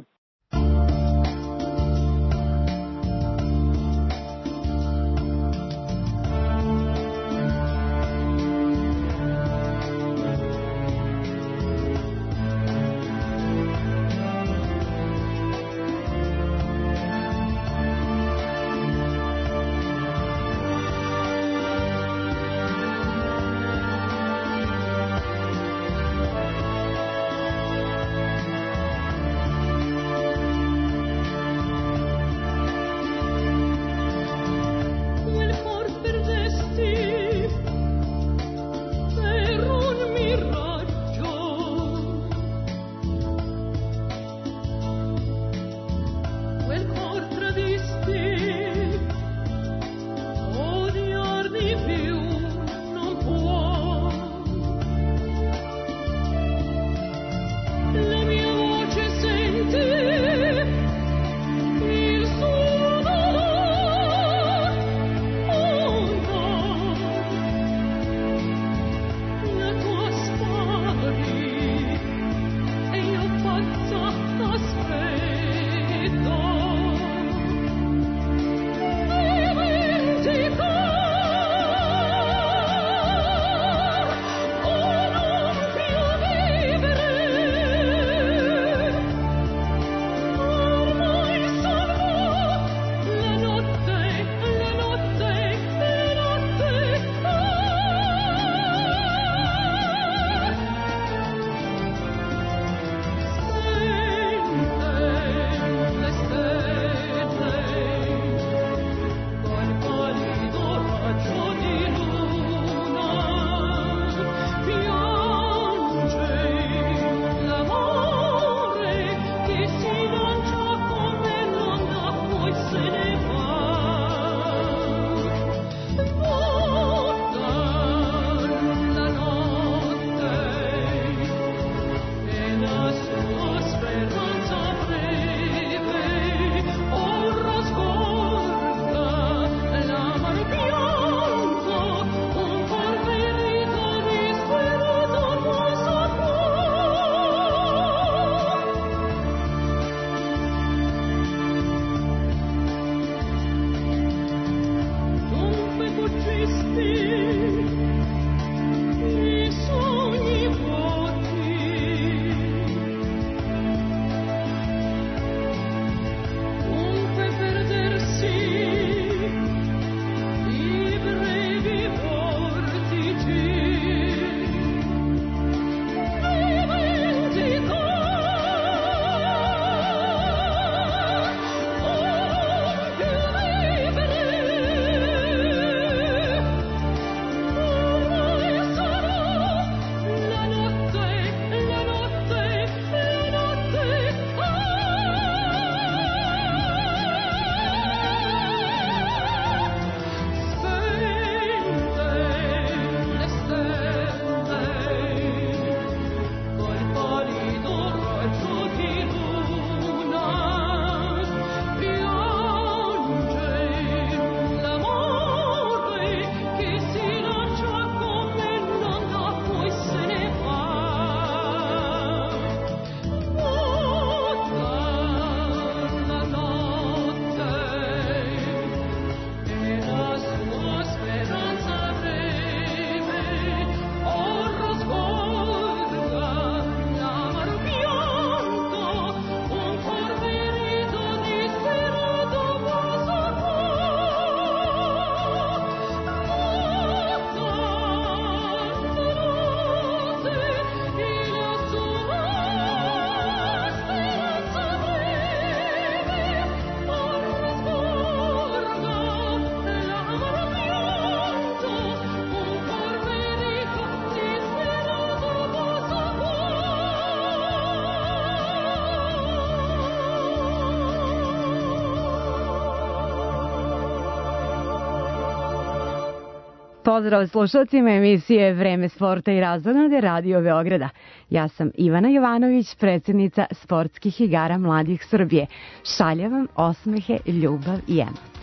Pozdrav slušalcima emisije Vreme sporta i razonode Radio Beograda. Ja sam Ivana Jovanović, predsjednica Sportskih igara mladih Srbije. Šaljem vam osmehe, ljubav i emocije.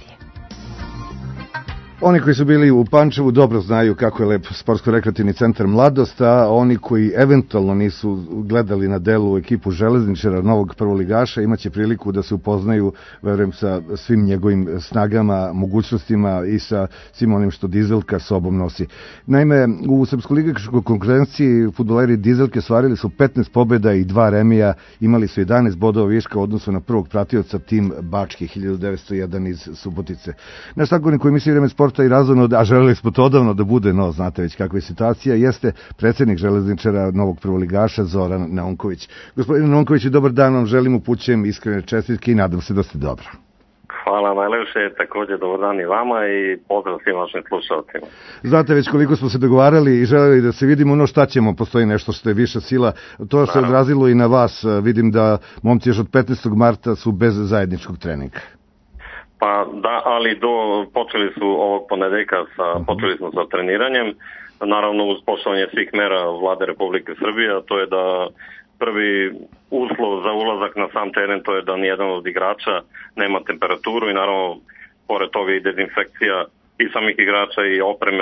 Oni koji su bili u Pančevu dobro znaju kako je lep sportsko-rekreativni centar Mladost, a oni koji eventualno nisu gledali na delu ekipu železničara novog prvoligaša imaće priliku da se upoznaju, verujem, sa svim njegovim snagama, mogućnostima i sa svim onim što Dizelka sobom nosi. Naime, u srpsko-ligaškoj konkurenciji fudbaleri Dizelke stvarili su 15 pobjeda i 2 remija, imali su 11 bodova viška u odnosu na prvog pratioca tim Bačke 1901 iz Subotice. Naš sagovornik u emisiji Vreme sporta i razonod, a želeli smo to odavno da bude, no znate već kakva je situacija, jeste predsjednik železničara novog prvoligaša Zoran Naunković. Gospodine Naunković, dobar dan, vam želim, upućujem iskrene čestitke i nadam se da ste dobro. Hvala najlepše, također dobar dan i vama i pozdrav svim vašim slušalcima. Znate već koliko smo se dogovarali i želeli da se vidimo, no šta ćemo, postoji nešto što je viša sila, to se odrazilo i na vas, vidim da momci još od 15. marta su bez zajedničkog treninga. Pa da, ali počeli su ovog ponedeljka, počeli smo sa treniranjem, naravno uz poštovanje svih mera Vlade Republike Srbije, a to je da prvi uslov za ulazak na sam teren, to je da nijedan od igrača nema temperaturu i naravno pored toga i dezinfekcija i samih igrača i opreme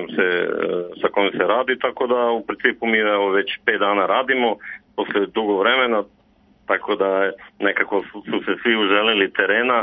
sa kojom se radi, tako da u principu mi već 5 dana radimo posle dugo vremena, tako da nekako su se svi uželeli terena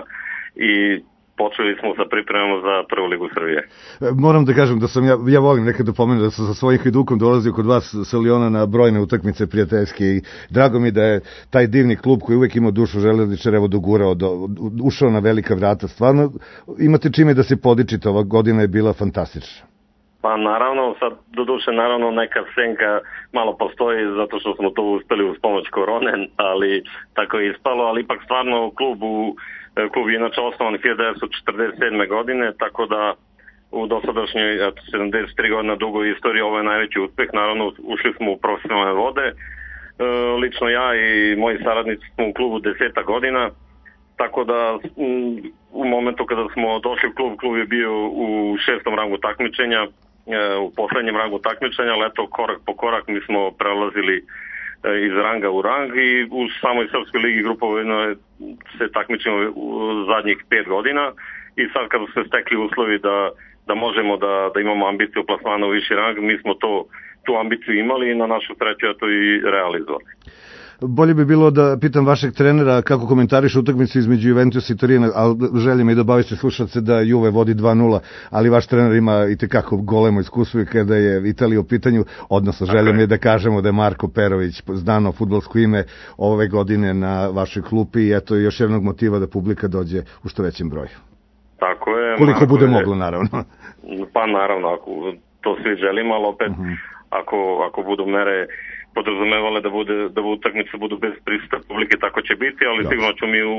i počeli smo sa pripremama za prvu ligu Srbije. Moram da kažem da sam ja volim nekad da pomenem da sam sa svojim Hajdukom dolazio kod vas sa Liona na brojne utakmice prijateljske i drago mi da je taj divni klub koji uvek imao dušu železničara evo dogurao, ušao na velika vrata. Stvarno imate čime da se podičite, ova godina je bila fantastična. Pa naravno, sad doduše naravno neka senka malo postoji zato što smo to uspeli uz pomoć korone, ali tako je ispalo, ali ipak stvarno klub je inače osnovan 1947. godine, tako da u dosadašnjoj 73 godina dugoj istoriji ovo je najveći uspeh. Naravno, ušli smo u profesionalne vode. Lično ja i moji saradnici smo u klubu 10 godina, tako da u momentu kada smo došli u klub je bio u 6. rangu takmičenja, u poslednjem rangu takmičenja, ali eto korak po korak mi smo prelazili iz ranga u rang i u samoj Srpskoj ligi grupovima se takmičimo u zadnjih 5 godina i sad kada su se stekli uslovi da možemo da imamo ambiciju plasmana u viši rang, mi smo tu ambiciju imali i na našu sreću to i realizovali. Bolje bi bilo da pitam vašeg trenera kako komentariše utakmicu između Juventusa i Torina, ali želim i da obavište slušalce da Juve vodi 2-0, ali vaš trener ima i tekako golemo iskustvo kada je Italija u pitanju, odnosno želim je da kažemo da je Marko Perović, znano fudbalsko ime, ove godine na vašoj klupi i eto još jednog motiva da publika dođe u što većem broju. Tako je. Koliko bude moglo, naravno. Pa naravno, ako to svi želimo, ali opet ako budu mere podrazumevale da utakmice budu bez prisustva publike, tako će biti, ali sigurno ću mi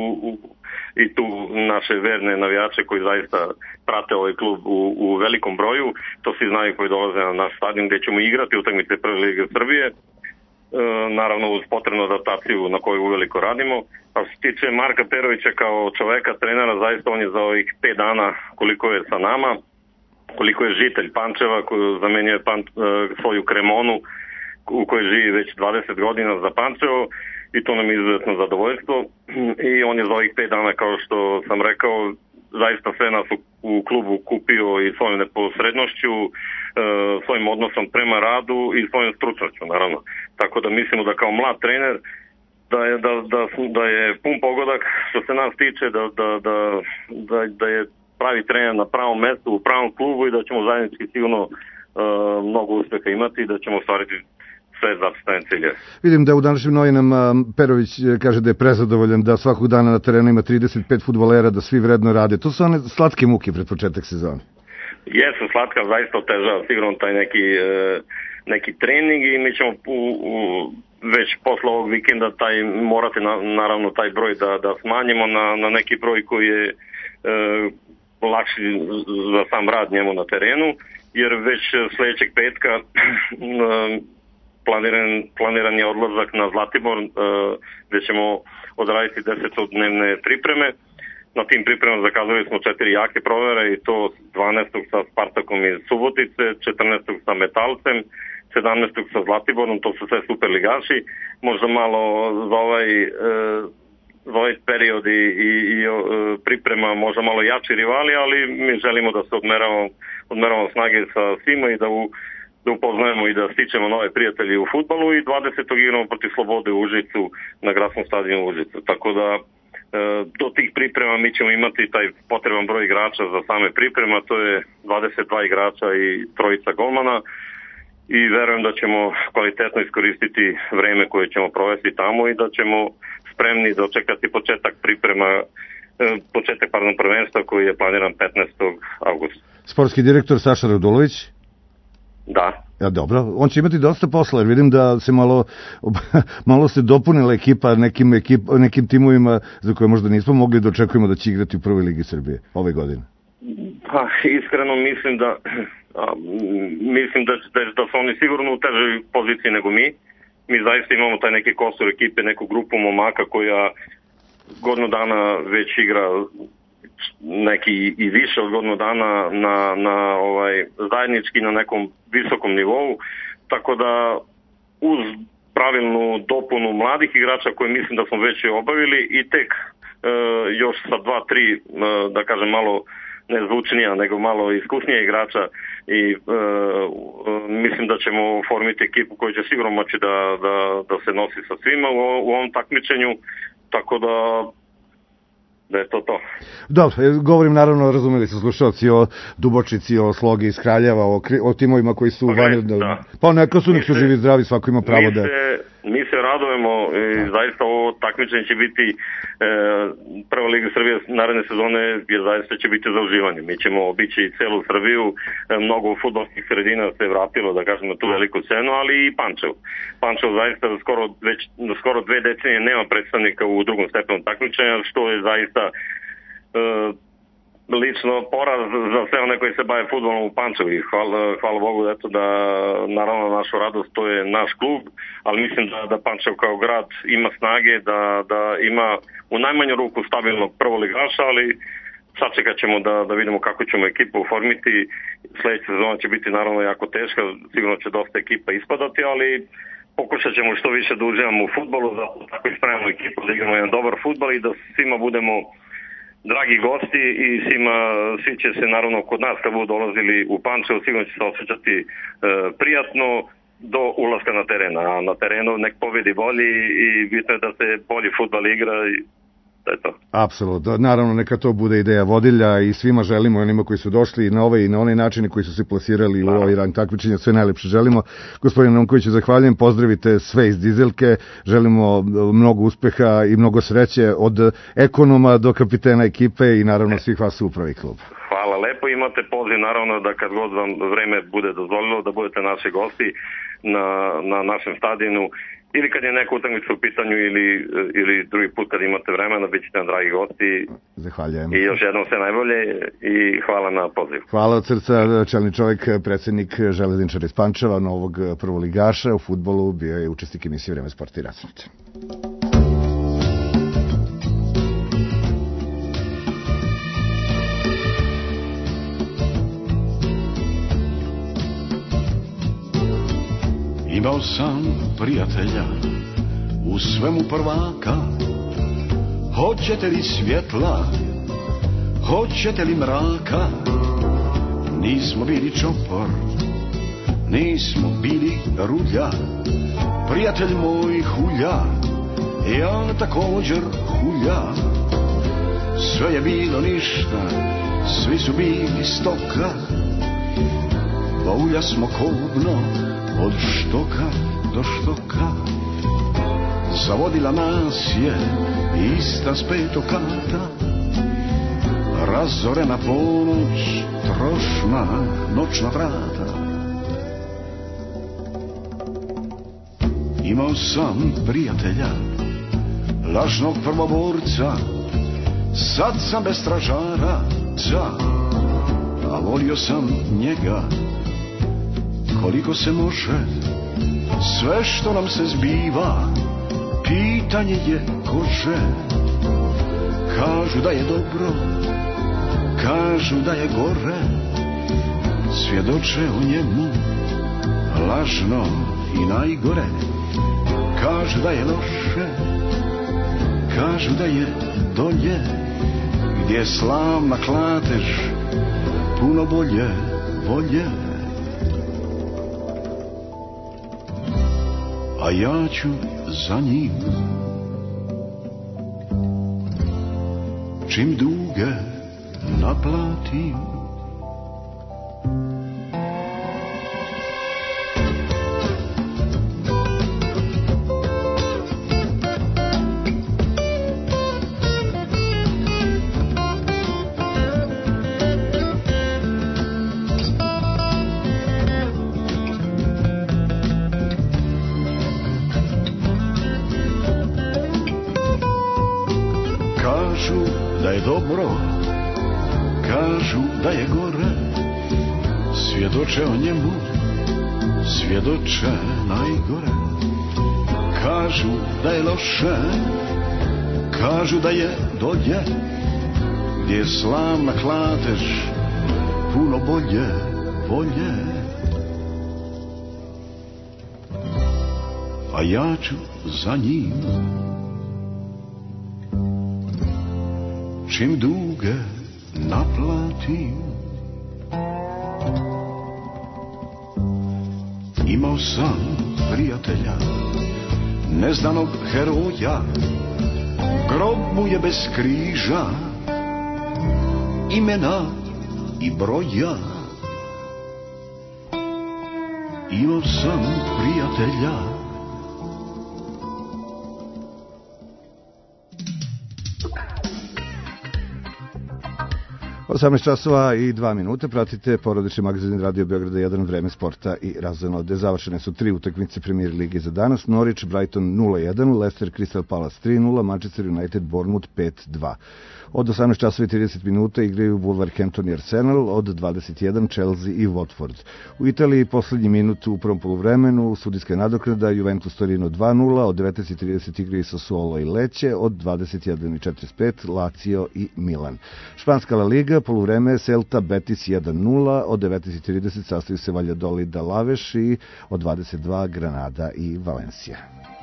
i tu naše verne navijače koji zaista prate ovaj klub u velikom broju, to svi znaju koji dolaze na naš stadion gde ćemo igrati utakmice Prve lige Srbije, naravno uz potrebnu adaptaciju na koju uveliko radimo. A što se tiče Marka Perovića kao čoveka, trenera, zaista on je za ovih 5 dana koliko je sa nama, koliko je žitelj Pančeva, koji zamenjuje svoju Kremonu, u kojoj živi već 20 godina za Pančevo i to nam je izuzetno zadovoljstvo i on je za ovih 5 dana, kao što sam rekao, zaista sve nas u klubu kupio i svojom neposrednošću, svojim odnosom prema radu i svojom stručnošću, naravno. Tako da mislimo da kao mlad trener da je pun pogodak što se nas tiče, da je pravi trener na pravom mestu, u pravom klubu i da ćemo zajednički sigurno mnogo uspeha imati i da ćemo ostvariti sve zacrtane cilje. Vidim da u današnjim novinama Perović kaže da je prezadovoljan, da svakog dana na terenu ima 35 fudbalera, da svi vredno rade. To su one slatke muke pred početak sezone. Jesu slatka, zaista otežava sigurno taj neki trening i mi ćemo već posle ovog vikenda morati naravno taj broj da smanjimo na neki broj koji je lakši za sam rad njemu na terenu, jer već sledećeg petka planiran je odlazak na Zlatibor gde ćemo odraditi 10-dnevne pripreme Na tim pripremama zakazali smo 4 jake provere i to 12. sa Spartakom iz Subotice, 14. sa Metalcem, 17. sa Zlatiborom, to su sve superligaši. Možda malo za ovaj period i priprema možda malo jači rivali, ali mi želimo da se odmeravamo snage sa svima i da upoznajemo i da stičemo nove prijatelje u fudbalu i 20. igramo protiv Slobode u Užicu na gradskom stadionu u Užicu. Tako da do tih priprema mi ćemo imati taj potreban broj igrača za same priprema, to je 22 igrača i 3 golmana i verujem da ćemo kvalitetno iskoristiti vreme koje ćemo provesti tamo i da ćemo spremni dočekati početak prvenstva koji je planiran 15. augusta. Sportski direktor Saša Radulović? Da. Ja, dobro, on će imati dosta posla, jer vidim da se malo se dopunila ekipa nekim timovima za koje možda nismo mogli da očekujemo da će igrati u prvoj ligi Srbije ove godine. Pa, iskreno mislim da su oni sigurno u težoj poziciji nego mi. Mi zaista imamo taj neki kostur ekipe, neku grupu momaka koja godinu dana već igra neki i više od godinu dana na zajednički na nekom visokom nivou, tako da uz pravilnu dopunu mladih igrača koje mislim da smo već obavili i tek još sa 2-3 da kažem malo nezvučnija nego malo iskusnija igrača i mislim da ćemo formiti ekipu koja će sigurno moći da se nosi sa svima u ovom takmičenju, tako da je to. Dobro, govorim naravno, razumeli se slušalci o Dubočici, o Slogi iz Kraljeva, o timovima koji su vanredno. Pa neka su, nek su živi zdravi, svako ima pravo da... Mi se radujemo i zaista ovo takmičenje će biti prva Liga Srbije naredne sezone, jer zaista će biti za uživanje. Mi ćemo obići celu Srbiju, mnogo fudbalskih sredina se vratilo, da kažem, na tu veliku scenu, ali i Pančevo. Pančevo zaista skoro 2 decenije nema predstavnika u drugom stepenu takmičenja, što je zaista lično poraz za sve one koji se bave fudbalom u Pančevu i hvala Bogu da naravno našu radost to je naš klub, ali mislim da Pančev kao grad ima snage da ima u najmanju ruku stabilnog prvoligaša, ali sačekat ćemo da vidimo kako ćemo ekipu oformiti. Sledeća sezona će biti naravno jako teška, sigurno će dosta ekipa ispadati, ali pokušat ćemo što više da uživamo u fudbalu, zato tako ispravimo ekipu da igramo jedan dobar fudbal i da svima budemo dragi gosti i svi će se naravno kod nas kad budu dolazili u Pančevo sigurno će se osjećati prijatno do ulaska na teren. A na terenu nek pobedi bolji i bitno je da se bolji fudbal igra i to je to. Apsolutno, naravno neka to bude ideja vodilja i svima želimo, onima koji su došli i na ovaj i na onaj način koji su se plasirali u ovaj rang takmičenja, sve najlepše želimo. Gospodine Nonkoviću, zahvaljujem, pozdravite sve iz Dizelke, želimo mnogo uspeha i mnogo sreće od ekonoma do kapitena ekipe i naravno svih vas u upravi kluba. Hvala lepo, imate poziv naravno da kad god vam vreme bude dozvolilo da budete naši gosti na našem stadionu ili kad je neka utakmica u pitanju ili drugi put kad imate vremena, bit ćete nam dragi gosti. Zahvaljujem. I još jednom sve najbolje i hvala na pozivu. Hvala od srca, čelni čovjek, predsjednik Železničara iz Pančeva, novog prvoligaša u fudbalu, bio je učesnik emisije Vreme sporta i razonode. Imao sam prijatelja, u svemu prvaka. Hoćete li svjetla, hoćete li mraka? Nismo bili čopor, nismo bili rulja. Prijatelj moj hulja, ja također hulja. Sve je bilo ništa, svi su bili stoka. Baulja smo kobno, od štoka do štoka. Zavodila nas je ista s 5. kata. Razorena ponoć, trošna noćna vrata. Imao sam prijatelja, lažnog prvoborca. Sad sam bez stražaraca, a volio sam njega koliko se može. Sve što nam se zbiva pitanje je kože. Kažu da je dobro, kažu da je gore, svjedoče o njemu lažno i najgore. Kažu da je loše, kažu da je dolje, gdje je slavna klatež, puno bolje, bolje. A ja ću za njim, čim duge naplatim. Dobro, kažu da je gore, svjedoče o njemu, svjedoče najgore. Kažu da je loše, kažu da je dolje, gdje je slavna klatež, puno bolje, bolje. A ja ću za njim, čim duge naplatim. Imao sam prijatelja, neznanog heroja, grob mu je bez križa, imena i broja. Imao sam prijatelja, 18 časova i 2 minute, pratite porodični magazin Radio Beograda 1, vreme sporta i razonode. Završene su 3 utakmice Premier lige za danas. Norwich Brighton 0-1, Leicester Crystal Palace 3-0, Manchester United Bournemouth 5-2. Od 18 časova i 30 minuta igraju Wolverhampton i Arsenal, od 21 Chelsea i Watford. U Italiji poslednji minut u prvom poluvremenu, sudijska nadoknada, Juventus Torino 2-0, od 19:30 igraju Sassuolo i Lecce, od 21:45 Lazio i Milan. Španska La Liga, poluvreme Celta Betis 1-0, od 19:30 sastaju se Valladolid Alaveš i od 22 Granada i Valencija.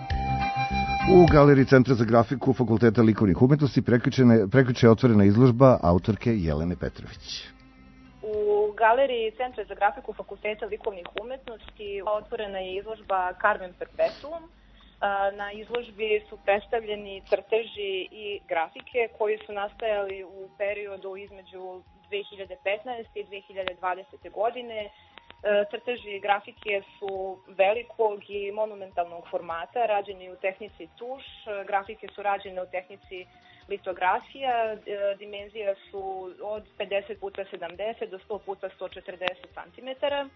U galeriji Centra za grafiku Fakulteta likovnih umetnosti prekjuče je otvorena izložba autorke Jelene Petrović. U galeriji Centra za grafiku Fakulteta likovnih umetnosti otvorena je izložba Carmen Perpetuum. Na izložbi su predstavljeni crteži i grafike koji su nastajali u periodu između 2015. i 2020. godine. Crteži i grafike su velikog i monumentalnog formata, rađeni u tehnici tuš, grafike su rađene u tehnici litografija, dimenzija su od 50x70 do 100x140 cm.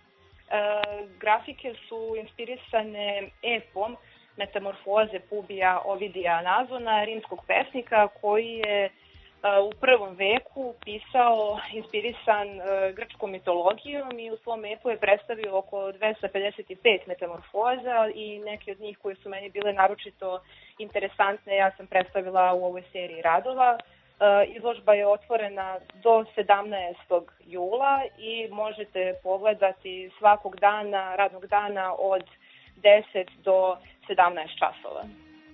Grafike su inspirisane epom Metamorfoze Publija Ovidija Nazona, rimskog pesnika koji je u prvom veku pisao inspirisan grčkom mitologijom i u svom epu je predstavio oko 255 metamorfoza i neke od njih koje su meni bile naročito interesantne ja sam predstavila u ovoj seriji radova. Izložba je otvorena do 17. jula i možete pogledati svakog dana, radnog dana od 10 do 17 časova.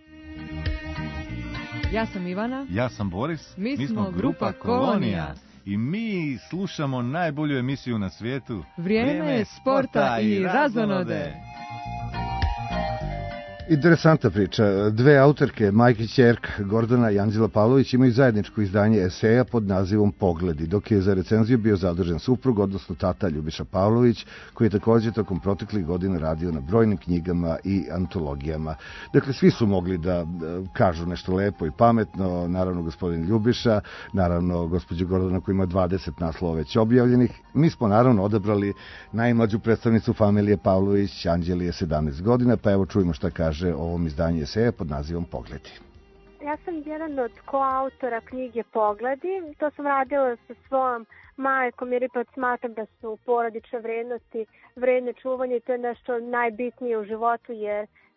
Ja sam Ivana. Ja sam Boris. Mi smo grupa Kolonija. I mi slušamo najbolju emisiju na svijetu. Vrijeme sporta i razonode. Interesantna priča. Dve autorke, majka i ćerka, Gordana i Anđela Pavlović, imaju zajedničko izdanje eseja pod nazivom Pogledi, dok je za recenziju bio zadužen suprug, odnosno tata Ljubiša Pavlović, koji je također tokom proteklih godina radio na brojnim knjigama i antologijama. Dakle, svi su mogli da kažu nešto lepo i pametno, naravno gospodin Ljubiša, naravno gospođa Gordana koja ima 20 naslova već objavljenih. Mi smo naravno odabrali najmlađu predstavnicu familije Pavlović, Anđeli je 17 godina, pa evo čujemo šta kaže o ovom izdanju eseja pod nazivom Pogledi. Ja sam jedan od koautora knjige Pogledi. To sam radila sa svojom majkom jer ipak smatram da su porodične vrednosti vredne čuvanje i to je nešto najbitnije u životu jer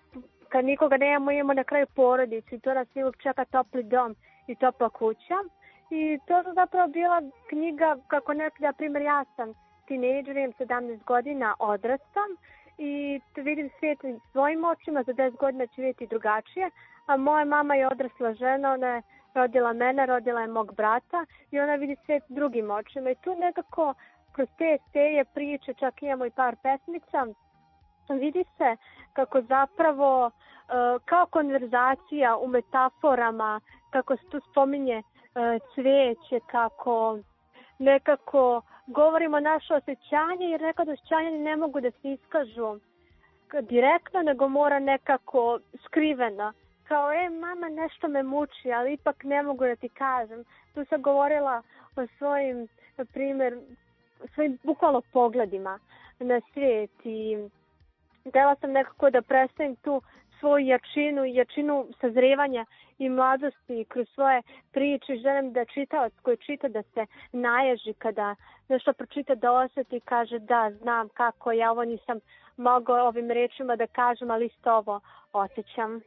kad nikoga nemamo, imamo na kraju porodicu i to nas uvijek čeka topli dom i topla kuća. I to je zapravo bila knjiga, kako neki, na primjer, ja sam tinejdžer, imam 17 godina, odrastam i vidim svijet svojim očima, za 10 godina ću vidjeti drugačije, a moja mama je odrasla žena, ona je rodila mene, rodila je mog brata i ona vidi svijet drugim očima i tu nekako kroz te priče, čak imamo i par pesmica, vidi se kako zapravo kao konverzacija u metaforama, kako se tu spominje cvijeće, kako nekako govorimo naše osjećanje, jer nekad osjećanja ne mogu da se iskažu direktno, nego mora nekako skriveno. Kao, mama, nešto me muči, ali ipak ne mogu da ti kažem. Tu sam govorila o svojim, na primjer, svojim bukvalno pogledima na svijet i htjela sam nekako da predstavim tu svoju jačinu sazrevanja i mladosti kroz svoje priče. Želim da čitalac koji čita da se naježi kada nešto pročita, da osjeti i kaže da, znam kako, ja ovo nisam mogao ovim rečima da kažem, ali isto ovo osjećam.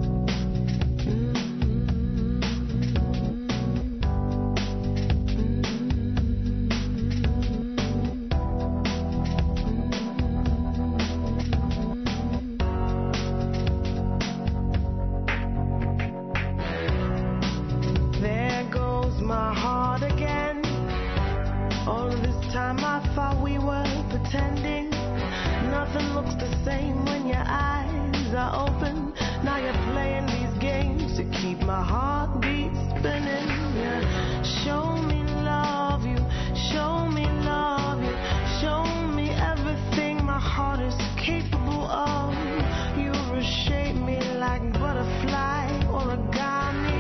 Time I thought we were pretending. Nothing looks the same when your eyes are open. Now you're playing these games to keep my heartbeat spinning. Yeah. Show me love you, show me love you, show me everything my heart is capable of. You reshape me like butterfly origami.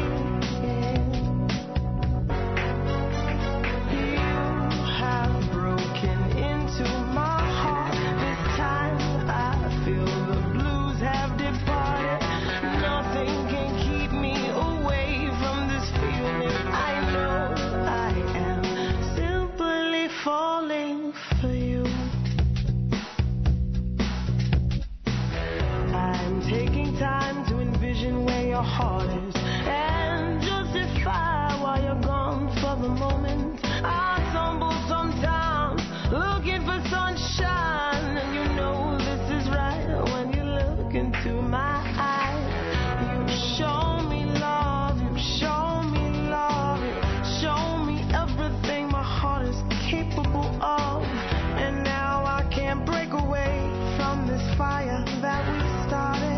Your heart is and justify why you're gone for the moment. I stumble sometimes looking for sunshine, and you know this is right when you look into my eyes. You show me love, you show me love, you show me everything my heart is capable of, and now I can't break away from this fire that we started.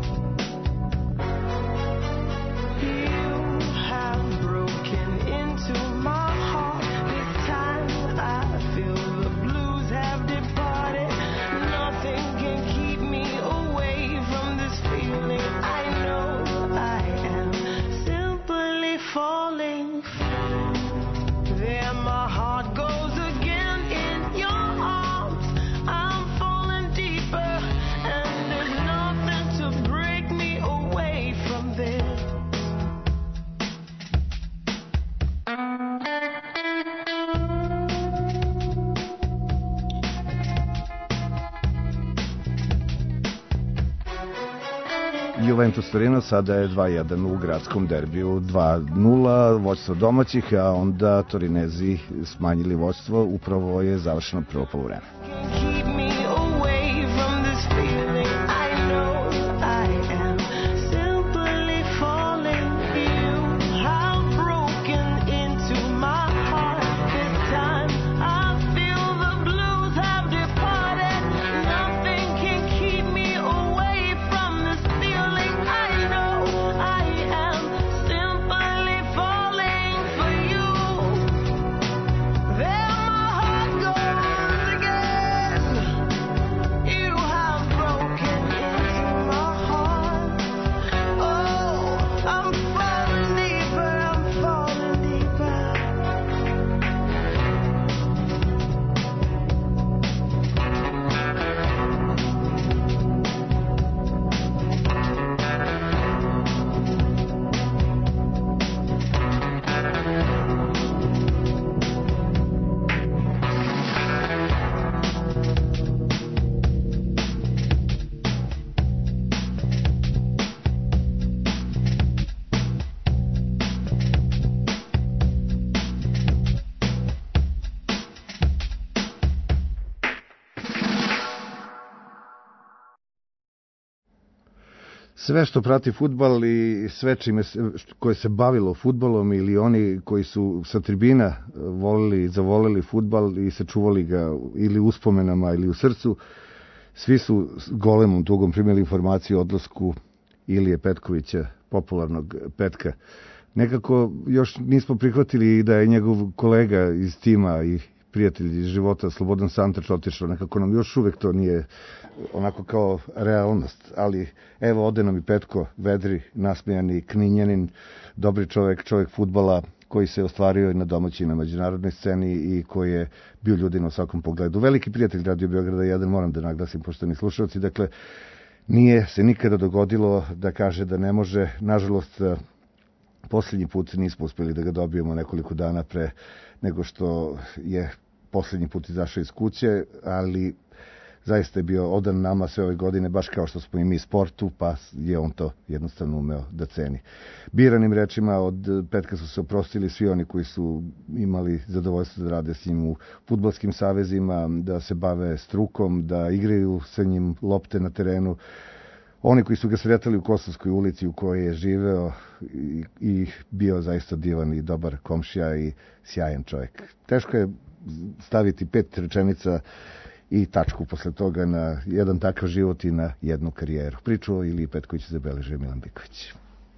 Juventus Torino sada je 2-1 u gradskom derbiju, 2-0 vođstvo domaćih, a onda Torinezi smanjili vođstvo, upravo je završeno prvo poluvreme. Sve što prati fudbal i sve koje se bavilo fudbalom ili oni koji su sa tribina zavoleli fudbal i sačuvali ga ili uspomenama ili u srcu, svi su golemom tugom primili informaciju o odlasku Ilije Petkovića, popularnog Petka. Nekako još nismo prihvatili da je njegov kolega iz tima i prijatelj iz života Slobodan Santač otišao. Nekako nam još uvek to nije onako kao realnost. Ali evo ode nam i Petko, vedri, nasmejani, Kninjanin, dobri čovek fudbala koji se ostvario i na domaćoj i na međunarodnoj sceni i koji je bio ljudima u svakom pogledu. Veliki prijatelj Radio Beograda 1, moram da naglasim, poštovani slušalci. Dakle, nije se nikada dogodilo da kaže da ne može. Nažalost, posljednji put nismo uspeli da ga dobijemo nekoliko dana pre nego što je posljednji put izašao iz kuće, ali zaista je bio odan nama sve ove godine, baš kao što smo i mi sportu, pa je on to jednostavno umeo da ceni. Biranim rečima od Petka su se oprostili svi oni koji su imali zadovoljstvo da rade s njim u fudbalskim savezima, da se bave strukom, da igraju sa njim lopte na terenu. Oni koji su ga sretali u Kosovskoj ulici u kojoj je živeo i bio zaista divan i dobar komšija i sjajan čovjek. Teško je staviti 5 rečenica i tačku posle toga na jedan takav život i na jednu karijeru. Priču o Iliji Petkoviću zabeležio Milan Biković.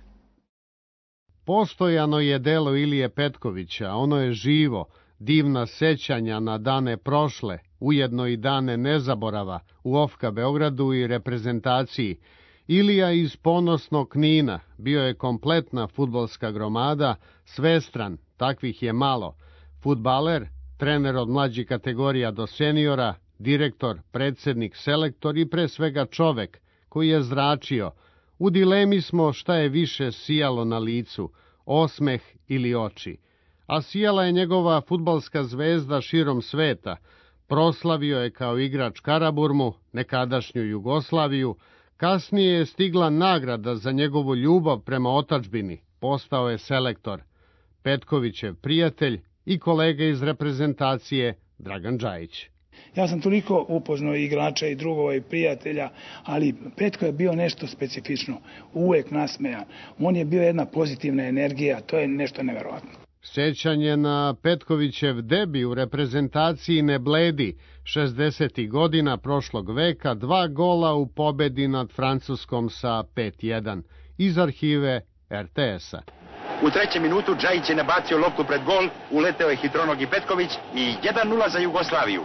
Postojano je delo Ilije Petkovića, ono je živo, divna sećanja na dane prošle, ujedno i dane nezaborava u OFK Beogradu i reprezentaciji. Ilija iz ponosnog Knina bio je kompletna fudbalska gromada, svestran, takvih je malo. Fudbaler, trener od mlađih kategorija do seniora, direktor, predsednik, selektor i pre svega čovek koji je zračio. U dilemi smo šta je više sijalo na licu, osmeh ili oči. A sijala je njegova fudbalska zvezda širom sveta. Proslavio je kao igrač Karaburmu, nekadašnju Jugoslaviju. Kasnije je stigla nagrada za njegovu ljubav prema otadžbini. Postao je selektor. Petkovićev prijatelj i kolega iz reprezentacije Dragan Džajić. Ja sam toliko upoznao igrača i drugova i prijatelja, ali Petko je bio nešto specifično, uvek nasmejan. On je bio jedna pozitivna energija, to je nešto neverovatno. Sećanje na Petkovićev debi u reprezentaciji ne bledi. 60. godina prošlog veka, 2 gola u pobedi nad Francuskom sa 5-1. Iz arhive RTS-a. U 3. minutu Džajić je nabacio loptu pred gol, uleteo je hitronogi Petković i 1-0 za Jugoslaviju.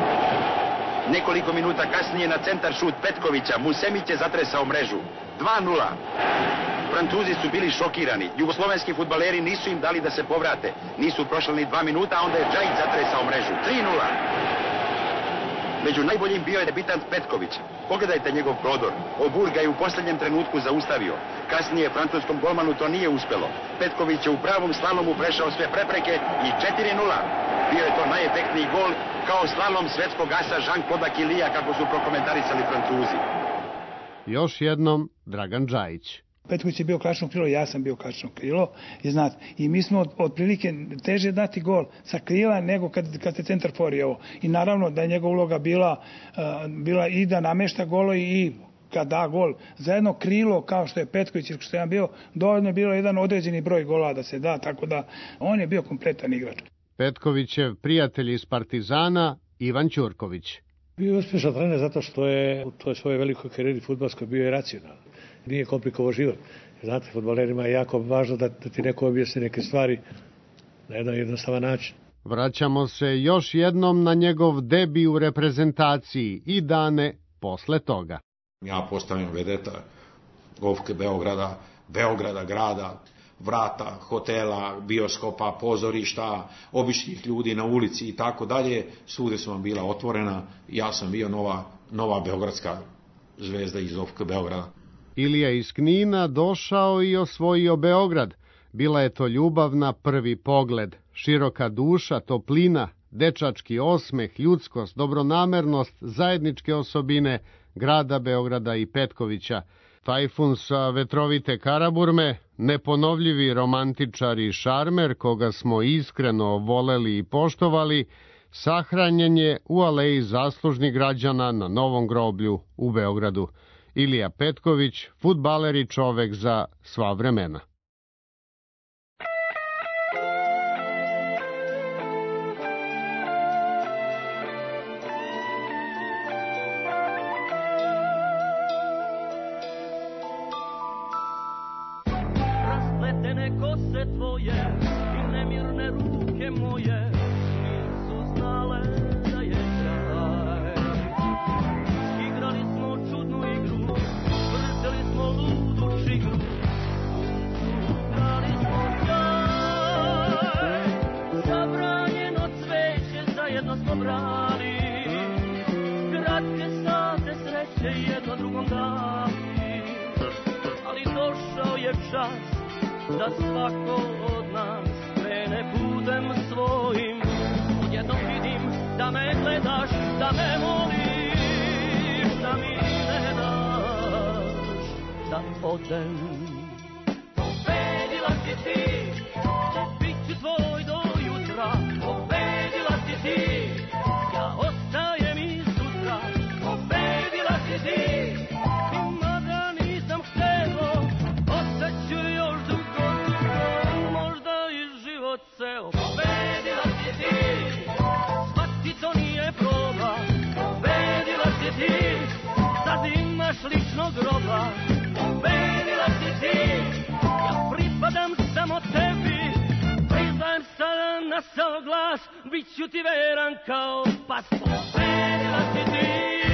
Nekoliko minuta kasnije na centar šut Petkovića, Musemić je zatresao mrežu. 2-0. Francuzi su bili šokirani. Jugoslovenski fudbaleri nisu im dali da se povrate. Nisu prošli ni 2 minuta, a onda je Džajić zatresao mrežu. 3-0. Među najboljim bio je debitant Petković. Pogledajte njegov prodor. Obur ga je u posljednjem trenutku zaustavio. Kasnije francuskom golmanu to nije uspelo. Petković je u pravom slalomu prešao sve prepreke i 4-0. Bio je to najefektniji gol, kao slalom svetskog asa Jean-Claude Kilija, kako su prokomentarisali Francuzi. Još jednom Dragan Džajić. Petković je bio klasično krilo, ja sam bio klasično krilo i mi smo otprilike teže dati gol sa krila nego kad se centar fori ovo. I naravno da je njegova uloga bila i da namešta golo i kad da gol za jedno krilo kao što je Petković ili što je bio, dovoljno je bilo jedan određeni broj gola da se da, tako da on je bio kompletan igrač. Petkovićev prijatelj iz Partizana Ivan Ćurković. Bio je uspješan trener zato što je u toj svojoj velikoj karijeri fudbalskoj bio je racionalan. Nije komplikovao život. Znate, fudbalerima je jako važno da ti neko objasni neke stvari na jedan jednostavan način. Vraćamo se još jednom na njegov debi u reprezentaciji i dane posle toga. Ja postavljam vedeta OFK Beograda grada, vrata, hotela, bioskopa, pozorišta, običnih ljudi na ulici i tako dalje. Svude su vam bila otvorena. Ja sam bio nova beogradska zvezda iz OFK Beograda. Ilija iz Knina došao i osvojio Beograd. Bila je to ljubav na prvi pogled, široka duša, toplina, dečački osmeh, ljudskost, dobronamernost, zajedničke osobine grada Beograda i Petkovića. Tajfun sa vetrovite Karaburme, neponovljivi romantičar i šarmer koga smo iskreno voleli i poštovali, sahranjen je u aleji zaslužnih građana na Novom groblju u Beogradu. Ilija Petković, fudbaler i čovek za sva vremena. Rasletene kose tvoje i nemirne ruke moje nisu znale da je kraj. Igrali smo čudnu igru, vrteli smo ludu čigru, ukrali smo sjaj. Zabranjeno cveće zajedno smo brali, kratke sate sreće jedno drugom dali. Ali došao je čas da svako od nas krene putem svojim. Odjednom vidim da me gledaš, da me moliš, da mi ne daš da odem. Pobedila si ti, bit ću tvoj do jutra. Pobedila si ti, ja ostajem i sutra. Pobedila si ti, i mada nisam hteo, ostaću još dugo, možda i život ceo. Pobedila si ti, shvati to nije proba. Pobedila si ti, sad imaš ličnog groba. Pobedila si ti, ja pripadam samo tebi. Priznajem sada na sav glas, bit ću ti veran kao pas. Pobedila si ti.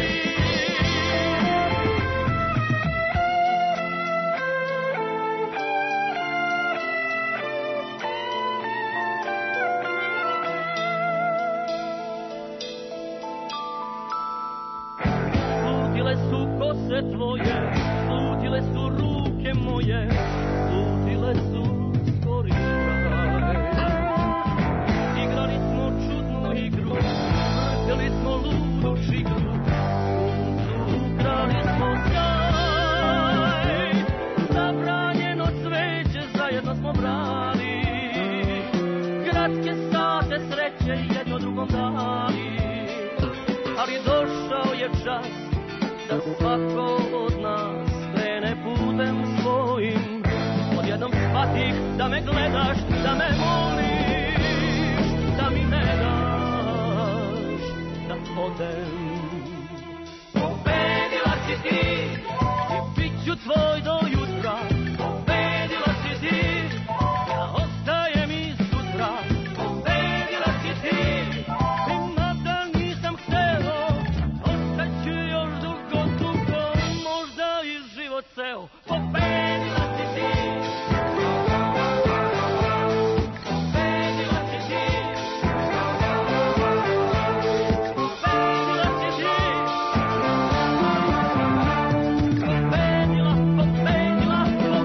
Slutile su kose tvoje, slutile su ruke moje, slutile su skori kraj. Igrali smo čudnu igru, vrteli smo ludu čigru, ukrali smo sjaj. Zabranjeno cveće zajedno smo brali, kratke sate sreće jedno drugom dali. Ali došao je čas da svako od nas krene putem svojim. Odjednom shvatih da me gledaš, da me moliš, da mi ne daš da odem. Pobedila si ti, i bit ću tvoj do jutra. Pobedila si ti, ja ostajem i sutra. Pobedila si ti, i mada nisam hteo, ostaću još dugo, dugo, možda i život ceo. Pobedila si ti, pobedila si ti, pobedila si ti, pobedila, pobedila,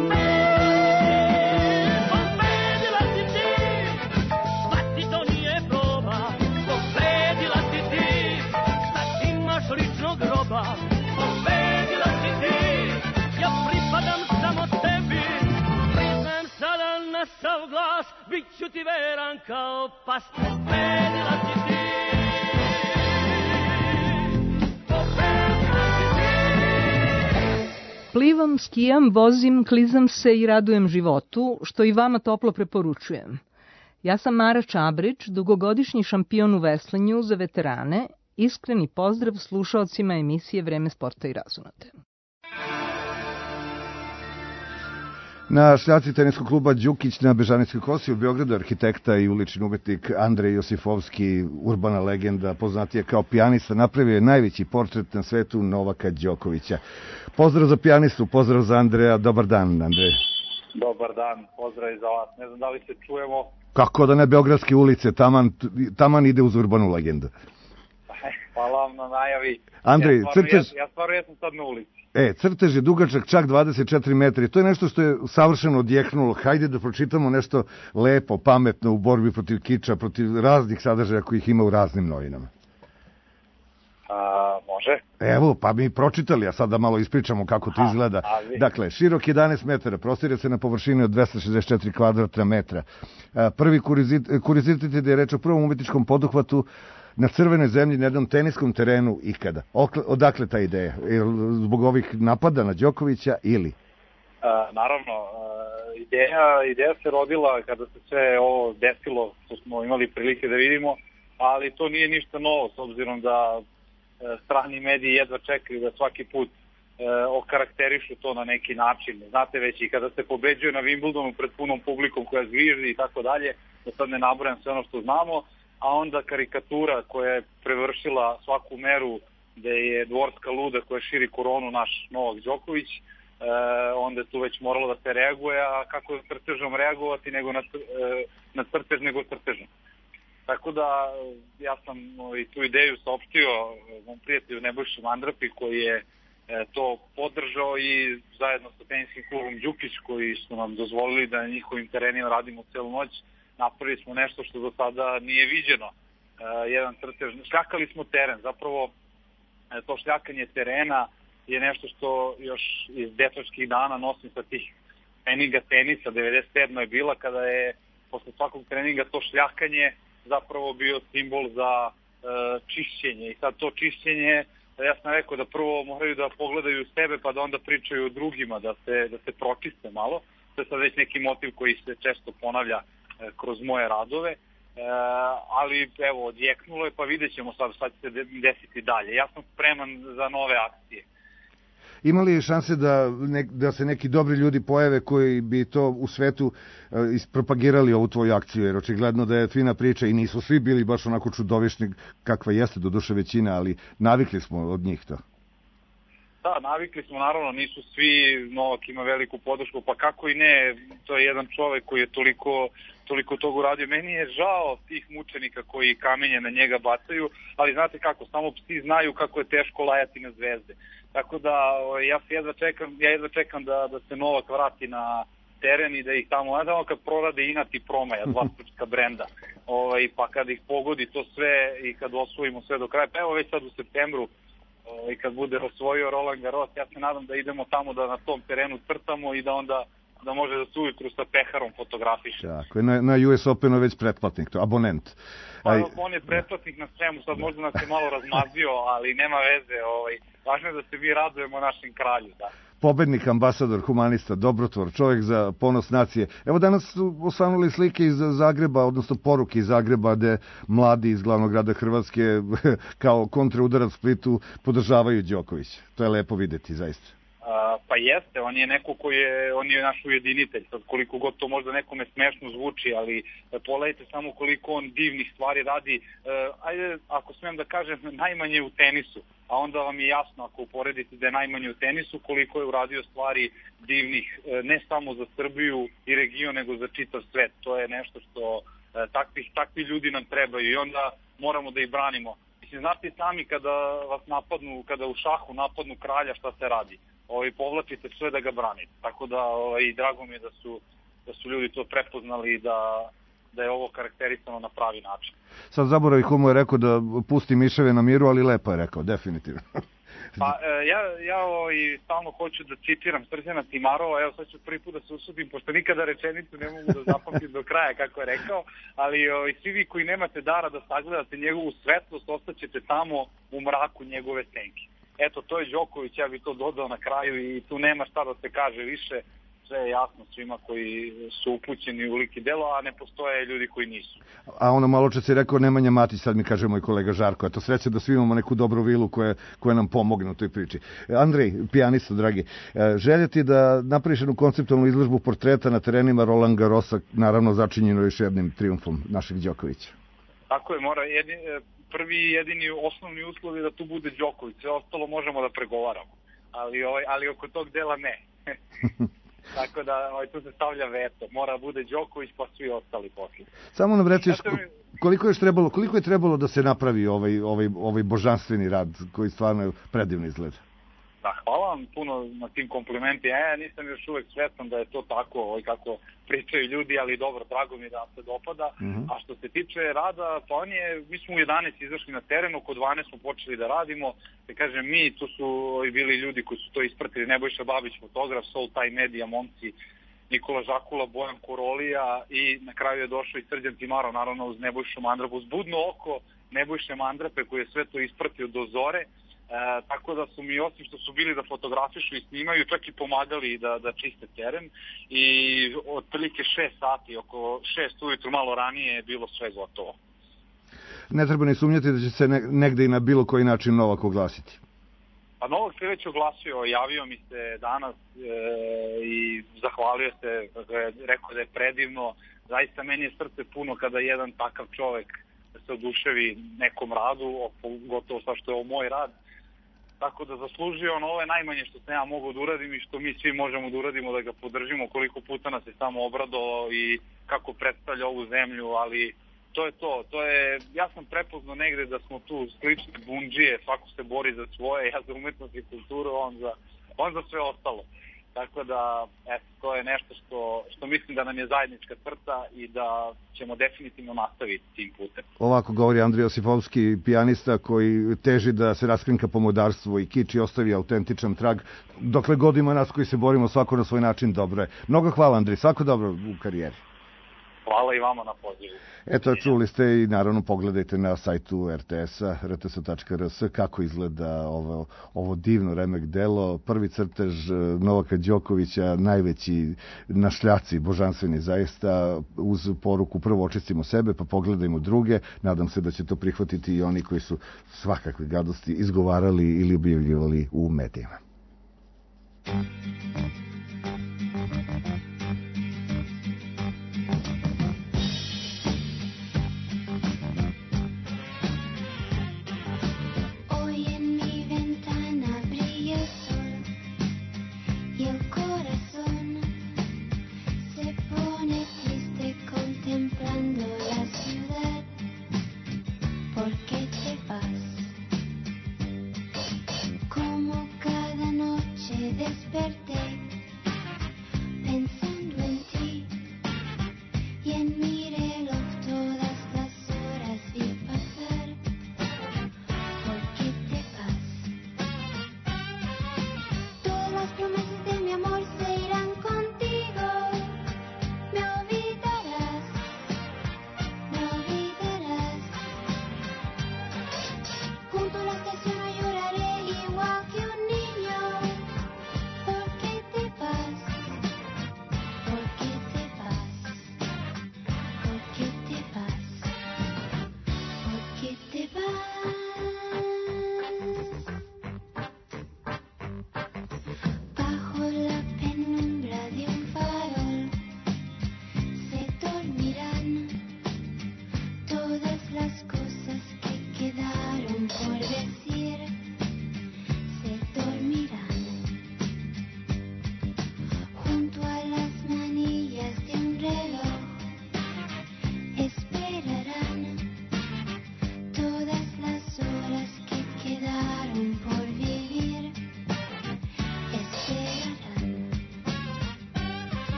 pobedila si ti, shvati to nije proba. Pobedila si ti, sad imaš ličnog groba. Pobedila si ti, ja pripadam samo tebi. Priznajem sada na sav glas, bit ću ti veran kao pas. Pobedila si ti, pobedila si ti. Plivam, skijam, vozim, klizam se i radujem životu, što i vama toplo preporučujem. Ja sam Mara Čabrić, dugogodišnji šampion u veslanju za veterane. Iskreni pozdrav slušaocima emisije Vreme sporta i razonode. Na šljaci teniskog kluba Đukić na Bežanijskoj kosi u Beogradu arhitekta i ulični umetnik Andrej Josifovski, urbana legenda, poznatija kao pijanista, napravio je najveći portret na svetu Novaka Đokovića. Pozdrav za pijanistu, pozdrav za Andreja, dobar dan Andrej. Dobar dan, pozdrav i za vas. Ne znam da li se čujemo. Kako da ne, Beogradske ulice, taman ide uz urbanu legendu. Hvala vam na najavi. Andrej, ja stvarno jesam sad na ulici. Crtež je dugačak čak 24 metri. To je nešto što je savršeno odjeknulo. Hajde da pročitamo nešto lepo, pametno u borbi protiv kiča, protiv raznih sadržaja kojih ima u raznim novinama. Može. Evo, pa mi pročitali, a sad da malo ispričamo kako to izgleda. Dakle, širok 11 metara, prostire se na površini od 264 kvadratna metra. Prvi kurizitet je da je reč o prvom umetničkom poduhvatu na crvenoj zemlji na jednom teniskom terenu ikada. Odakle ta ideja? Zbog ovih napada na Đokovića ili? Naravno, ideja se rodila kada se sve ovo desilo, što smo imali prilike da vidimo, ali to nije ništa novo, s obzirom da strani mediji jedva čekaju da svaki put okarakterišu to na neki način. Znate već i kada se pobeđuje na Wimbledonu pred punom publikom koja zviždi i tako dalje, da sad ne nabrajam sve ono što znamo, a onda karikatura koja je prevršila svaku meru gde je dvorska luda koja širi koronu naš Novak Đoković, onda je tu već moralo da se reaguje, a kako crtežom reagovati nego na crtež nego crtežom. Tako da ja sam i tu ideju saopštio mom prijatelju Nebojši Mandrapi koji je to podržao i zajedno sa teniskim klubom Đukić koji su nam dozvolili da na njihovim terenima radimo celu noć, napravili smo nešto što do sada nije viđeno. Jedan crtež, šljakali smo teren, zapravo to šljakanje terena je nešto što još iz dečačkih dana nosim sa tih treninga tenisa, 97. je bila kada je posle svakog treninga to šljakanje zapravo bio simbol za čišćenje i sad to čišćenje, ja sam rekao da prvo moraju da pogledaju sebe pa da onda pričaju o drugima, da se pročiste malo, to je sad već neki motiv koji se često ponavlja kroz moje radove, ali evo odjeknulo je pa vidjet ćemo sad šta će se desiti dalje. Ja sam spreman za nove akcije. Ima li šanse da se neki dobri ljudi pojave koji bi to u svetu ispropagirali ovu tvoju akciju, jer očigledno da je fina priča i nisu svi bili baš onako čudovišni kakva jeste do duše većina, ali navikli smo od njih to. Da, navikli smo, naravno, nisu svi, Novak ima veliku podršku, pa kako i ne, to je jedan čovek koji je toliko toga uradio. Meni je žao tih mučenika koji kamenje na njega bacaju, ali znate kako, samo psi znaju kako je teško lajati na zvezde. Tako da ja jedva čekam da se Novak vrati na teren i da ih tamo, kad prorade Inat i Promaja, dva srpska brenda, pa kad ih pogodi to sve i kad osvojimo sve do kraja, pa evo već sad u septembru, i kad bude osvojio Roland Garros, ja se nadam da idemo tamo da na tom terenu crtamo i da onda da može da se ujutru sa peharom fotografiše. Tako, na US Openu već pretplatnik, to abonent. Pa on je pretplatnik na svemu, sad možda nas je malo razmazio, ali nema veze, važno je da se mi radujemo našem kralju, da. Pobednik, ambasador, humanista, dobrotvor, čovjek za ponos nacije. Evo danas su osvanuli slike iz Zagreba, odnosno poruke iz Zagreba, gde mladi iz glavnog grada Hrvatske kao kontraudarac Splitu podržavaju Đokovića. To je lepo videti, zaista. Pa jeste, on je neko on je naš ujedinitelj, sad koliko god to možda nekome smešno zvuči, ali pogledajte samo koliko on divnih stvari radi, ajde, ako smem da kažem, najmanje u tenisu, a onda vam je jasno, ako uporedite da je najmanje u tenisu, koliko je uradio stvari divnih, ne samo za Srbiju i region, nego za čitav svet. To je nešto što takvi ljudi nam trebaju i onda moramo da ih branimo. Mislim, znate sami kada vas napadnu, kada u šahu napadnu kralja, šta se radi? Povlačite sve da ga branite. Tako da i drago mi je da su ljudi to prepoznali i da je ovo karakterisano na pravi način. Sad zaboravi ko mu je rekao da pusti miševe na miru, ali lepo je rekao, definitivno. Pa ja stalno hoću da citiram Srđana Timarova, evo sad ću prvi put da se usudim, pošto nikada rečenicu ne mogu da zapamtim do kraja kako je rekao, ali svi vi koji nemate dara da sagledate njegovu svetlost, ostaćete tamo u mraku njegove senke. Eto, to je Đoković, ja bih to dodao na kraju i tu nema šta da se kaže više, sve je jasno svima koji su upućeni u lik i delo, a ne postoje ljudi koji nisu. A ono malo čas je rekao Nemanja Matić, sad mi kaže moj kolega Žarko, eto sreće da svi imamo neku dobru vilu koja nam pomogne u toj priči. Andrej, pijanista, dragi, želja ti da napraviš jednu konceptualnu izložbu portreta na terenima Roland Garrosa, naravno začinjeno još jednim triumfom našeg Đokovića. Tako je, mora prvi i jedini osnovni uslov je da tu bude Đoković, sve ostalo možemo da pregovaramo, ali oko tog dela ne. Tako da tu se stavlja veto, mora bude Đoković pa svi ostali posle. Samo nam reci, koliko je trebalo da se napravi ovaj božanstveni rad koji stvarno predivno izgleda? Da, hvala vam puno na tim komplimentima. Ja nisam još uvek svestan da je to tako kako pričaju ljudi, ali dobro, drago mi da vam se dopada. A što se tiče rada, pa mi smo u 11 izašli na teren, oko 12 smo počeli da radimo. Da kažem, tu su bili ljudi koji su to ispratili, Nebojša Babić, fotograf, Soul Time Media, momci Nikola Žakula, Bojan Korolija i na kraju je došao i Srđan Timaro, naravno uz Nebojšu Mandrapu, uz budno oko Nebojše Mandrape koji je sve to ispratio do zore. Tako da su mi, osim što su bili da fotografišu i snimaju, čak i pomagali da čiste teren i otprilike 6 sati, oko 6 ujutru malo ranije je bilo sve gotovo. Ne treba ni sumnjati da će se negde i na bilo koji način Novak oglasiti. Pa Novak se već oglasio, javio mi se danas i zahvalio se, rekao da je predivno. Zaista meni je srce puno kada jedan takav čovek se oduševi nekom radu, gotovo sa što je ovo moj rad. Tako da zaslužio ovo je najmanje što sam ja mogu da uradim i što mi svi možemo da uradimo, da ga podržimo, koliko puta nas je samo obradovao i kako predstavlja ovu zemlju, ali to je to. Ja sam prepoznao negde da smo tu slični bundžije, svako se bori za svoje, ja za umetnost i kulturu, on za sve ostalo. Tako da, to je nešto što mislim da nam je zajednička crta i da ćemo definitivno nastaviti tim putem. Ovako govori Andrej Josifovski, pijanista koji teži da se raskrinka pomodarstvo i kič i ostavi autentičan trag. Dokle god ima nas koji se borimo, svako na svoj način, dobro je. Mnogo hvala, Andrej, svako dobro u karijeri. Hvala i vama na pozivu. Eto, čuli ste i naravno pogledajte na sajtu RTS-a, rtso.rs, kako izgleda ovo divno remek delo. Prvi crtež Novaka Đokovića, najveći na šljaci, božanstveni zaista, uz poruku prvo očistimo sebe, pa pogledajmo druge. Nadam se da će to prihvatiti i oni koji su svakakve gadosti izgovarali ili objavljivali u medijima.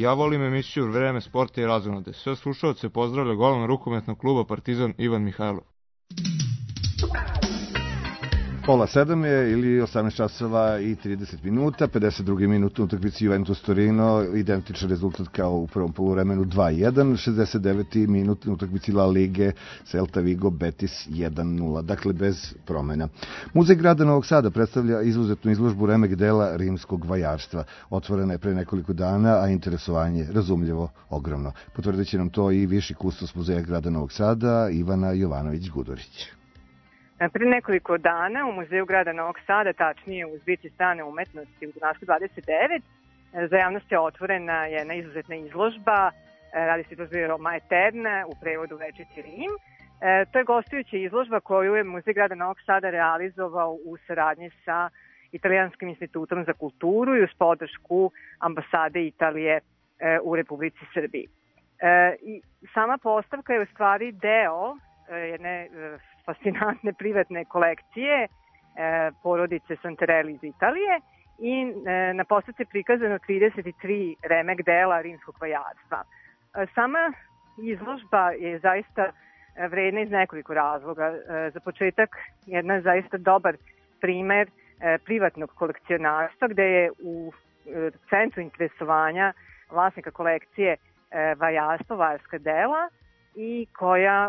Ja volim emisiju Vreme sporta i razonode. Sve slušalce pozdravlja golman rukometnog kluba Partizan Ivan Mihajlov. Pola 7 je ili 18 časova i 30 minuta, 52. minut utakmici Juventus Torino, identičan rezultat kao u prvom poluvremenu 2-1, 69. minut utakmici La Lige Celta Vigo Betis 1-0, dakle bez promena. Muzej grada Novog Sada predstavlja izuzetnu izložbu remek dela rimskog vajarstva. Otvorena je pre nekoliko dana, a interesovanje razumljivo ogromno. Potvrdit će nam to i viši kustos Muzeja grada Novog Sada Ivana Jovanović-Gudurić. Pre nekoliko dana u Muzeju grada Novog Sada, tačnije u zbirci strane umetnosti u Dunavskoj 29, za javnost je otvorena jedna izuzetna izložba, radi se izložba Roma Eterna, u prevodu Večiti Rim. To je gostujuća izložba koju je Muzej grada Novog Sada realizovao u saradnji sa Italijanskim institutom za kulturu i uz podršku ambasade Italije u Republici Srbiji. I sama postavka je u stvari deo jedne fascinantne privatne kolekcije porodice Santarelli iz Italije i na postavci je prikazano 33 remek dela rimskog vajarstva. Sama izložba je zaista vredna iz nekoliko razloga. Za početak, jedna zaista dobar primer privatnog kolekcionarstva gde je u centru interesovanja vlasnika kolekcije vajarstva, vajarska dela i koja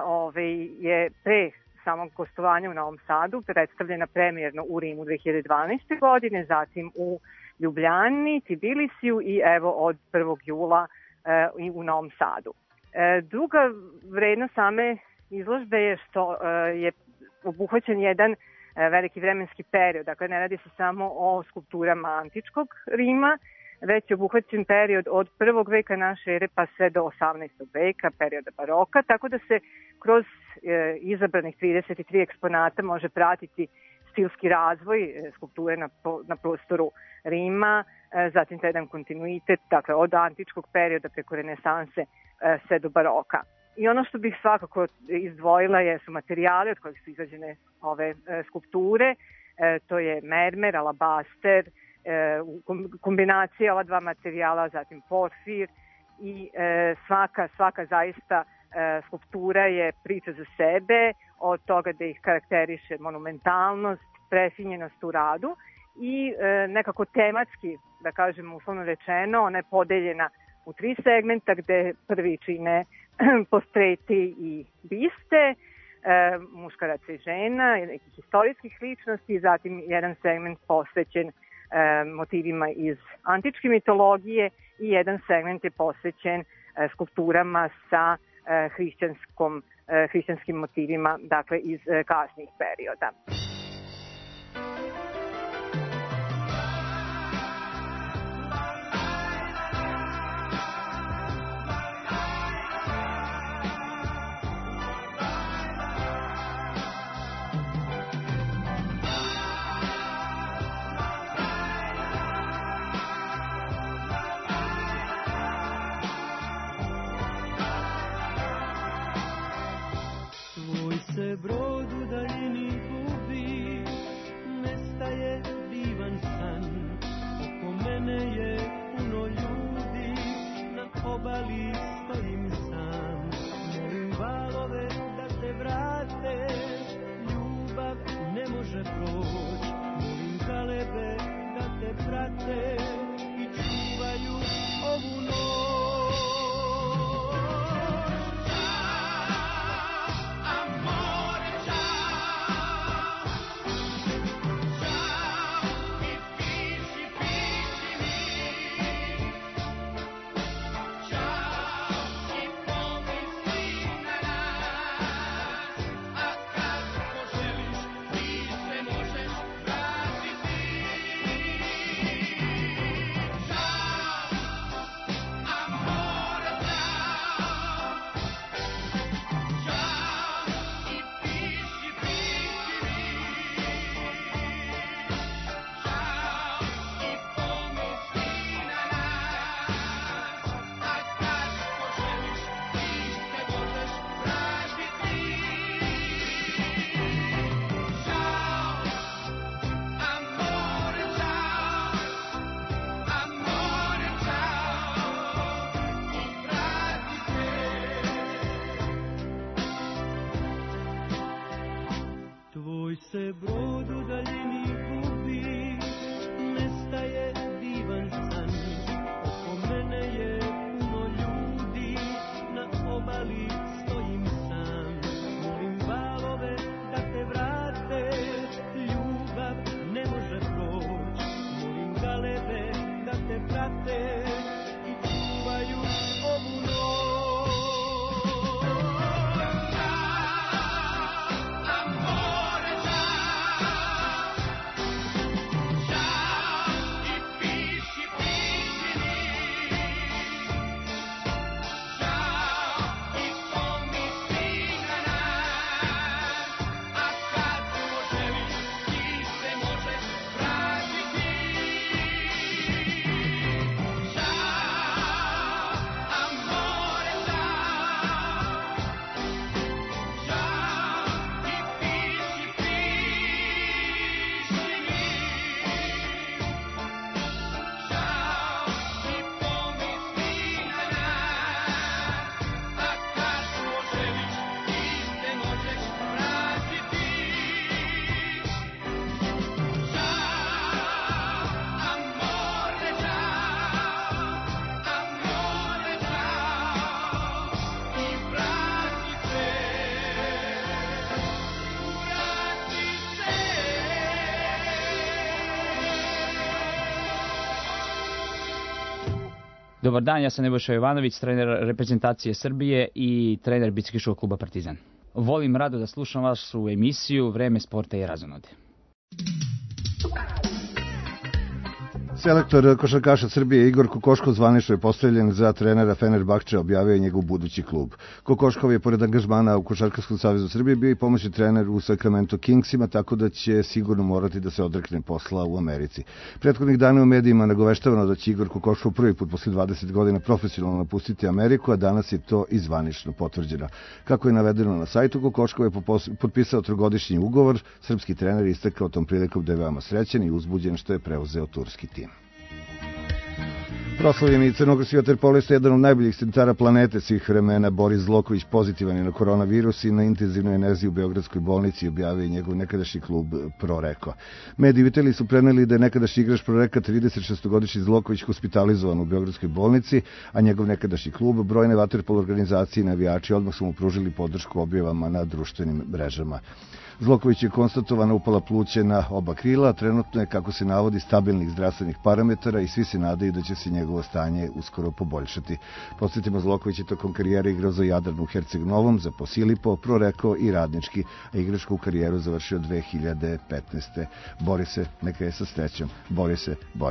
je pre samog gostovanja u Novom Sadu predstavljena premijerno u Rimu 2012. godine, zatim u Ljubljani, Tbilisiju i evo od 1. jula i u Novom Sadu. Druga vrednost same izložbe je što je obuhvaćen jedan veliki vremenski period, dakle ne radi se samo o skulpturama antičkog Rima, već je obuhvaćen period od 1. veka naše ere pa sve do 18. veka, perioda baroka, tako da se kroz izabranih 33 eksponata može pratiti stilski razvoj skulpture na prostoru Rima, zatim taj jedan kontinuitet, dakle od antičkog perioda preko renesanse sve do baroka. I ono što bih svakako izdvojila su materijali od kojih su izrađene ove skulpture, to je mermer, alabaster, kombinacija ova dva materijala, zatim porfir i svaka zaista skulptura je priča za sebe, od toga da ih karakteriše monumentalnost, prefinjenost u radu i nekako tematski, da kažem uslovno rečeno, ona je podeljena u 3 segmenta gde prvi čine portreti i biste, muškaraca i žena, nekih historijskih ličnosti, zatim jedan segment posvećen motivima iz antičke mitologije i jedan segment je posvećen skulpturama sa hrišćanskim motivima, dakle iz kasnijih perioda. Se brod u daljini gubi, nestaje divan san. Oko mene je puno ljudi, na obali stojim sam. Molim valove da se vrate, ljubav ne može proći. Molim galebe da te prate i čuvaju ovu noć. Amore, ciao. Dobar dan, ja sam Nebojša Jovanović, trener reprezentacije Srbije i trener biciklističkog kluba Partizan. Volim rado da slušam vašu emisiju Vreme sporta i razonode. Selektor košarkaša Srbije Igor Kokoškov zvanično je postavljen za trenera Fenerbahče, objavio je njegov budući klub. Kokoškov je pored angažmana u Košarkaškom savezu Srbije bio i pomoćni trener u Sacramento Kingsima, tako da će sigurno morati da se odrekne posla u Americi. Prethodnih dana u medijima nagoveštavano da će Igor Kokoškov prvi put posle 20 godina profesionalno napustiti Ameriku, a danas je to i zvanično potvrđeno. Kako je navedeno na sajtu, Kokoškov je potpisao trogodišnji ugovor. Srpski trener istakao tom prilikom da je veoma srećan i uzbuđen što je preuzeo turski tim. Proslavljeni crnogorski vaterpolista, jedan od najboljih centara planete svih vremena, Boris Zloković, pozitivan je na koronavirus i na intenzivnoj energiji u Beogradskoj bolnici, objavio je njegov nekadašnji klub Proreko. Mediji u Italiji su preneli da je nekadašnji igrač Proreka 36-godišnji Zloković hospitalizovan u Beogradskoj bolnici, a njegov nekadašnji klub, brojne vaterpolo organizacije i navijači odmah su mu pružili podršku objavama na društvenim mrežama. Zloković je konstatovana upala pluća na oba krila, trenutno je, kako se navodi, stabilnih zdravstvenih parametara i svi se nadaju da će se njegovo stanje uskoro poboljšati. Podsjetimo, Zloković je tokom karijere igrao za Jadran u Herceg Novom, za Posilipo, Proreko i Radnički, a igračku karijeru završio 2015. Borise, neka je sa srećom. Borise.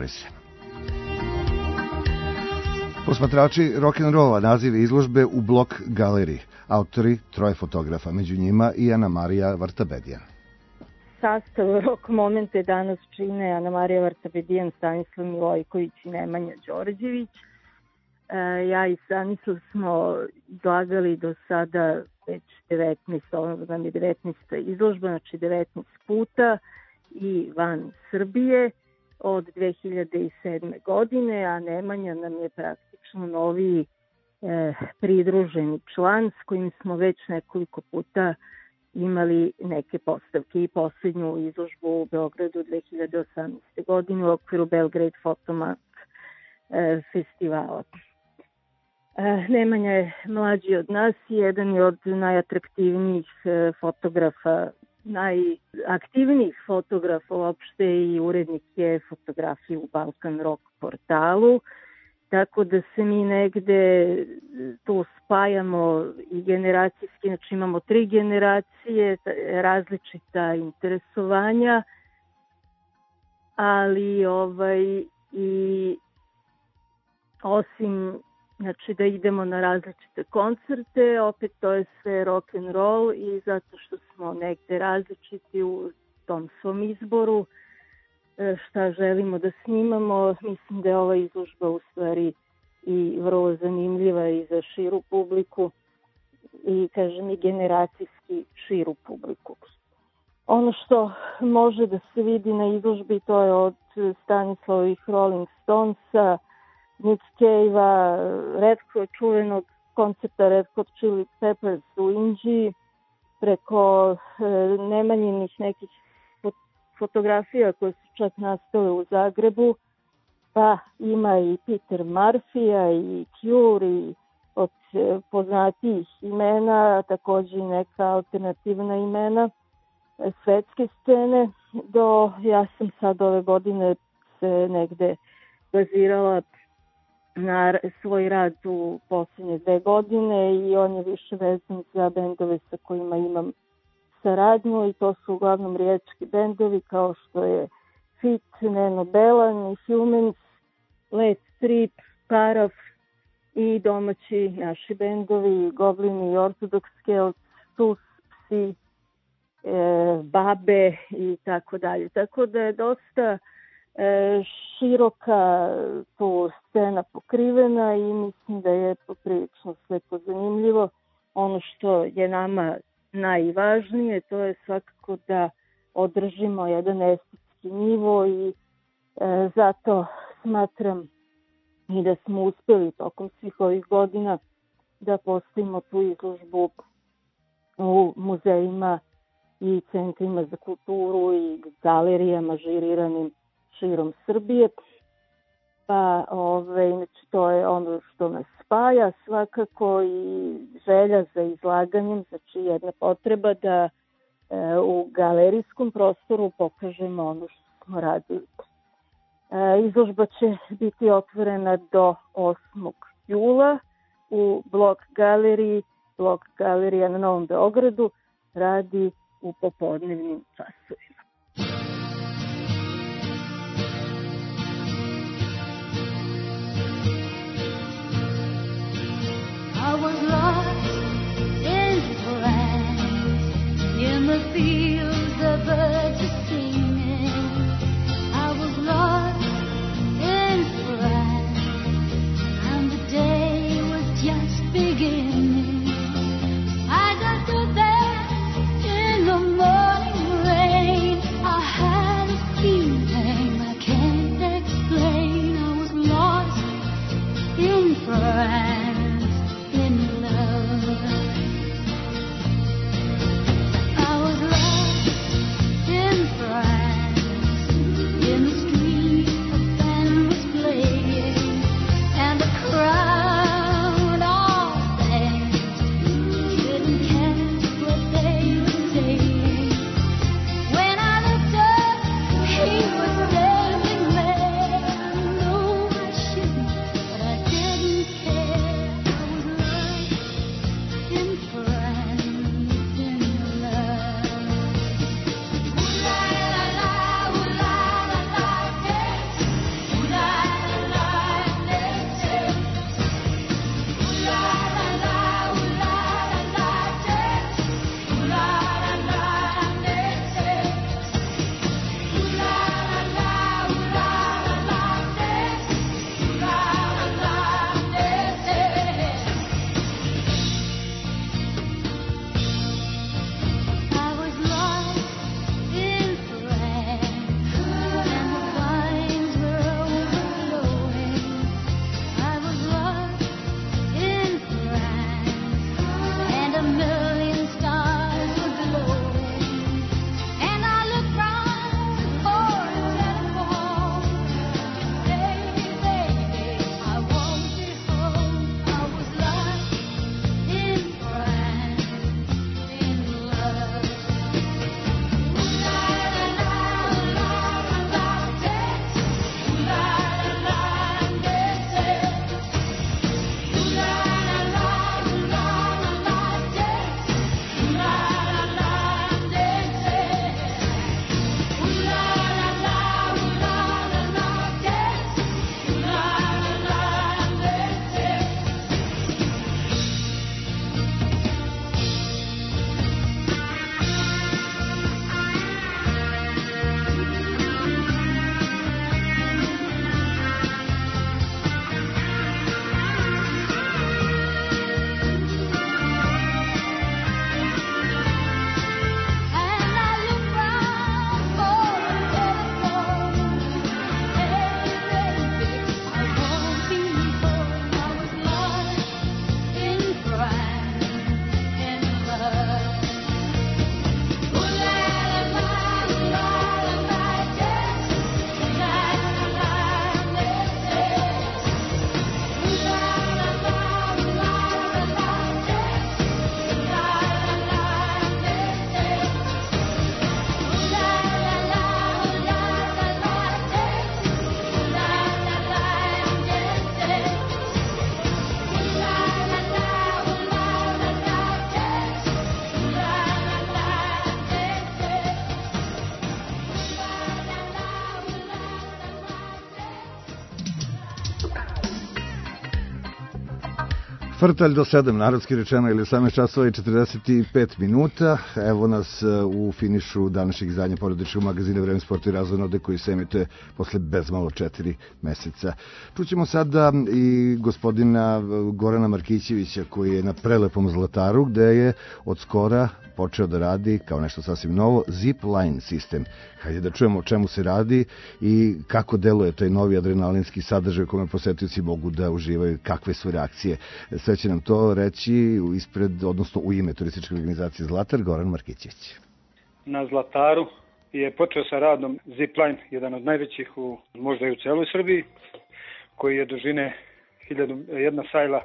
Posmatrači rock'n'rolla nazive izložbe u Blok galeriji. Autori troje fotografa, među njima i Ana Marija Vartabedijan. Sastav rock momente danas čine Ana Marija Vartabedijan, Stanislav Milojković i Nemanja Đorđević. Ja i Stanislav smo izlagali do sada već 19, ovo nam je 19. izložba, znači 19 puta i van Srbije od 2007. godine, a Nemanja nam je praktično noviji pridruženi član s kojim smo već nekoliko puta imali neke postavke i posljednju izložbu u Beogradu 2018. godine u okviru Belgrade Photomat festivala. Nemanja je mlađi od nas i jedan je od najatraktivnijih fotografa, najaktivnijih fotografa uopšte i urednik je fotografije u Balkan Rock portalu. Tako da se mi negde tu spajamo i generacijski, znači imamo 3 generacije, različita interesovanja, ali i osim znači da idemo na različite koncerte, opet to je sve rock and roll i zato što smo negde različiti u tom svom izboru, šta želimo da snimamo. Mislim da je ova izložba u stvari i vrlo zanimljiva i za širu publiku i, kažem, i generacijski širu publiku. Ono što može da se vidi na izložbi, to je od Stanislavovih Rolling Stonesa, Nick Cave-a, čuvenog koncepta Red Hot Chili Peppers u Indiji, preko Nemanjinih nekih fotografija koje su čak nastale u Zagrebu, pa ima i Peter Murphy-a i Cure i od poznatijih imena, također i neka alternativna imena svetske scene. Ja sam sad ove godine se negde bazirala na svoj rad u posljednje 2 godine i on je više vezan za bendove sa kojima imam saradnju i to su uglavnom riječki bendovi kao što je Fit, Neno Belan i Humans, Let Strip, Paraf i domaći naši bendovi Goblini i Orthodox Celts, Sus, Psi, Babe i tako dalje. Tako da je dosta široka tu scena pokrivena i mislim da je poprilično sve to zanimljivo. Ono što je nama najvažnije, to je svakako da održimo jedan estetski nivo i zato smatram i da smo uspjeli tokom svih ovih godina da postavimo tu izložbu u muzejima i centrima za kulturu i galerijama žiriranim širom Srbije. Pa inače to je ono što nas spaja svakako i želja za izlaganjem, znači jedna potreba da u galerijskom prostoru pokažemo ono što smo radili. Izložba će biti otvorena do 8. jula u Blok galerija na Novom Beogradu, radi u popodnevnim časovima. I was lost in France, in the fields the birds are singing. I was lost in France, and the day was just beginning. I got to there in the morning rain. I had a feeling I can't explain. I was lost in France. Frtalj do 7, narodski rečeno, ili 18 časova i 45 minuta. Evo nas u finišu današnjeg izdanja porodičnog magazina Vreme, sport i razvoj node, koji se emituje posle bezmalo 4 meseca. Čućemo sada i gospodina Gorana Markićevića, koji je na prelepom Zlataru, gde je od skora počeo da radi kao nešto sasvim novo zip line sistem. Hajde da čujemo o čemu se radi i kako deluje taj novi adrenalinski sadržaj u kome posetioci mogu da uživaju, kakve su reakcije. Sve će nam to reći ispred, odnosno u ime turističke organizacije Zlatar, Goran Markićević. Na Zlataru je počeo sa radom zipline, jedan od najvećih možda i u celoj Srbiji, koji je dužine jedna sajla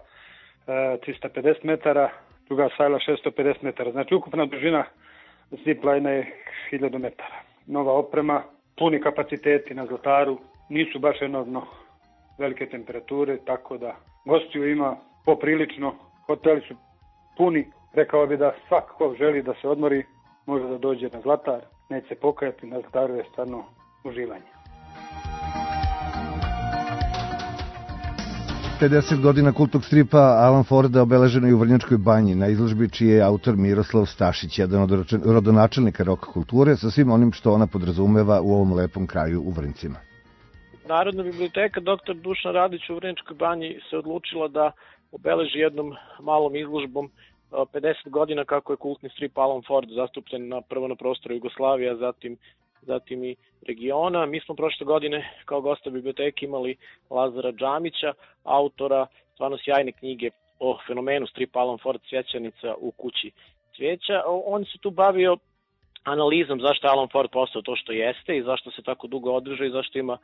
350 metara, druga sajla 650 metara. Znači ukupna dužina zipline je 1000 metara. Nova oprema, puni kapaciteti na Zlataru, nisu baš enormno velike temperature, tako da gostiju ima poprilično, hoteli su puni, rekao bi da svak ko želi da se odmori može da dođe na Zlatar, neće se pokajati, na Zlataru je stvarno uživanje. 50 godina kultnog stripa Alan Forda obeleženo je u Vrnjačkoj banji na izložbi čiji je autor Miroslav Stašić, jedan od rodonačelnika rock kulture, sa svim onim što ona podrazumeva u ovom lepom kraju u Vrnjcima. Narodna biblioteka dr. Dušan Radić u Vrnjačkoj banji se odlučila da obeleži jednom malom izložbom 50 godina kako je kultni strip Alan Ford zastupljen prvo na prostoru Jugoslavije, a zatim i regiona. Mi smo prošle godine kao gosta biblioteke imali Lazara Džamića, autora stvarno sjajne knjige o fenomenu strip Alan Ford Cvjećanica u kući cvijeća. On se tu bavio analizom zašto je Alan Ford postao to što jeste i zašto se tako dugo održao i zašto ima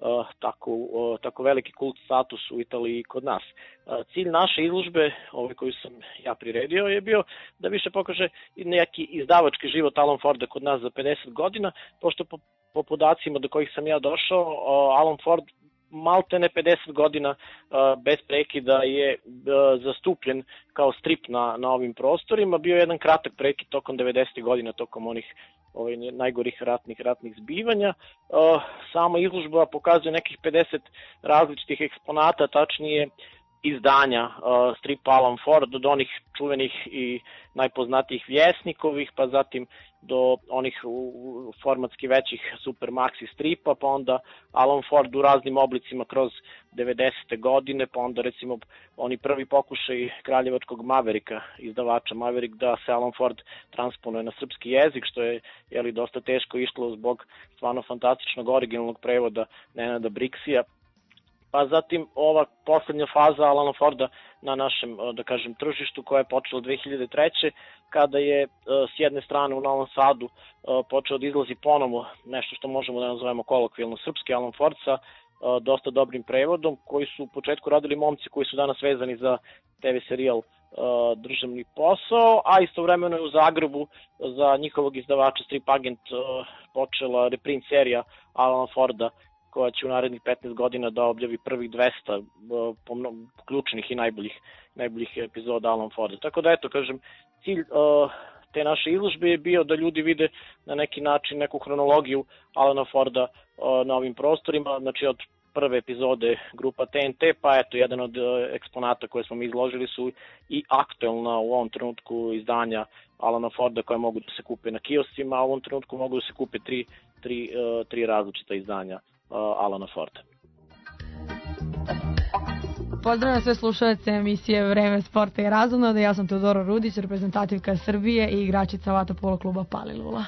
tako veliki kult status u Italiji i kod nas. Cilj naše izložbe, koju sam ja priredio, je bio da više pokaže neki izdavački život Alan Forda kod nas za 50 godina, pošto po podacima do kojih sam ja došao, Alan Ford maltene 50 godina bez prekida je zastupljen kao strip na ovim prostorima. Bio je jedan kratak prekid tokom 90. godina, tokom onih najgorih ratnih zbivanja. Sama izložba pokazuje nekih 50 različitih eksponata, tačnije izdanja stripa Alan Ford, od onih čuvenih i najpoznatijih Vjesnikovih, pa zatim do onih formatski većih Super Maxi stripa, pa onda Alan Ford u raznim oblicima kroz 90. godine, pa onda recimo oni prvi pokušaj kraljevačkog Maverika, izdavača Maverick, da se Alan Ford transponuje na srpski jezik, što je dosta teško išlo zbog stvarno fantastičnog originalnog prevoda Nenada Brixija. Pa zatim ova poslednja faza Alana Forda na našem, da kažem, tržištu, koja je počela 2003. kada je s jedne strane u Novom Sadu počeo da izlazi ponovo nešto što možemo da nazovemo kolokvijalno srpski Alan Ford sa dosta dobrim prevodom, koji su u početku radili momci koji su danas vezani za TV serijal Državni posao, a istovremeno je u Zagrebu za njihovog izdavača Strip Agent počela reprint serija Alana Forda, koja će u narednih 15 godina da objavi prvih 200 ključnih i najboljih epizoda Alan Forda. Tako da, eto, kažem, cilj te naše izložbe je bio da ljudi vide na neki način neku hronologiju Alana Forda na ovim prostorima, znači od prve epizode grupa TNT, pa eto, jedan od eksponata koje smo mi izložili su i aktuelna u ovom trenutku izdanja Alana Forda koje mogu da se kupe na kioscima, a u ovom trenutku mogu da se kupe tri različita izdanja Alana Forda. Pozdravljam sve slušalce emisije Vreme sporta i razonode. Ja sam Teodora Rudić, reprezentativka Srbije i igračica vaterpolo kluba Palilula.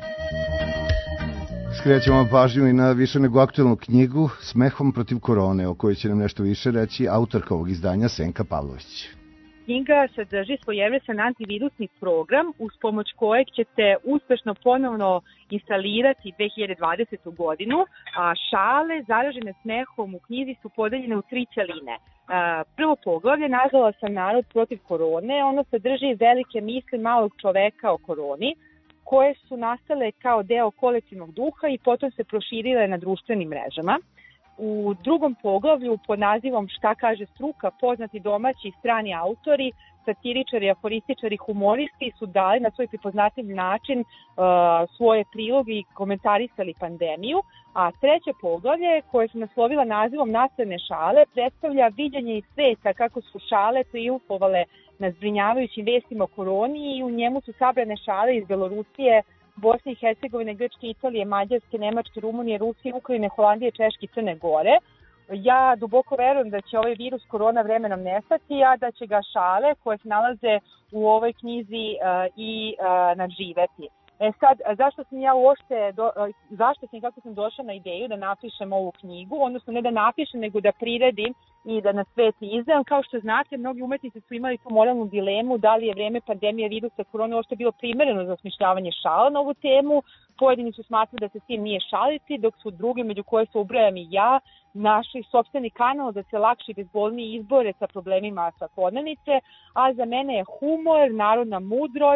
Skrećemo pažnju i na više nego aktuelnu knjigu Smehom protiv korone, o kojoj će nam nešto više reći autorka ovog izdanja Senka Pavlović. Knjiga sadrži svojevrstan antivirusni program uz pomoć kojeg ćete uspešno ponovno instalirati 2020. godinu, a šale zaražene smehom u knjizi su podeljene u 3 celine. Prvo poglavlje nazvala sam Narod protiv korone, ono sadrži velike misli malog čoveka o koroni, koje su nastale kao deo kolektivnog duha i potom se proširile na društvenim mrežama. U drugom poglavlju pod nazivom Šta kaže struka, poznati domaći i strani autori, satiričari, aforističari, humoristi su dali na svoj prepoznatljiv način svoje priloge i komentarisali pandemiju, a treće poglavlje, koje se naslovila nazivom Nastavne šale, predstavlja viđenje iz sveta kako su šale triumfovale na zbrinjavajućim vestima o koroni i u njemu su sabrane šale iz Belorusije, Bosne i Hercegovine, Grčke, Italije, Mađarske, Nemačke, Rumunije, Rusije, Ukrajine, Holandije, Češke i Crne Gore. Ja duboko verujem da će ovaj virus korona vremenom nestati, a da će ga šale koje se nalaze u ovoj knjizi i nadživeti. Sad, zašto sam ja kako sam došla na ideju da napišem ovu knjigu, odnosno ne da napišem, nego da priredim i da na svet izdam. Kao što znate, mnogi umetnici su imali tu moralnu dilemu da li je vreme pandemije virusa korona uopšte bilo primereno za osmišljavanje šala na ovu temu. Pojedini su smatrali da se s tim nije šaliti, dok su drugi, među koje se ubrajam i ja, našli sopstveni kanal da se lakše i bezbolnije izbore sa problemima svakodnevnice, a za mene je humor, narodna mudrost,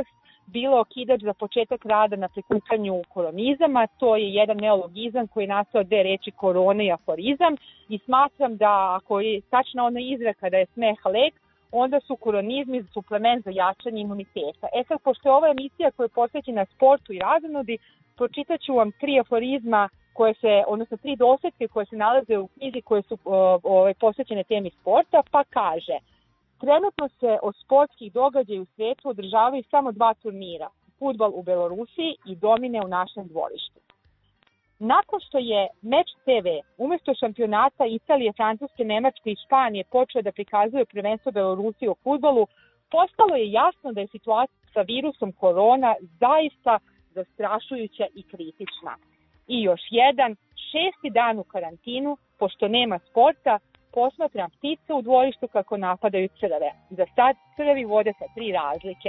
bilo okidač za početak rada na prikupljanju koronizama. To je jedan neologizam koji je nastao od dve reči korona i aforizam i smatram da ako je tačna ona izreka da je smeh lek, onda su koronizmi suplement za jačanje imuniteta. Sad, pošto je ova emisija koja je posvećena sportu i razonodi, pročitat ću vam 3 aforizma odnosno 3 dosjetke koje se nalaze u knjizi koje su posvećene temi sporta, pa kaže: trenutno se od sportskih događaja u svijetu održavaju samo 2 turnira, fudbal u Belorusiji i domine u našem dvorištu. Nakon što je Meč TV umjesto šampionata Italije, Francuske, Nemačke i Španije počeo da prikazuje prvenstvo Belorusije u fudbalu, postalo je jasno da je situacija sa virusom korona zaista zastrašujuća i kritična. I još jedan, 6. dan u karantinu, pošto nema sporta, posmatram ptice u dvorištu kako napadaju crve. Za sad crvi vode sa 3 razlike.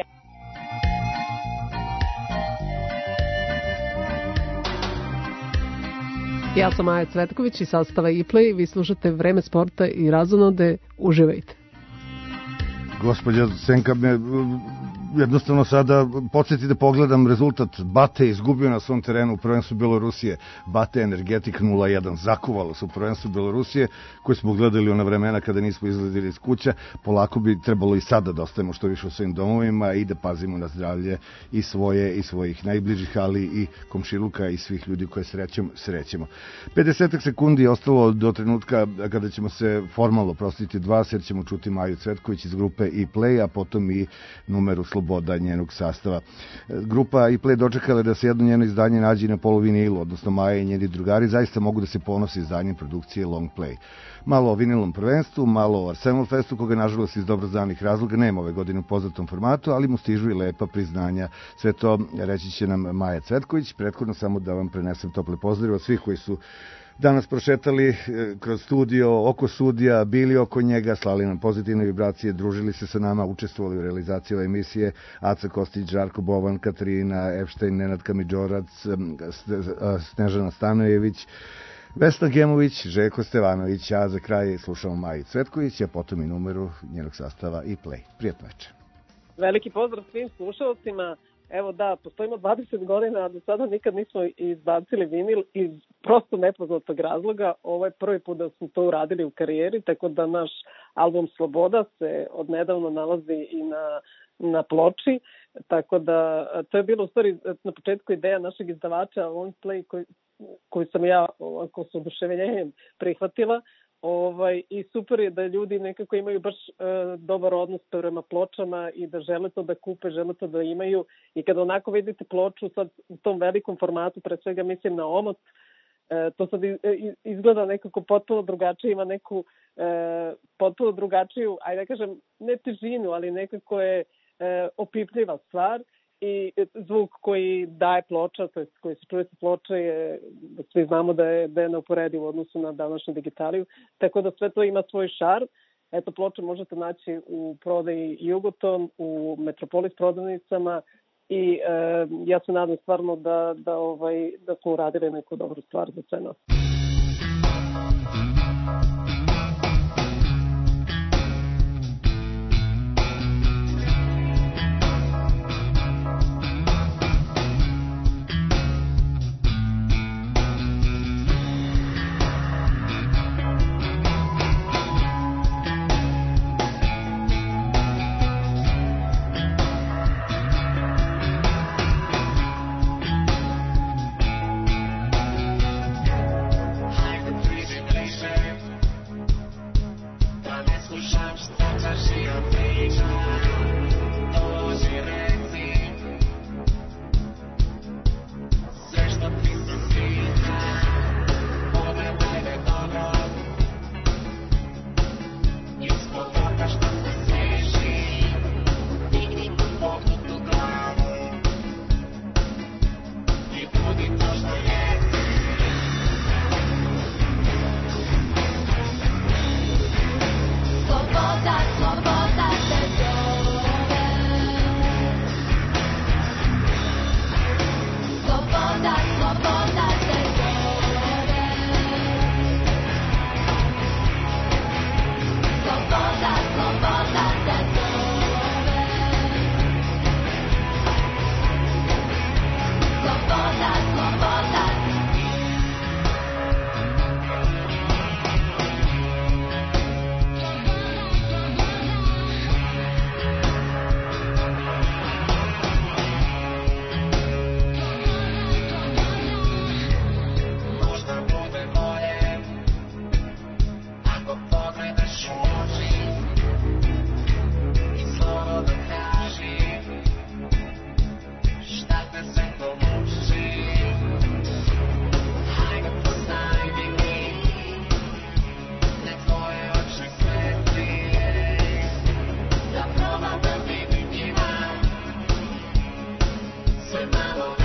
Ja sam Maja Cvetković iz sastava iPlay, vi slušate Vreme sporta i razonode, uživajte. Gospođa Senka me jednostavno sada podsjeti da pogledam rezultat. Bate izgubio na svom terenu u prvenstvu Belorusije. Bate Energetik 0-1. Zakuvalo su u prvenstvu Belorusije koje smo gledali ona vremena kada nismo izlazili iz kuća. Polako bi trebalo i sada da ostajemo što više u svojim domovima i da pazimo na zdravlje i svoje i svojih najbližih, ali i komšiluka i svih ljudi koje srećemo. 50 sekundi je ostalo do trenutka kada ćemo se formalno prostiti od vas, jer ćemo čuti Maju Cvetković iz grupe iPlay, a potom i numeru Sloboda njenog sastava. Grupa iPlay dočekala da se jedno njeno izdanje nađe na polovinilu, odnosno Maja i njeni drugari zaista mogu da se ponose izdanjem produkcije Long Play. Malo o vinilnom prvenstvu, malo o Arsenal Festu, koga nažalost iz dobro znanih razloga nema ove godine u poznatom formatu, ali mu stižu i lepa priznanja. Sve to reći će nam Maja Cvetković. Prethodno samo da vam prenesem tople pozdrave od svih koji su danas prošetali kroz studio, oko studija, bili oko njega, slali nam pozitivne vibracije, družili se sa nama, učestvovali u realizaciji ove emisije: Aca Kostić, Žarko Bovan, Katarina Epštajn, Nenad Kamidžorac, Snežana Stanojević, Vesna Gemović, Željko Stevanović, a za kraj slušamo Maju Cvetković, a potom i numeru njenog sastava iPlay. Prijetno večer. Veliki pozdrav svim slušalcima. Evo da, postojimo 20 godina, a do sada nikad nismo izbacili vinil iz prosto nepoznatog razloga. Ovo je prvi put da smo to uradili u karijeri, tako da naš album Sloboda se odnedavno nalazi i na ploči. Tako da to je bilo u stvari na početku ideja našeg izdavača Long Play koju sam ja ovako s oduševljenjem prihvatila. I super je da ljudi nekako imaju baš dobar odnos prema pločama i da žele to da kupe, žele to da imaju. I kada onako vidite ploču sad u tom velikom formatu, pre svega mislim na omot, to sad izgleda nekako potpuno drugačije, ima neku potpuno drugačiju, ajde da kažem, ne težinu, ali nekako je opipljiva stvar. I zvuk koji daje ploča, to je koji se čuje sa ploče, svi znamo da je neuporediv u odnosu na današnju digitaliju, tako da sve to ima svoj šarm. Eto, ploče možete naći u prodaji Jugoton, u Metropolis prodavnicama i ja se nadam stvarno da smo uradili neku dobru stvar za sve nas. remember.